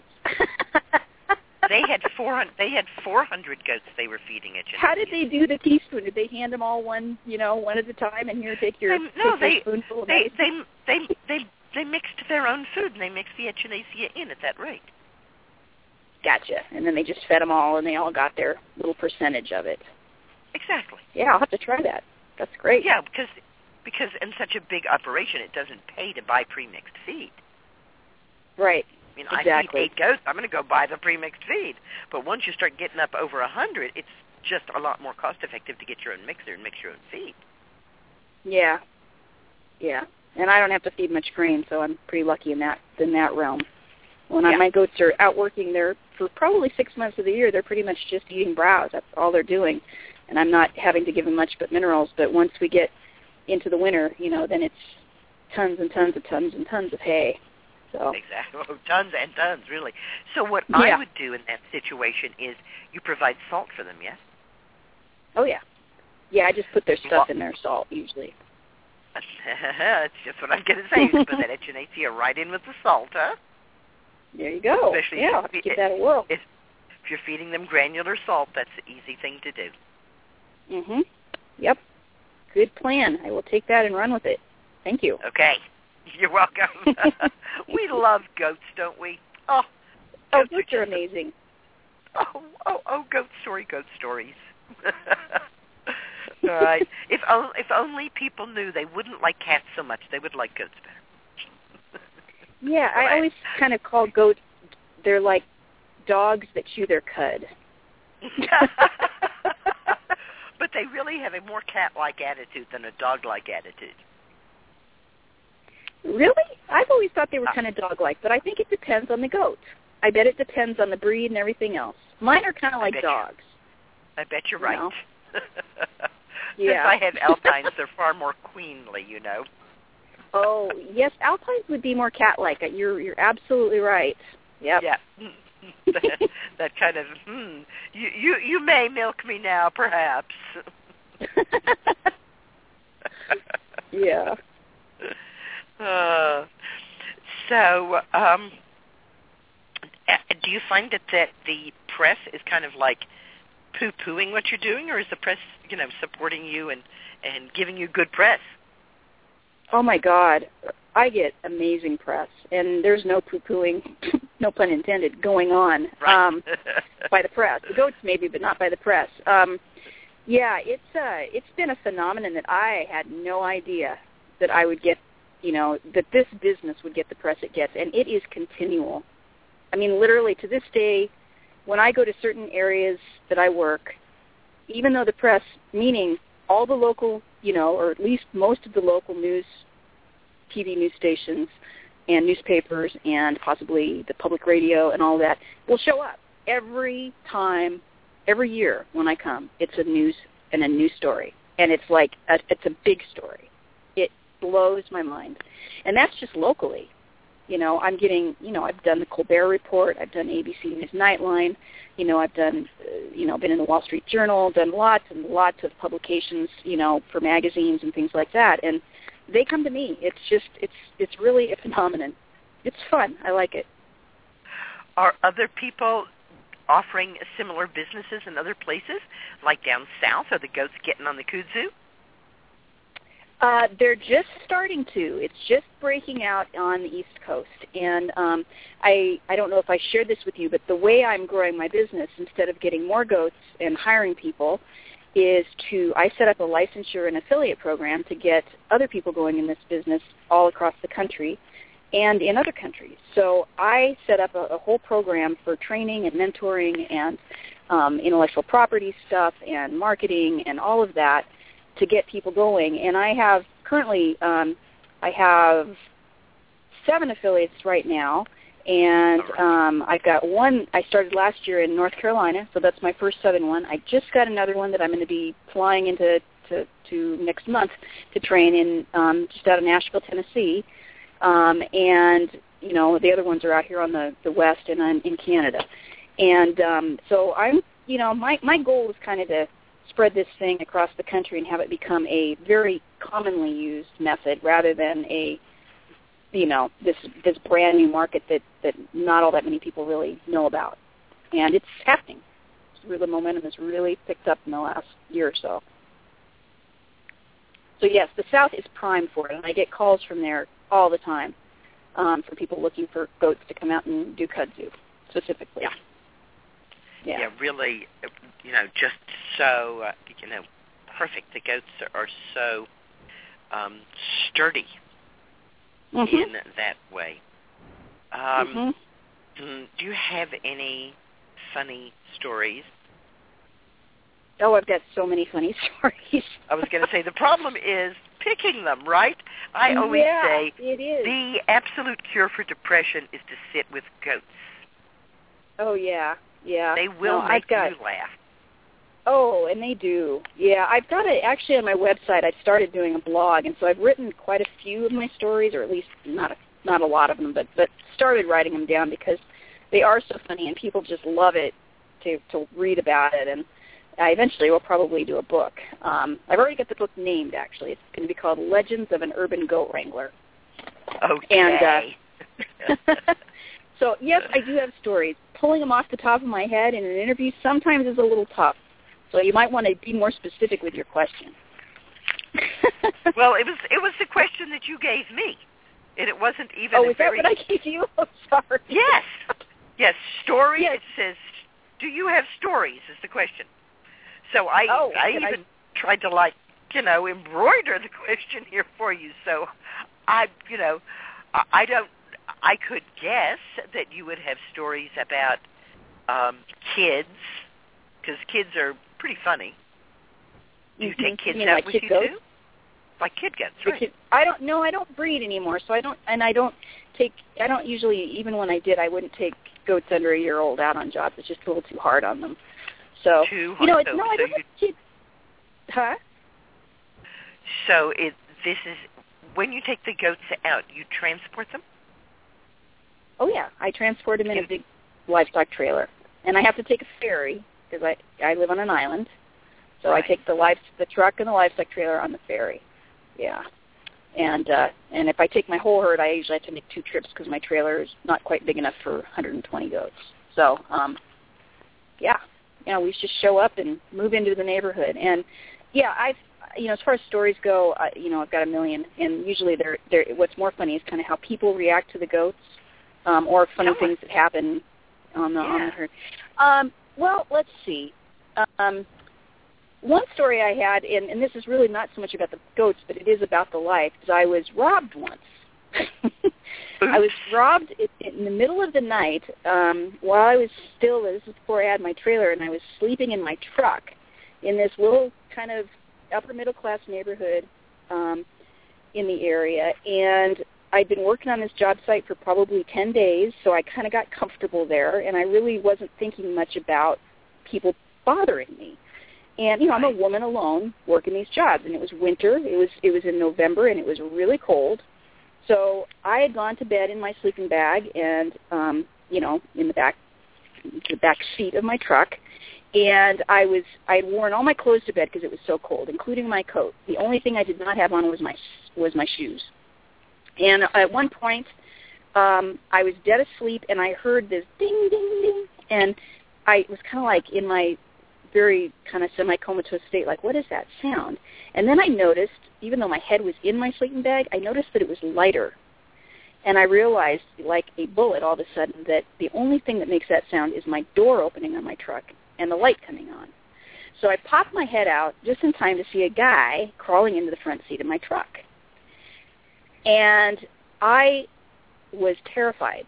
[SPEAKER 4] They had four hundred. They had four hundred goats they were feeding echinacea.
[SPEAKER 10] How did they do the teaspoon? Did they hand them all one, you know, one at a time, and here, take your,
[SPEAKER 4] they, no,
[SPEAKER 10] take
[SPEAKER 4] they,
[SPEAKER 10] your spoonful of
[SPEAKER 4] they,
[SPEAKER 10] medicine?
[SPEAKER 4] they, they, they, they mixed their own food, and they mixed the echinacea in at that rate.
[SPEAKER 10] Gotcha. And then they just fed them all, and they all got their little percentage of it.
[SPEAKER 4] Exactly.
[SPEAKER 10] Yeah, I'll have to try that. That's great.
[SPEAKER 4] Yeah, because because in such a big operation, it doesn't pay to buy premixed feed.
[SPEAKER 10] Right.
[SPEAKER 4] I mean,
[SPEAKER 10] exactly.
[SPEAKER 4] I feed eight goats. I'm going to go buy the premixed feed. But once you start getting up over a hundred, it's just a lot more cost effective to get your own mixer and mix your own feed.
[SPEAKER 10] Yeah. Yeah. And I don't have to feed much grain, so I'm pretty lucky in that in that realm. When
[SPEAKER 4] yeah.
[SPEAKER 10] I, my goats are out working, they're for probably six months of the year, they're pretty much just eating browse. That's all they're doing. And I'm not having to give them much but minerals. But once we get into the winter, you know, then it's tons and tons and tons and tons of hay. So
[SPEAKER 4] exactly, oh, tons and tons, really. So what
[SPEAKER 10] yeah.
[SPEAKER 4] I would do in that situation is you provide salt for them, yes?
[SPEAKER 10] Oh yeah, yeah. I just put their stuff well, in their salt usually.
[SPEAKER 4] That's just what I'm going to say. You put that echinacea right in with the salt, huh?
[SPEAKER 10] There you go.
[SPEAKER 4] Especially
[SPEAKER 10] yeah,
[SPEAKER 4] if,
[SPEAKER 10] give that a whirl.
[SPEAKER 4] If, if you're feeding them granular salt, that's the easy thing to do.
[SPEAKER 10] Mhm. Yep. Good plan. I will take that and run with it. Thank you.
[SPEAKER 4] Okay. You're welcome. We love goats, don't we? Oh,
[SPEAKER 10] oh
[SPEAKER 4] goats,
[SPEAKER 10] goats are,
[SPEAKER 4] are
[SPEAKER 10] amazing.
[SPEAKER 4] Oh, oh, oh, goat story, goat stories. All right. If, o- if only people knew they wouldn't like cats so much, they would like goats better.
[SPEAKER 10] Yeah, I always kind of call goats, they're like dogs that chew their cud.
[SPEAKER 4] But they really have a more cat-like attitude than a dog-like attitude.
[SPEAKER 10] Really? I've always thought they were kind of dog-like, but I think it depends on the goat. I bet it depends on the breed and everything else. Mine are kind of like dogs.
[SPEAKER 4] You, I bet you're
[SPEAKER 10] you
[SPEAKER 4] right.
[SPEAKER 10] Know?
[SPEAKER 4] Since
[SPEAKER 10] Yeah.
[SPEAKER 4] I have alpines, they're far more queenly, you know.
[SPEAKER 10] Oh, yes, alpines would be more cat-like. You're you're absolutely right. Yep.
[SPEAKER 4] Yeah. that, that kind of, hmm, you, you, you may milk me now, perhaps.
[SPEAKER 10] Yeah.
[SPEAKER 4] Uh, so, um, do you find that, that the press is kind of like poo-pooing what you're doing, or is the press, you know, supporting you and, and giving you good press?
[SPEAKER 10] Oh, my God. I get amazing press, and there's no poo-pooing, no pun intended, going on
[SPEAKER 4] right.
[SPEAKER 10] um, by the press. The goats maybe, but not by the press. Um, yeah, it's uh, it's been a phenomenon that I had no idea that I would get you know, that this business would get the press it gets, and it is continual. I mean, literally to this day, when I go to certain areas that I work, even though the press, meaning all the local, you know, or at least most of the local news, T V news stations and newspapers and possibly the public radio and all that will show up every time, every year when I come. It's a news and a news story, and it's like a, it's a big story. It blows my mind, and that's just locally. You know, I'm getting, you know, I've done the Colbert Report, I've done A B C News Nightline, you know, I've done, uh, you know, been in the Wall Street Journal, done lots and lots of publications, you know, for magazines and things like that, and they come to me. It's just, it's it's really a phenomenon. It's fun. I like it.
[SPEAKER 4] Are other people offering similar businesses in other places, like down south? Are the goats getting on the kudzu?
[SPEAKER 10] Uh, they're just starting to. It's just breaking out on the East Coast. And um, I, I don't know if I shared this with you, but the way I'm growing my business, instead of getting more goats and hiring people, is to, I set up a licensure and affiliate program to get other people going in this business all across the country and in other countries. So I set up a, a whole program for training and mentoring and um, intellectual property stuff and marketing and all of that to get people going. And I have currently, um, I have seven affiliates right now, and um, I've got one I started last year in North Carolina, so that's my first southern one. I just got another one that I'm going to be flying into to, to next month to train in um, just out of Nashville, Tennessee. Um, and, you know, the other ones are out here on the, the west and I'm in Canada. And um, so I'm, you know, my, my goal is kind of to spread this thing across the country and have it become a very commonly used method rather than a, you know, this this brand new market that, that not all that many people really know about. And it's happening. It's, the momentum has really picked up in the last year or so. So, yes, the South is primed for it, and I get calls from there all the time um, for people looking for goats to come out and do kudzu specifically.
[SPEAKER 4] Yeah. Yeah, yeah really, you know, just so, uh, you know, perfect. The goats are so um, sturdy
[SPEAKER 10] mm-hmm.
[SPEAKER 4] in that way. Um,
[SPEAKER 10] mm-hmm.
[SPEAKER 4] Do you have any funny stories?
[SPEAKER 10] Oh, I've got so many funny stories.
[SPEAKER 4] I was going to say, the problem is picking them, right? I always
[SPEAKER 10] yeah,
[SPEAKER 4] say
[SPEAKER 10] it is.
[SPEAKER 4] The absolute cure for depression is to sit with goats.
[SPEAKER 10] Oh, yeah, yeah.
[SPEAKER 4] They will
[SPEAKER 10] no,
[SPEAKER 4] make
[SPEAKER 10] I've got,
[SPEAKER 4] you laugh.
[SPEAKER 10] Oh, and they do. Yeah, I've got it actually on my website. I started doing a blog, and so I've written quite a few of my stories, or at least not a, not a lot of them, but, but started writing them down because they are so funny, and people just love it to, to read about it. And I eventually will probably do a book. Um, I've already got the book named, actually. It's going to be called Legends of an Urban Goat Wrangler.
[SPEAKER 4] Okay.
[SPEAKER 10] And, uh, so, yes, I do have stories. Pulling them off the top of my head in an interview sometimes is a little tough. So you might want to be more specific with your question.
[SPEAKER 4] Well, it was it was the question that you gave me, and it wasn't even
[SPEAKER 10] oh,
[SPEAKER 4] a
[SPEAKER 10] is
[SPEAKER 4] very...
[SPEAKER 10] that what I gave you? Oh, sorry.
[SPEAKER 4] Yes. Yes, story.
[SPEAKER 10] Yes.
[SPEAKER 4] It says, do you have stories is the question. So I,
[SPEAKER 10] oh,
[SPEAKER 4] I even I... tried to, like, you know, embroider the question here for you. So I, you know, I don't, I could guess that you would have stories about um, kids, because kids are pretty funny. Do you
[SPEAKER 10] mm-hmm.
[SPEAKER 4] take kids
[SPEAKER 10] you mean
[SPEAKER 4] out
[SPEAKER 10] like
[SPEAKER 4] with
[SPEAKER 10] kid
[SPEAKER 4] you
[SPEAKER 10] goats?
[SPEAKER 4] too? Like kid goats, right?
[SPEAKER 10] Kid, I don't know. I don't breed anymore, so I don't, and I don't take. I don't usually, even when I did, I wouldn't take goats under a year old out on jobs. It's just a little too hard on them. So
[SPEAKER 4] too hard.
[SPEAKER 10] you know, it's,
[SPEAKER 4] so,
[SPEAKER 10] no,
[SPEAKER 4] so
[SPEAKER 10] I don't
[SPEAKER 4] you,
[SPEAKER 10] have kids. Huh?
[SPEAKER 4] So it this is when you take the goats out, you transport them?
[SPEAKER 10] Oh yeah, I transport them in a big livestock trailer, and I have to take a ferry because I I live on an island, so
[SPEAKER 4] right.
[SPEAKER 10] I take the live the truck and the livestock trailer on the ferry. Yeah, and uh, and if I take my whole herd, I usually have to make two trips because my trailer is not quite big enough for one hundred twenty goats. So um, yeah, you know, we just show up and move into the neighborhood, and yeah, I've you know, as far as stories go, I, you know, I've got a million, and usually they're they're what's more funny is kind of how people react to the goats. Um, or funny
[SPEAKER 4] Tell
[SPEAKER 10] things
[SPEAKER 4] us.
[SPEAKER 10] that happen on the
[SPEAKER 4] yeah.
[SPEAKER 10] on the herd. Um, well, let's see. Um, one story I had, and, and this is really not so much about the goats, but it is about the life, is I was robbed once. I was robbed in the middle of the night um, while I was still, this was before I had my trailer, and I was sleeping in my truck in this little kind of upper middle class neighborhood um, in the area. And I'd been working on this job site for probably ten days, so I kind of got comfortable there, and I really wasn't thinking much about people bothering me. And, you know, I'm a woman alone working these jobs, and it was winter. It was it was in November, and it was really cold. So I had gone to bed in my sleeping bag and, um, you know, in the back the back seat of my truck, and I was I had worn all my clothes to bed because it was so cold, including my coat. The only thing I did not have on was my was my shoes. And at one point, um, I was dead asleep, and I heard this ding, ding, ding, and I was kind of like in my very kind of semi-comatose state, like, what is that sound? And then I noticed, even though my head was in my sleeping bag, I noticed that it was lighter. And I realized, like a bullet all of a sudden, that the only thing that makes that sound is my door opening on my truck and the light coming on. So I popped my head out just in time to see a guy crawling into the front seat of my truck. And I was terrified.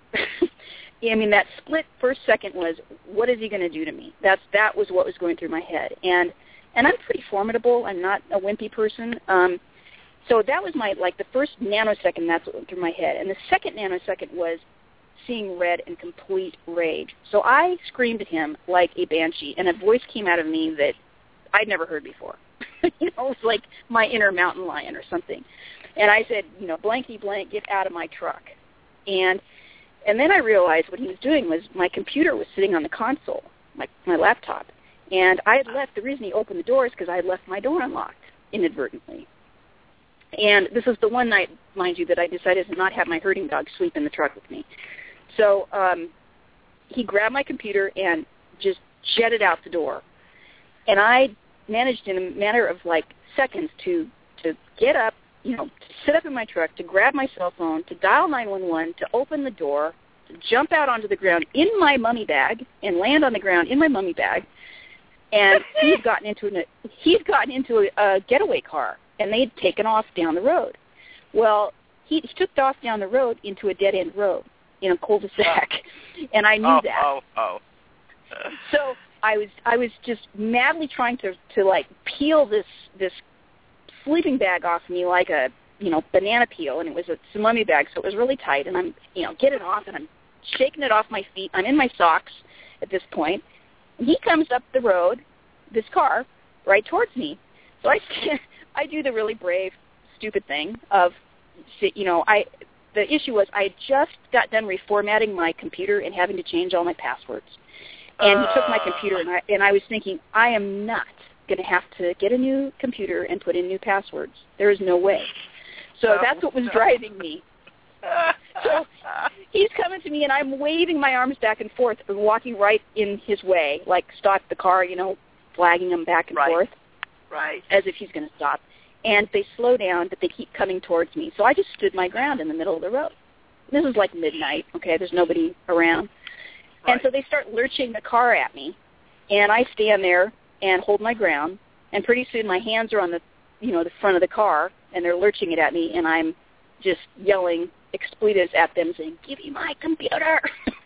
[SPEAKER 10] I mean, that split first second was, what is he going to do to me? That's that was what was going through my head. And and I'm pretty formidable. I'm not a wimpy person. Um, so that was my, like, the first nanosecond, that's what went through my head. And the second nanosecond was seeing red and complete rage. So I screamed at him like a banshee, and a voice came out of me that I'd never heard before. You know, it was like my inner mountain lion or something. And I said, you know, blanky blank, get out of my truck. And and then I realized what he was doing was my computer was sitting on the console, my my laptop. And I had left, the reason he opened the door is because I had left my door unlocked inadvertently. And this is the one night, mind you, that I decided to not have my herding dog sleep in the truck with me. So um, he grabbed my computer and just jetted out the door. And I managed in a matter of like seconds to to get up, you know, to sit up in my truck, to grab my cell phone, to dial nine one one, to open the door, to jump out onto the ground in my mummy bag and land on the ground in my mummy bag. And he'd gotten into an, he'd gotten into a, a getaway car, and they'd taken off down the road. Well, he, he took off down the road into a dead-end road in a cul-de-sac, and I knew
[SPEAKER 4] oh,
[SPEAKER 10] that.
[SPEAKER 4] Oh, oh, uh.
[SPEAKER 10] So I was I was just madly trying to to like peel this this sleeping bag off me like a you know banana peel, and it was a mummy bag, so it was really tight. And I'm you know get it off, and I'm shaking it off my feet. I'm in my socks at this point. And he comes up the road, this car, right towards me. So I I do the really brave, stupid thing of you know I. The issue was I had just got done reformatting my computer and having to change all my passwords. And he took my computer, and I, and I was thinking, I am not going to have to get a new computer and put in new passwords. There is no way. So that's what was driving me. So he's coming to me, and I'm waving my arms back and forth and walking right in his way, like stop the car, you know, flagging him back and
[SPEAKER 4] right.
[SPEAKER 10] forth.
[SPEAKER 4] Right.
[SPEAKER 10] As if he's going to stop. And they slow down, but they keep coming towards me. So I just stood my ground in the middle of the road. This is like midnight, okay? There's nobody around. Right. And so they start lurching the car at me, and I stand there and hold my ground, and pretty soon my hands are on the, you know, the front of the car, and they're lurching it at me, and I'm just yelling expletives at them, saying, "Give me my computer!"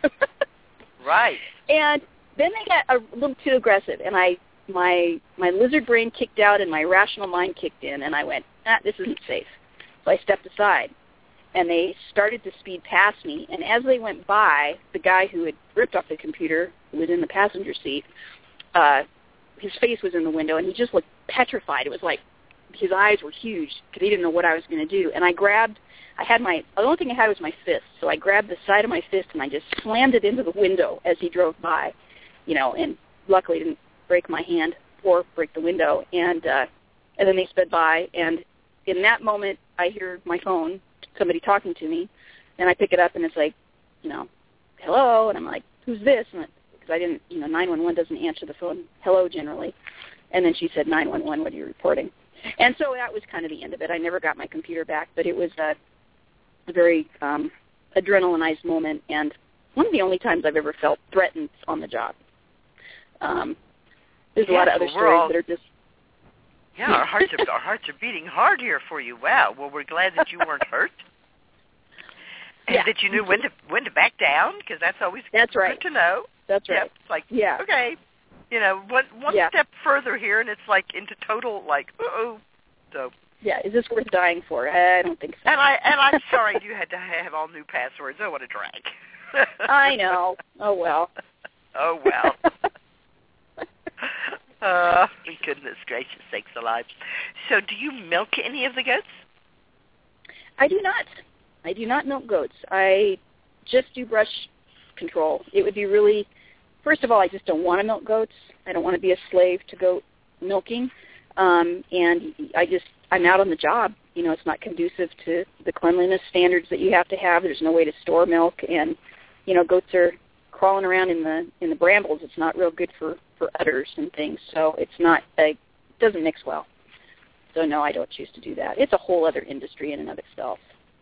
[SPEAKER 4] Right.
[SPEAKER 10] And then they got a little too aggressive, and I, my my lizard brain kicked out, and my rational mind kicked in, and I went, ah, this isn't safe. So I stepped aside. And they started to speed past me. And as they went by, the guy who had ripped off the computer, who was in the passenger seat, uh, his face was in the window, and he just looked petrified. It was like his eyes were huge because he didn't know what I was going to do. And I grabbed, I had my, the only thing I had was my fist. So I grabbed the side of my fist, and I just slammed it into the window as he drove by, you know, and luckily didn't break my hand or break the window. And, uh, and then they sped by, and in that moment, I hear my phone, somebody talking to me, and I pick it up, and it's like, you know, hello, and I'm like, who's this? Because I didn't, you know, nine one one doesn't answer the phone, hello, generally. And then she said, nine one one, what are you reporting? And so that was kind of the end of it. I never got my computer back, but it was a, a very um, adrenalinized moment, and one of the only times I've ever felt threatened on the job. Um, there's
[SPEAKER 4] yes,
[SPEAKER 10] a lot of other
[SPEAKER 4] well,
[SPEAKER 10] stories
[SPEAKER 4] all,
[SPEAKER 10] that are just.
[SPEAKER 4] Yeah, our hearts are our hearts are beating hard here for you. Wow. Well, we're glad that you weren't hurt. And
[SPEAKER 10] yeah.
[SPEAKER 4] that you knew when to when to back down, because that's always
[SPEAKER 10] that's right.
[SPEAKER 4] good to know.
[SPEAKER 10] That's right.
[SPEAKER 4] Yep, it's like,
[SPEAKER 10] yeah.
[SPEAKER 4] okay, you know, one one
[SPEAKER 10] yeah.
[SPEAKER 4] step further here, and it's like into total like, uh-oh. So.
[SPEAKER 10] Yeah, is this worth dying for? I don't think so.
[SPEAKER 4] And I and I'm sorry you had to have all new passwords. Oh, what a drag.
[SPEAKER 10] I know. Oh well.
[SPEAKER 4] Oh well. uh, goodness gracious sakes alive. So, do you milk any of the goats?
[SPEAKER 10] I do not. I do not milk goats. I just do brush control. It would be really, first of all, I just don't want to milk goats. I don't want to be a slave to goat milking. Um, and I just, I'm out on the job. You know, it's not conducive to the cleanliness standards that you have to have. There's no way to store milk, and you know, goats are crawling around in the in the brambles. It's not real good for for udders and things. So it's not, a, it doesn't mix well. So no, I don't choose to do that. It's a whole other industry in and of itself.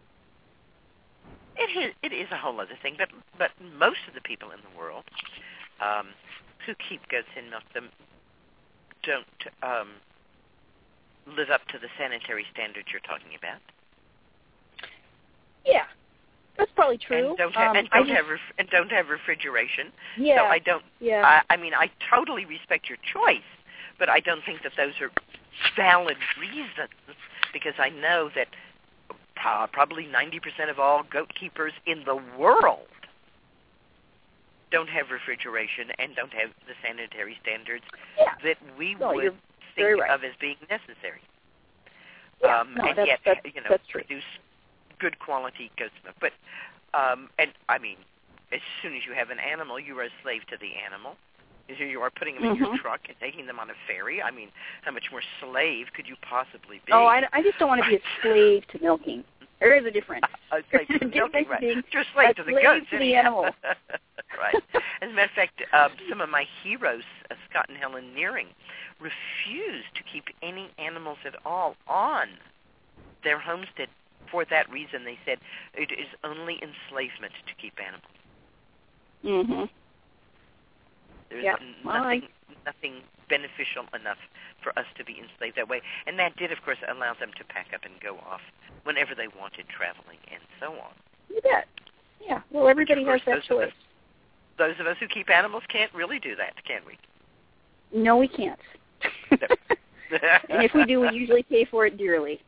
[SPEAKER 4] It is, it is a whole other thing, but but most of the people in the world um, who keep goats and milk them don't um, live up to the sanitary standards you're talking about.
[SPEAKER 10] Yeah, that's probably true.
[SPEAKER 4] And don't, ha-
[SPEAKER 10] um,
[SPEAKER 4] and don't
[SPEAKER 10] just,
[SPEAKER 4] have ref- and don't have refrigeration.
[SPEAKER 10] Yeah.
[SPEAKER 4] So I don't.
[SPEAKER 10] Yeah.
[SPEAKER 4] I, I mean, I totally respect your choice, but I don't think that those are valid reasons, because I know that uh, probably ninety percent of all goat keepers in the world don't have refrigeration and don't have the sanitary standards
[SPEAKER 10] yeah.
[SPEAKER 4] that we
[SPEAKER 10] no,
[SPEAKER 4] would
[SPEAKER 10] think
[SPEAKER 4] right.
[SPEAKER 10] right.
[SPEAKER 4] of as being necessary.
[SPEAKER 10] Yeah,
[SPEAKER 4] um,
[SPEAKER 10] no,
[SPEAKER 4] and
[SPEAKER 10] that's,
[SPEAKER 4] yet,
[SPEAKER 10] that's,
[SPEAKER 4] you know,
[SPEAKER 10] that's true.
[SPEAKER 4] produce good quality goat's milk. But, um, and I mean, as soon as you have an animal, you are a slave to the animal. You are putting them
[SPEAKER 10] mm-hmm.
[SPEAKER 4] in your truck and taking them on a ferry. I mean, how much more slave could you possibly be?
[SPEAKER 10] Oh, I, I just don't want to be a slave to milking. There is a difference.
[SPEAKER 4] A slave to the milking, right. You're a slave
[SPEAKER 10] a
[SPEAKER 4] to the
[SPEAKER 10] slave
[SPEAKER 4] goats.
[SPEAKER 10] to the
[SPEAKER 4] anyhow.
[SPEAKER 10] animal.
[SPEAKER 4] Right. As a matter of fact, uh, some of my heroes, uh, Scott and Helen Nearing, refused to keep any animals at all on their homestead. For that reason, they said it is only enslavement to keep animals.
[SPEAKER 10] Mm-hmm.
[SPEAKER 4] There's
[SPEAKER 10] yeah.
[SPEAKER 4] nothing,
[SPEAKER 10] well,
[SPEAKER 4] nothing beneficial enough for us to be enslaved that way. And that did, of course, allow them to pack up and go off whenever they wanted, traveling and so on.
[SPEAKER 10] You bet. Yeah. Well, everybody
[SPEAKER 4] course,
[SPEAKER 10] has that
[SPEAKER 4] those
[SPEAKER 10] choice.
[SPEAKER 4] Of us, those of us who keep animals can't really do that, can we?
[SPEAKER 10] No, we can't. And if we do, we usually pay for it dearly.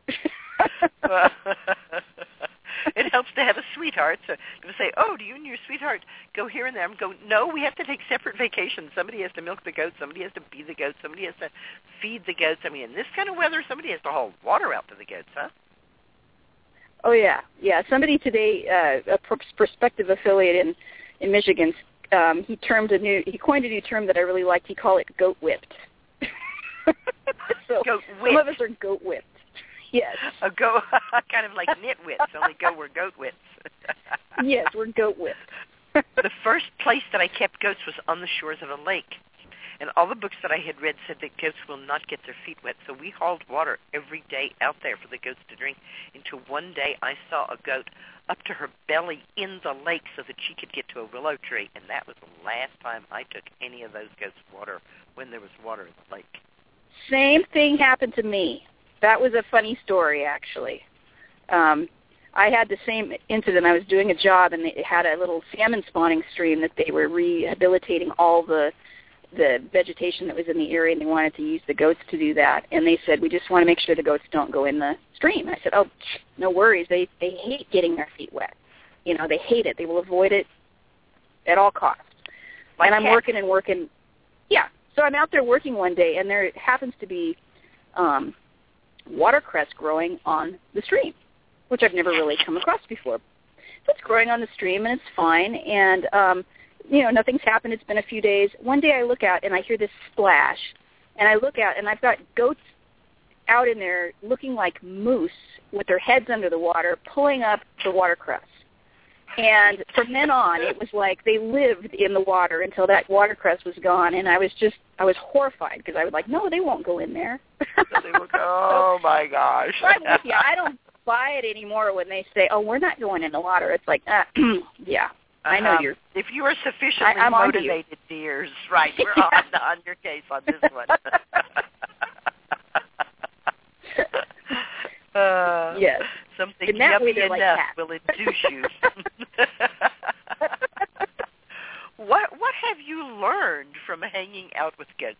[SPEAKER 4] It helps to have a sweetheart. So people say, oh, do you and your sweetheart go here and there? I'm going, no, we have to take separate vacations. Somebody has to milk the goats. Somebody has to be the goats. Somebody has to feed the goats. I mean, in this kind of weather, somebody has to haul water out to the goats, huh?
[SPEAKER 10] Oh, yeah. Yeah. Somebody today, uh, a prospective affiliate in, in Michigan, um, he termed a new, he coined a new term that I really liked. He called it goat whipped. So
[SPEAKER 4] goat
[SPEAKER 10] whipped. Some of us are goat whipped. Yes.
[SPEAKER 4] A go, kind of like nitwits, only go we're goat wits.
[SPEAKER 10] Yes, we're goat whipped.
[SPEAKER 4] The first place that I kept goats was on the shores of a lake. And all the books that I had read said that goats will not get their feet wet. So we hauled water every day out there for the goats to drink, until one day I saw a goat up to her belly in the lake so that she could get to a willow tree. And that was the last time I took any of those goats' water, when there was water in the lake.
[SPEAKER 10] Same thing happened to me. That was a funny story, actually. Um, I had the same incident. I was doing a job, and they had a little salmon spawning stream that they were rehabilitating all the the vegetation that was in the area, and they wanted to use the goats to do that. And they said, we just want to make sure the goats don't go in the stream. And I said, oh, no worries. They they hate getting their feet wet. You know, they hate it. They will avoid it at all costs.
[SPEAKER 4] Like
[SPEAKER 10] and I'm
[SPEAKER 4] cats.
[SPEAKER 10] working and working. Yeah. So I'm out there working one day, and there happens to be um, watercress growing on the stream, which I've never really come across before. So it's growing on the stream, and it's fine, and, um, you know, nothing's happened. It's been a few days. One day I look out, and I hear this splash, and I look out, and I've got goats out in there looking like moose with their heads under the water, pulling up the watercress. And from then on, it was like they lived in the water until that watercress was gone, and I was just, I was horrified, because I was like, no, they won't go in there.
[SPEAKER 4] They will go, oh, my gosh.
[SPEAKER 10] I'm with you. I don't buy it anymore when they say, oh, we're not going in the water. It's like, uh, yeah, I know
[SPEAKER 4] um,
[SPEAKER 10] you're.
[SPEAKER 4] If you are sufficiently
[SPEAKER 10] I, I'm
[SPEAKER 4] motivated, dears, right? We're on, on your case on this one. uh,
[SPEAKER 10] yes.
[SPEAKER 4] Something
[SPEAKER 10] In that way,
[SPEAKER 4] yummy
[SPEAKER 10] like
[SPEAKER 4] enough
[SPEAKER 10] cats.
[SPEAKER 4] will induce you. What What have you learned from hanging out with goats?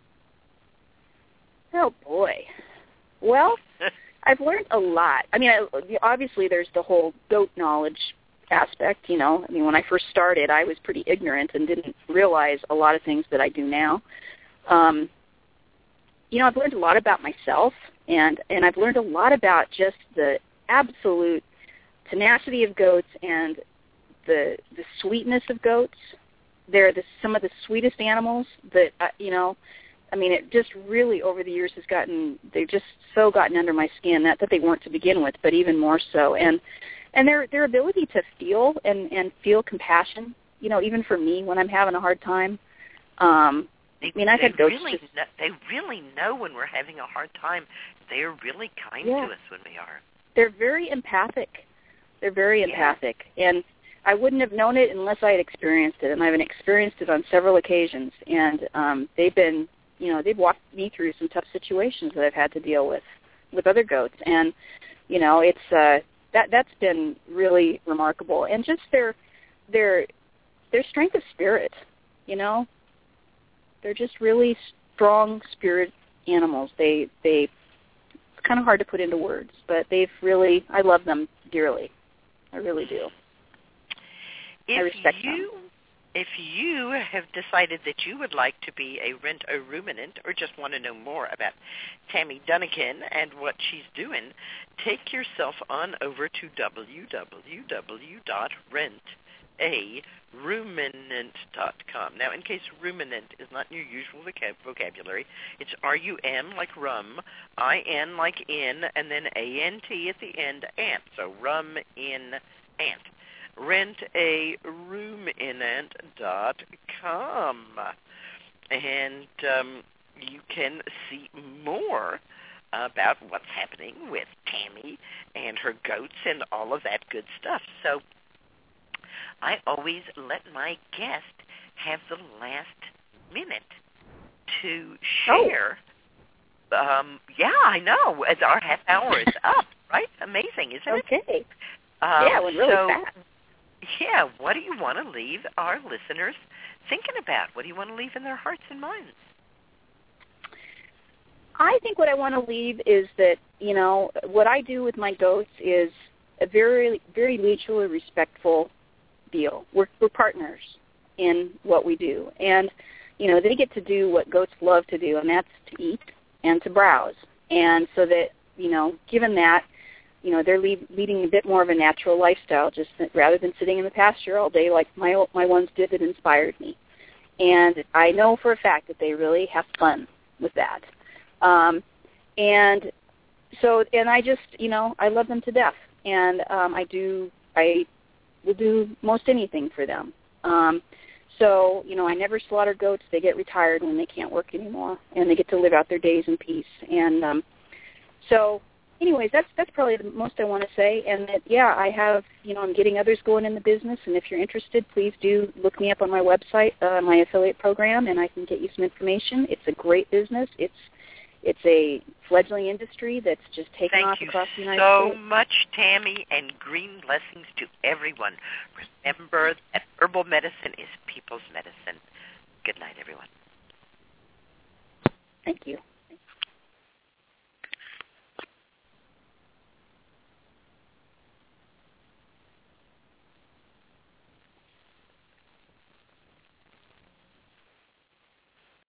[SPEAKER 10] Oh boy. Well, I've learned a lot. I mean, I, obviously, there's the whole goat knowledge aspect. You know, I mean, when I first started, I was pretty ignorant and didn't realize a lot of things that I do now. Um, you know, I've learned a lot about myself, and and I've learned a lot about just the absolute tenacity of goats and the the sweetness of goats. They're the, some of the sweetest animals that, uh, you know, I mean, it just really over the years has gotten, they've just so gotten under my skin, not that they weren't to begin with, but even more so. And and their their ability to feel and, and feel compassion, you know, even for me when I'm having a hard time. Um,
[SPEAKER 4] they,
[SPEAKER 10] I mean, I've had goats
[SPEAKER 4] really
[SPEAKER 10] just...
[SPEAKER 4] know, they really know when we're having a hard time. They're really kind
[SPEAKER 10] yeah.
[SPEAKER 4] to us when we are.
[SPEAKER 10] They're very empathic. They're very
[SPEAKER 4] Yeah.
[SPEAKER 10] empathic. And I wouldn't have known it unless I had experienced it, and I've experienced it on several occasions. And um, they've been, you know, they've walked me through some tough situations that I've had to deal with with other goats, and you know, it's uh, that that's been really remarkable. And just their their their strength of spirit, you know, they're just really strong spirit animals. They they it's kind of hard to put into words, but they've really, I love them dearly. I really do.
[SPEAKER 4] If
[SPEAKER 10] I respect
[SPEAKER 4] you,
[SPEAKER 10] them.
[SPEAKER 4] If you have decided that you would like to be a rent-a-ruminant or just want to know more about Tammy Dunnigan and what she's doing, take yourself on over to w w w dot rent a ruminant dot com. Now, in case ruminant is not in your usual vocab- vocabulary, it's R U M like rum, I N like in, and then A N T at the end, ant. So rum in ant. rent a ruminant dot com. And um, you can see more about what's happening with Tammy and her goats and all of that good stuff. So I always let my guest have the last minute to share. Oh. Um, yeah, I know. As our half hour is up, right? Amazing, isn't it?
[SPEAKER 10] Okay.
[SPEAKER 4] Um,
[SPEAKER 10] yeah, it went really
[SPEAKER 4] so,
[SPEAKER 10] fast.
[SPEAKER 4] Yeah, what do you want to leave our listeners thinking about? What do you want to leave in their hearts and minds?
[SPEAKER 10] I think what I want to leave is that, you know, what I do with my goats is a very, very mutually respectful deal. We're, we're partners in what we do. And, you know, they get to do what goats love to do, and that's to eat and to browse. And so that, you know, given that, you know, they're lead, leading a bit more of a natural lifestyle, just that, rather than sitting in the pasture all day like my my ones did that inspired me. And I know for a fact that they really have fun with that. Um, and so, and I just, you know, I love them to death. And um, I do, I will do most anything for them. Um, so, you know, I never slaughter goats. They get retired when they can't work anymore, and they get to live out their days in peace. And um, so, anyways, that's that's probably the most I want to say. And that, yeah, I have, you know, I'm getting others going in the business. And if you're interested, please do look me up on my website, uh, my affiliate program, and I can get you some information. It's a great business. It's It's a fledgling industry that's just taken
[SPEAKER 4] Thank
[SPEAKER 10] off across the United
[SPEAKER 4] so
[SPEAKER 10] States.
[SPEAKER 4] Thank you so much, Tammy, and green blessings to everyone. Remember that herbal medicine is people's medicine. Good night, everyone.
[SPEAKER 10] Thank you.